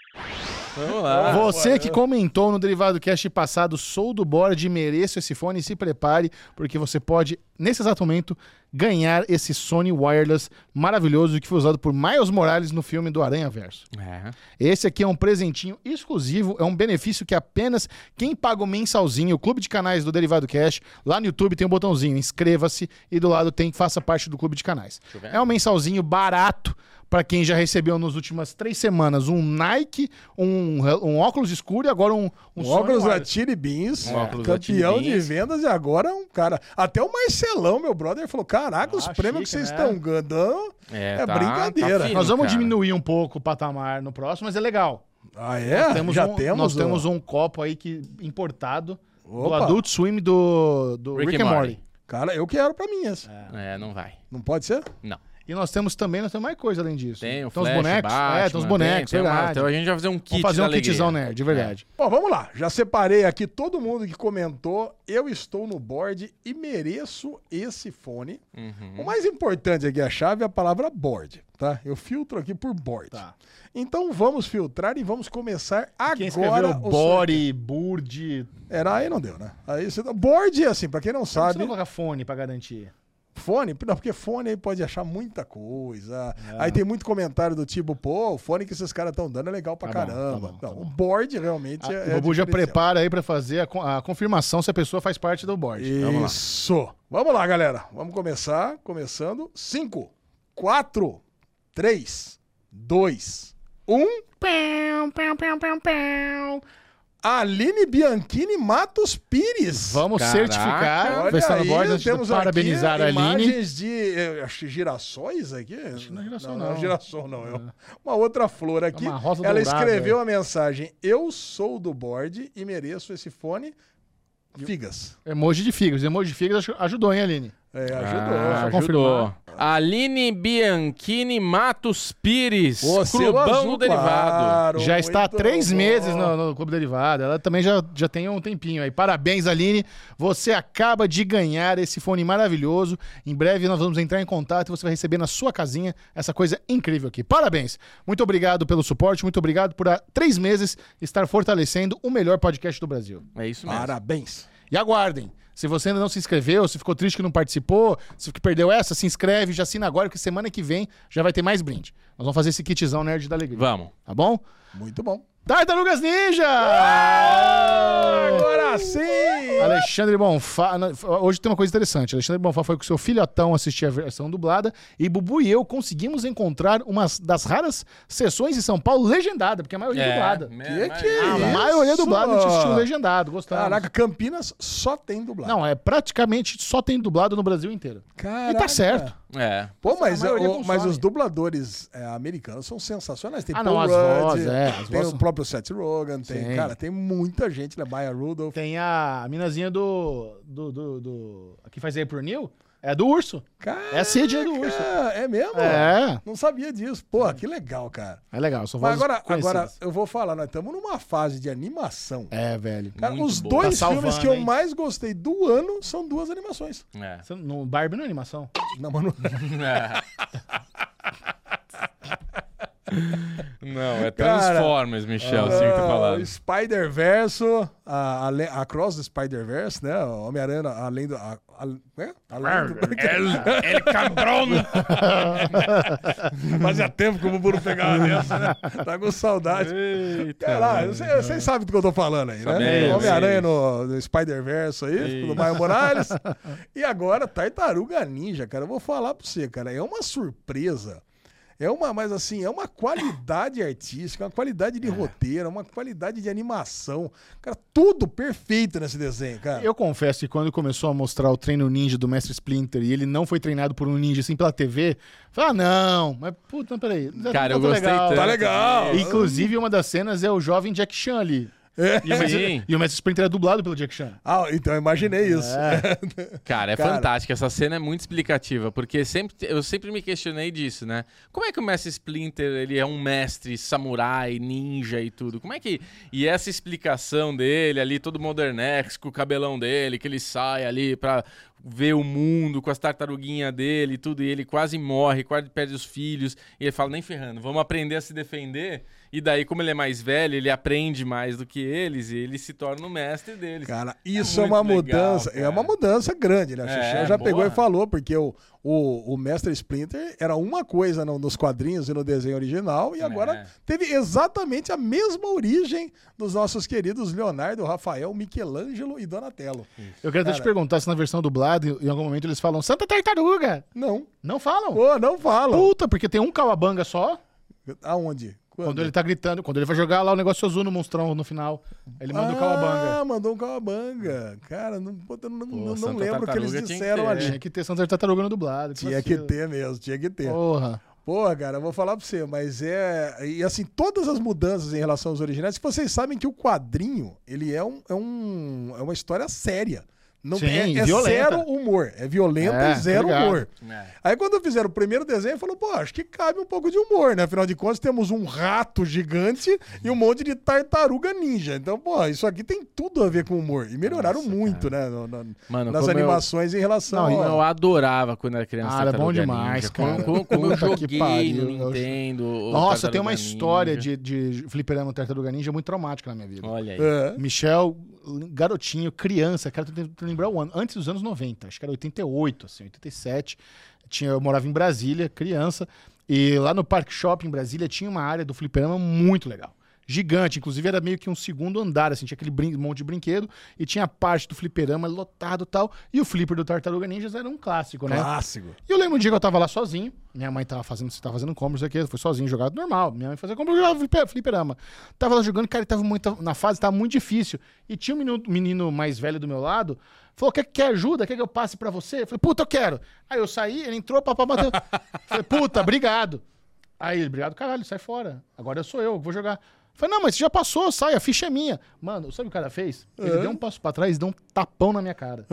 Vamos lá. Você que comentou no Derivado Cast passado, sou do board, mereço esse fone, se prepare, porque você pode, nesse exato momento, ganhar esse Sony Wireless maravilhoso que foi usado por Miles Morales no filme do Aranhaverso. É. Esse aqui é um presentinho exclusivo, é um benefício que apenas quem paga o mensalzinho, o clube de canais do Derivado Cast, lá no YouTube tem um botãozinho, inscreva-se, e do lado tem faça parte do clube de canais. É um mensalzinho barato, para quem já recebeu nas últimas três semanas um Nike, um, um óculos escuro e agora um, um, um óculos da Chili Beans, um é. campeão de vendas e agora um cara... Até o Marcelão, meu brother, falou, caraca, ah, os prêmios chique, que vocês né? estão dando é, é tá, Tá brincadeira. fino, nós vamos cara. diminuir um pouco o patamar no próximo, mas é legal. Ah, é? Nós temos já um, temos? Nós ó. temos um copo aí que, importado Opa. do Adult Swim do, do Rick, Rick and Morty. Cara, eu quero pra mim esse. É. é, não vai. Não pode ser? Não. E nós temos também, nós temos mais coisa além disso. Tem o tem Flash, os bonecos. Batman, é, tem os bonecos, tem, tem verdade. uma, então a gente vai fazer um kit Vamos fazer um da kitzão alegria. nerd, de verdade. É. Bom, vamos lá. Já separei aqui todo mundo que comentou. Eu estou no board e mereço esse fone. Uhum. O mais importante aqui, a chave, é a palavra board, tá? Eu filtro aqui por board. Tá. Então vamos filtrar e vamos começar agora. Quem escreveu body, board... Era aí não deu, né? Aí você... Board, assim, pra quem não sabe... Você não coloca fone pra garantir. Fone? Não, porque fone aí pode achar muita coisa. É. Aí tem muito comentário do tipo, pô, o fone que esses caras estão dando é legal pra tá caramba. Bom, tá bom, tá não, bom. O board realmente a, é. O Bubu já prepara aí pra fazer a, a confirmação se a pessoa faz parte do board. Isso. Vamos lá. Vamos lá, galera. Vamos começar. Começando. cinco, quatro, três, dois, um. Pão, pão, pão, pão, pão. Aline Bianchini Matos Pires. Vamos Caraca, certificar. Olha aí, board, temos parabenizar a Aline. Imagens de acho que girassóis aqui. Acho que não é girassol, não. não. Não é girassol, não. É uma outra flor aqui. É uma rosa Ela dourada, escreveu é. a mensagem: eu sou do board e mereço esse fone. Figas. Emoji de figas. Emoji de figas ajudou, hein, Aline? É, ajudou. Ah, ajudou. Aline Bianchini Matos Pires, Você Clubão do Derivado. Claro, já está há três bom. meses no, no Clube Derivado. Ela também já, já tem um tempinho aí. Parabéns, Aline. Você acaba de ganhar esse fone maravilhoso. Em breve nós vamos entrar em contato e você vai receber na sua casinha essa coisa incrível aqui. Parabéns. Muito obrigado pelo suporte. Muito obrigado por há três meses estar fortalecendo o melhor podcast do Brasil. É isso mesmo. Parabéns. E aguardem. Se você ainda não se inscreveu, se ficou triste que não participou, se perdeu essa, se inscreve, já assina agora, porque semana que vem já vai ter mais brinde. Nós vamos fazer esse kitzão Nerd da Alegria. Vamos. Tá bom? Muito bom. Tartarugas Ninja! Ah, agora sim! Alexandre Bonfá. Hoje tem uma coisa interessante. Alexandre Bonfá foi com seu filhotão assistir a versão dublada e Bubu e eu conseguimos encontrar uma das raras sessões em São Paulo legendada, porque a maioria é dublada. Que que é A isso? maioria dublada, a gente assistiu legendado. Gostamos. Caraca, Campinas só tem dublado. Não, é praticamente só tem dublado no Brasil inteiro. Caraca. E tá certo. É. Pô, mas, a maioria o, mas consome. os dubladores é, americanos são sensacionais. Tem Ah, Paul não, as Rudd, vozes, é, as tem vozes- o próprio Seth Rogen, tem, Sim. cara, tem muita gente, né? Maya Rudolph. Tem a minazinha do. do, do, do que faz aí pro Neil. É do urso. Caraca, É a Cid aí do urso. É mesmo? É. Não sabia disso. Pô, que legal, cara. É legal, são Mas vozes agora, agora conhecidas. eu vou falar, nós estamos numa fase de animação. É, velho. Cara, Muito os boa. dois Tá filmes salvando, que eu hein? mais gostei do ano são duas animações. É. Você- No Barbie não é animação. Não, mano. Não, é Cara, Transformers, Michel, assim que tá Ah, falando. o Spider-Verso, a, a, a Cross do Spider-Verse, né? O Homem-Aranha, além do... A, a, é? Além do... El cabrón! Fazia tempo que o Bubu não pegava dessa, né? Tá com saudade. Eita, Sei lá, vocês vocês sabem do que eu tô falando aí, né? Sabemos, Homem-Aranha isso. no, no Spider-Verse aí, do Maio Morales. E agora, Tartaruga Ninja, cara. Eu vou falar pra você, cara. É uma surpresa. É uma, mas assim, é uma qualidade artística, uma qualidade de roteiro, uma qualidade de animação. Cara, tudo perfeito nesse desenho, cara. Eu confesso que quando começou a mostrar o treino ninja do Mestre Splinter e ele não foi treinado por um ninja assim pela T V, eu falei, ah, não, mas puta, não, peraí. Cara, eu tá gostei legal. tanto. Tá legal. Inclusive, uma das cenas é o jovem Jack Chan ali. É. E, o Mestre, e o Mestre Splinter é dublado pelo Jack Chan. Ah, então eu imaginei isso. É. Cara, é Cara. fantástico. Essa cena é muito explicativa, porque sempre, eu sempre me questionei disso, né? Como é que o Mestre Splinter, ele é um mestre samurai, ninja e tudo? Como é que... E essa explicação dele ali, todo modernex, com o cabelão dele, que ele sai ali pra ver o mundo com as tartaruguinhas dele e tudo, e ele quase morre, quase perde os filhos, e ele fala, nem ferrando, vamos aprender a se defender... E daí, como ele é mais velho, ele aprende mais do que eles e ele se torna o mestre deles. Cara, isso é, muito uma legal, mudança, cara. é uma mudança grande, né? O É, Xuxa já boa. pegou e falou, porque o, o, o Mestre Splinter era uma coisa no- nos quadrinhos e no desenho original, e agora É. teve exatamente a mesma origem dos nossos queridos Leonardo, Rafael, Michelangelo e Donatello. Eu quero até te Cara. perguntar se na versão dublada, em algum momento eles falam Santa Tartaruga. Não. Não falam. Pô, não falam. Puta, porque tem um Cowabunga só. Aonde? Quando ele tá gritando, quando ele vai jogar lá o negócio azul no monstrão no final, ele manda o Cowabunga. Ah, mandou um Cowabunga. Cara, não, puta, não, não, não Santa lembro o que eles Tartaruga tinha que disseram ter, ali. Tinha que ter Santa Tartaruga no dublado. Tinha que ter mesmo, tinha que ter. Porra. Porra, cara, eu vou falar pra você, mas é... E assim, todas as mudanças em relação aos originais, que vocês sabem que o quadrinho, ele é, um, é, um, é uma história séria. Não, Sim, é, é violenta. zero humor. É violenta É, e zero tô ligado. humor. É. Aí quando fizeram o primeiro desenho, falou, pô, acho que cabe um pouco de humor, né? Afinal de contas, temos um rato gigante e um monte de tartaruga ninja. Então, pô, isso aqui tem tudo a ver com humor. E melhoraram Nossa, muito, né? no- no- Mano, nas como eu- animações em relação Não, ao... Eu adorava quando era criança. Ah, era bom Tartaruga demais, Ninja. cara. Como, como- como eu Puta que joguei pariu, no eu- Nintendo. o Nossa, tem uma Tartaruga história Ninja. de, de fliperama Tartaruga Ninja muito traumática na minha vida. Olha aí. É. Michel, garotinho, criança, cara, tô tentando lembrar o ano, antes dos anos noventa, acho que era oitenta e oito, assim, oitenta e sete. Tinha, eu morava em Brasília, criança, e lá no Parque Shopping em Brasília tinha uma área do fliperama muito legal. Gigante, inclusive era meio que um segundo andar, assim, tinha aquele brin- monte de brinquedo e tinha a parte do fliperama lotado e tal, e o flipper do Tartaruga Ninjas era um clássico, né? Clássico. E eu lembro um dia que eu tava lá sozinho, minha mãe tava fazendo, tava fazendo compras aqui, eu fui sozinho, jogado normal, minha mãe fazia compras, eu jogava fliper- fliperama. Tava lá jogando, cara, ele tava muito, na fase tava muito difícil, e tinha um menino, menino mais velho do meu lado, falou, quer, quer ajuda, quer que eu passe pra você? Eu falei, puta, eu quero. Aí eu saí, ele entrou, papá bateu, falei, puta, obrigado. Aí ele, obrigado, caralho, sai fora, agora sou eu, vou jogar. Falei, não, mas você já passou, sai, a ficha é minha. Mano, sabe o que o cara fez? Ele deu um passo pra trás e deu um tapão na minha cara.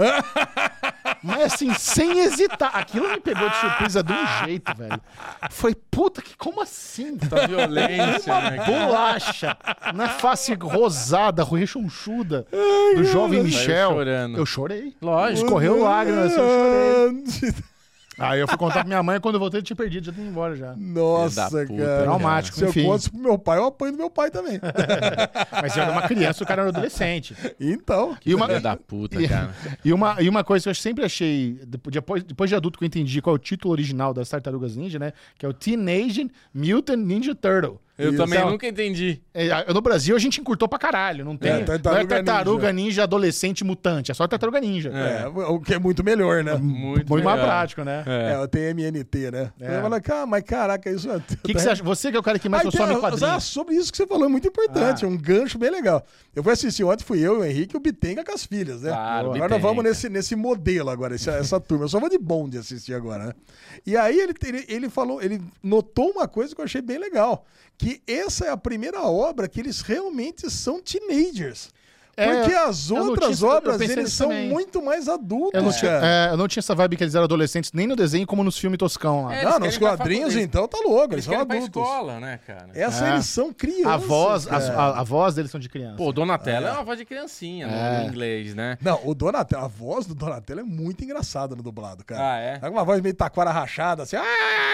Mas assim, sem hesitar. Aquilo me pegou de surpresa de um jeito, velho. Foi, puta, que como assim? Essa violência, né, cara? Bolacha na face rosada, rechonchuda do jovem Saiu Michel. chorando. Eu chorei. Lógico. Escorreu lágrimas, assim, eu chorei. chorei. Aí eu fui contar pra minha mãe, quando eu voltei eu tinha perdido, já tinha ido embora já. Nossa, Filho da puta, cara. Traumático, Se eu enfim. conto isso pro meu pai, eu apanho do meu pai também. Mas eu era uma criança, o cara era um adolescente. Então. E uma, Filha da puta, e, cara. e, uma, e uma coisa que eu sempre achei, depois, depois de adulto que eu entendi qual é o título original das Tartarugas Ninja, né? Que é o Teenage Mutant Ninja Turtle. Eu Isso. também Então, nunca entendi. é, no Brasil a gente encurtou pra caralho. Não tem É, não Tartaruga é Tartaruga ninja. Adolescente Mutante, é só Tartaruga Ninja. É, o que é muito melhor, né? Muito, Muito mais melhor. prático, né? É, o T M N T, né? É. Eu falo, cara, mas caraca, isso é. O que, que você acha? Você que é o cara que mais Ah, consome então, quadrinhos. ah, sobre isso que você falou é muito importante, Ah. é um gancho bem legal. Eu fui assistir ontem, fui eu e o Henrique e o Bitenga com as filhas, né? Claro, agora nós Bitenga. vamos nesse, nesse modelo agora, essa, essa turma. Eu só vou de bonde assistir agora, né? E aí ele, ele, ele falou, ele notou uma coisa que eu achei bem legal, que essa é a primeira obra que eles realmente são teenagers. É, Porque as eu não outras tinha- eu obras, pensei eles nisso são também. muito mais adultos, Eu não, tinha, cara. é, eu não tinha essa vibe que eles eram adolescentes, nem no desenho, como nos filmes toscão lá. É, Não, eles nos querem ir pra quadrinhos, faculdade. então, tá louco, eles, Eles são querem ir pra adultos. escola, né, cara? Essa É. eles são crianças. a, voz, cara. as- a, a voz deles são de criança. Pô, Donatello é uma voz de criancinha É. no inglês, né? Não, o Donatello, a voz do Donatello é muito engraçada no dublado, cara. Ah, é? Tá com uma voz meio taquara rachada, assim.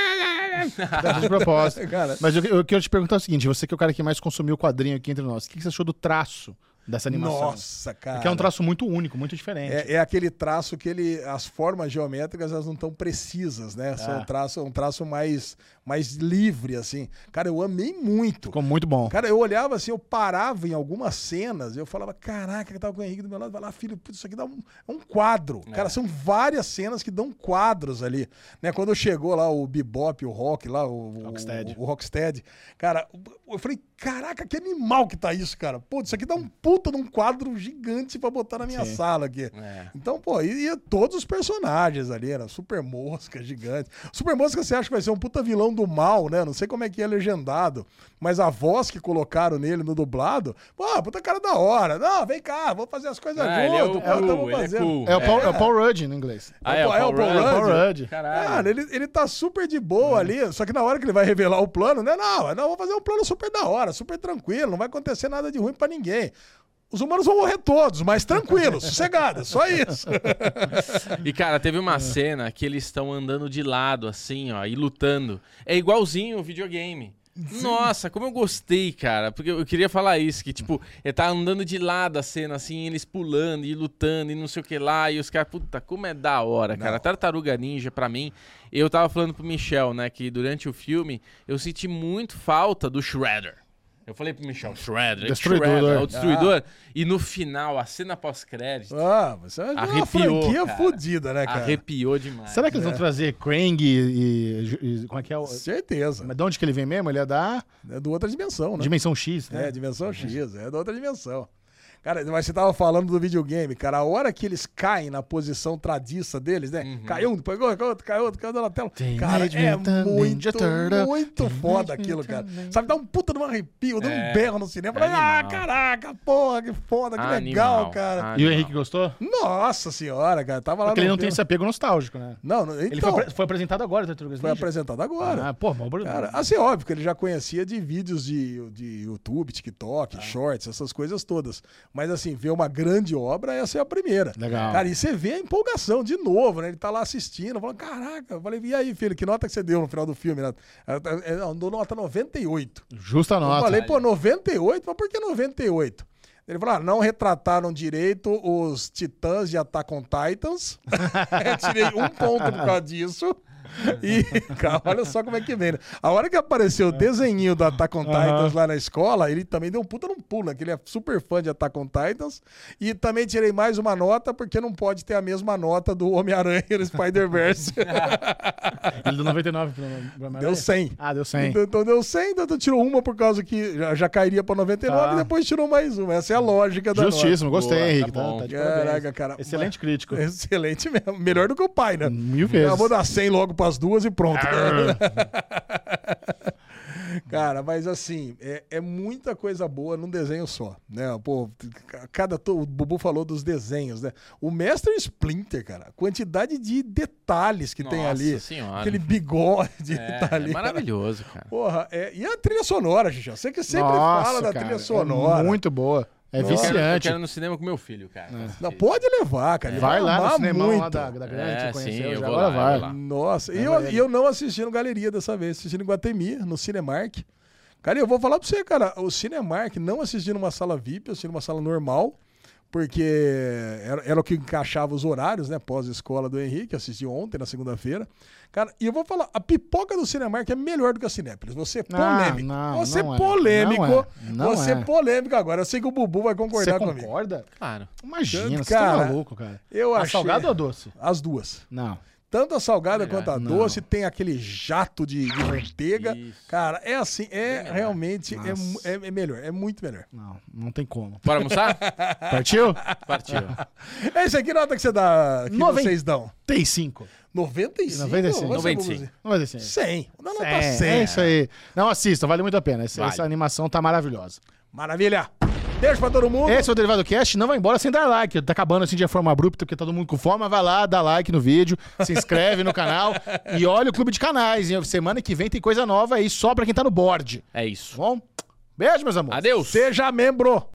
Tá de propósito. Cara, Mas eu, eu quero te perguntar o seguinte: você que é o cara que mais consumiu o quadrinho aqui entre nós, o que que você achou do traço dessa animação? nossa, cara. Porque é um traço muito único, muito diferente. É, é aquele traço que ele, as formas geométricas elas não estão precisas, né? São É. um traço, um traço mais, mais livre, assim. Cara, eu amei muito. Ficou muito bom. Cara, eu olhava assim, eu parava em algumas cenas, eu falava, caraca, que tava com o Henrique do meu lado, vai lá, filho, putz, isso aqui dá um, é um quadro. É. Cara, são várias cenas que dão quadros ali. Né? Quando chegou lá o Bebop, o Rock lá, o Rocksteady. o, o Rocksteady, cara, eu falei, caraca, que animal que tá isso, cara. Pô, isso aqui dá um puta de um quadro gigante pra botar na minha Sim. sala aqui. É. Então, pô, e, e todos os personagens ali, era Super Mosca, gigante. Super Mosca você acha que vai ser um puta vilão do mal, né? Não sei como é que é legendado, mas a voz que colocaram nele no dublado, pô, puta cara da hora. Não, vem cá, vamos fazer as coisas Ah, ele é juntos. o pô, tamo cool, ele é fazendo. cool. É o Paul, é o Paul Rudd, no inglês. Ah, é, É o o Paul Paul Rudd. Paul Rudd. Caralho. Cara, ele, ele tá super de boa ali, só que na hora que ele vai revelar o plano, né? Não, não, vou fazer um plano super da hora, super tranquilo, não vai acontecer nada de ruim pra ninguém. Os humanos vão morrer todos, mas tranquilos, sossegados, só isso. E, cara, teve uma cena que eles estão andando de lado, assim, ó, e lutando. É igualzinho o videogame. Nossa, como eu gostei, cara. Porque eu queria falar isso, que, tipo, ele tá andando de lado a cena, assim, eles pulando e lutando e não sei o que lá. E os caras, puta, como é da hora, cara. Não. Tartaruga Ninja, pra mim, eu tava falando pro Michel, né, que durante o filme eu senti muito falta do Shredder. Eu falei pro Michel, Shredder, Destruidor. Shredder, é o Destruidor. E no final, a cena pós-crédito, Ah, você é uma Arrepiou, franquia cara. fodida, né, cara? arrepiou demais. Será que eles vão trazer Krang e, e- e- Como é que é o... Certeza. Mas de onde que ele vem mesmo? Ele é da É do outra dimensão, né? Dimensão X, né? É, dimensão X, é da outra dimensão. Cara, mas você tava falando do videogame, cara, a hora que eles caem na posição tradiça deles, né? Cai um, depois outro, cai outro, cai outro na tela. Teenage Cara, é Mutant muito, Ninja Turtle. muito foda aquilo, cara. Sabe, dá um puta de um arrepio, dá um É, berro no cinema. é Fala, ah, animal. caraca, porra, que foda, que Animal, legal, cara. E o animal. Henrique gostou? Nossa senhora, cara, tava lá Porque ele no não tem filme. esse apego nostálgico, né? Não, não, então, Ele foi, apre- foi apresentado agora, Tartarugas foi Ninja? apresentado agora. Ah, pô, bom, Cara, assim, óbvio que ele já conhecia de vídeos de, de YouTube, Ah. TikTok, Shorts, essas coisas todas. Mas assim, ver uma grande obra, essa é a primeira. Legal. Cara, e você vê a empolgação de novo, né? Ele tá lá assistindo, falando, caraca, eu falei, e aí, filho, que nota que você deu no final do filme? Né? Eu dou nota noventa e oito. Justa Eu nota. falei, pô, noventa e oito? Mas por que noventa e oito? Ele falou, ah, não retrataram direito os titãs de Attack on Titans. Eu tirei um ponto por causa disso. E, cara, olha só como é que vem, né? A hora que apareceu o desenhinho do Attack on Titans lá na escola, ele também deu um puta num pulo, né? Que ele é super fã de Attack on Titans. E também tirei mais uma nota, porque não pode ter a mesma nota do Homem-Aranha no Spider-Verse. Ele deu noventa e nove pro pro Homem-Aranha? Deu cem. Ah, deu cem. Então, então deu cem, então tu tirou uma por causa que já, já cairia pra noventa e nove Tá. e depois tirou mais uma. Essa é a lógica da Justíssimo, gostei, Boa, Henrique. tá Tá, bom. tá de nota. parabéns. Caraca, cara. Excelente crítico. Excelente mesmo. Melhor do que o pai, né? Mil vezes. Eu vou dar cem logo pras duas e pronto. Cara, mas assim, é, é muita coisa boa num desenho só, né? Pô, cada, to- o Bubu falou dos desenhos, né? O Mestre Splinter, cara, a quantidade de detalhes que tem Nossa ali. senhora. Aquele bigode É, tá ali. é maravilhoso, cara. Porra, é, e a trilha sonora, Xixi? Você que sempre Nossa, fala da cara, trilha é sonora. muito boa. É Nossa. Eu quero, eu viciante. quero ir no cinema com meu filho, cara. Não, pode levar, cara. ele Vai lá no amar cinema muito. lá da, da grande, É, que você sim, conheceu. eu já vou agora lá, eu vai. vou lá. Nossa, e É eu, maneiro. e eu não assisti no Galeria dessa vez, assisti no Guatemi, no Cinemark. Cara, eu vou falar pra você, cara, o Cinemark não assisti numa sala V I P, eu assisti numa sala normal, porque era, era o que encaixava os horários, né, pós-escola do Henrique, eu assisti ontem, na segunda-feira. Cara, e eu vou falar, a pipoca do Cinemark é melhor do que a Cinépolis, você é Ah, polêmico. não, você não é. polêmico, Não é. Não você é. polêmico agora, eu sei que o Bubu vai Você concordar comigo. concorda? Claro. Imagina, você Cara, tá maluco, cara. Eu A achei... salgada ou a doce? As duas. Não. Tanto a salgada Melhor. quanto a Não. doce tem aquele jato de, de manteiga. Isso. Cara, é assim, é melhor. realmente é, Nossa. mu- é, é melhor, é muito melhor. Não, não tem como. Bora almoçar? Partiu? Partiu. É esse aqui nota que você dá, que Noven- vocês dão. Tem cinco. noventa e cinco? noventa e cinco. Você, noventa e cinco. Bubuzinho? Não vai descer. cem. Não, não tá É, cem. é isso aí. Não, assista, vale muito a pena. Essa, Vale. essa animação tá maravilhosa. Maravilha. Beijo pra todo mundo. Esse é o Derivado Cast. Não vai embora sem dar like. Tá acabando assim de forma abrupta, porque tá todo mundo com fome. Mas vai lá, dá like no vídeo, se inscreve no canal e olha o Clube de Canais. Hein? Semana que vem tem coisa nova aí só pra quem tá no board. É isso. Tá bom? Beijo, meus amores. Adeus. Seja membro.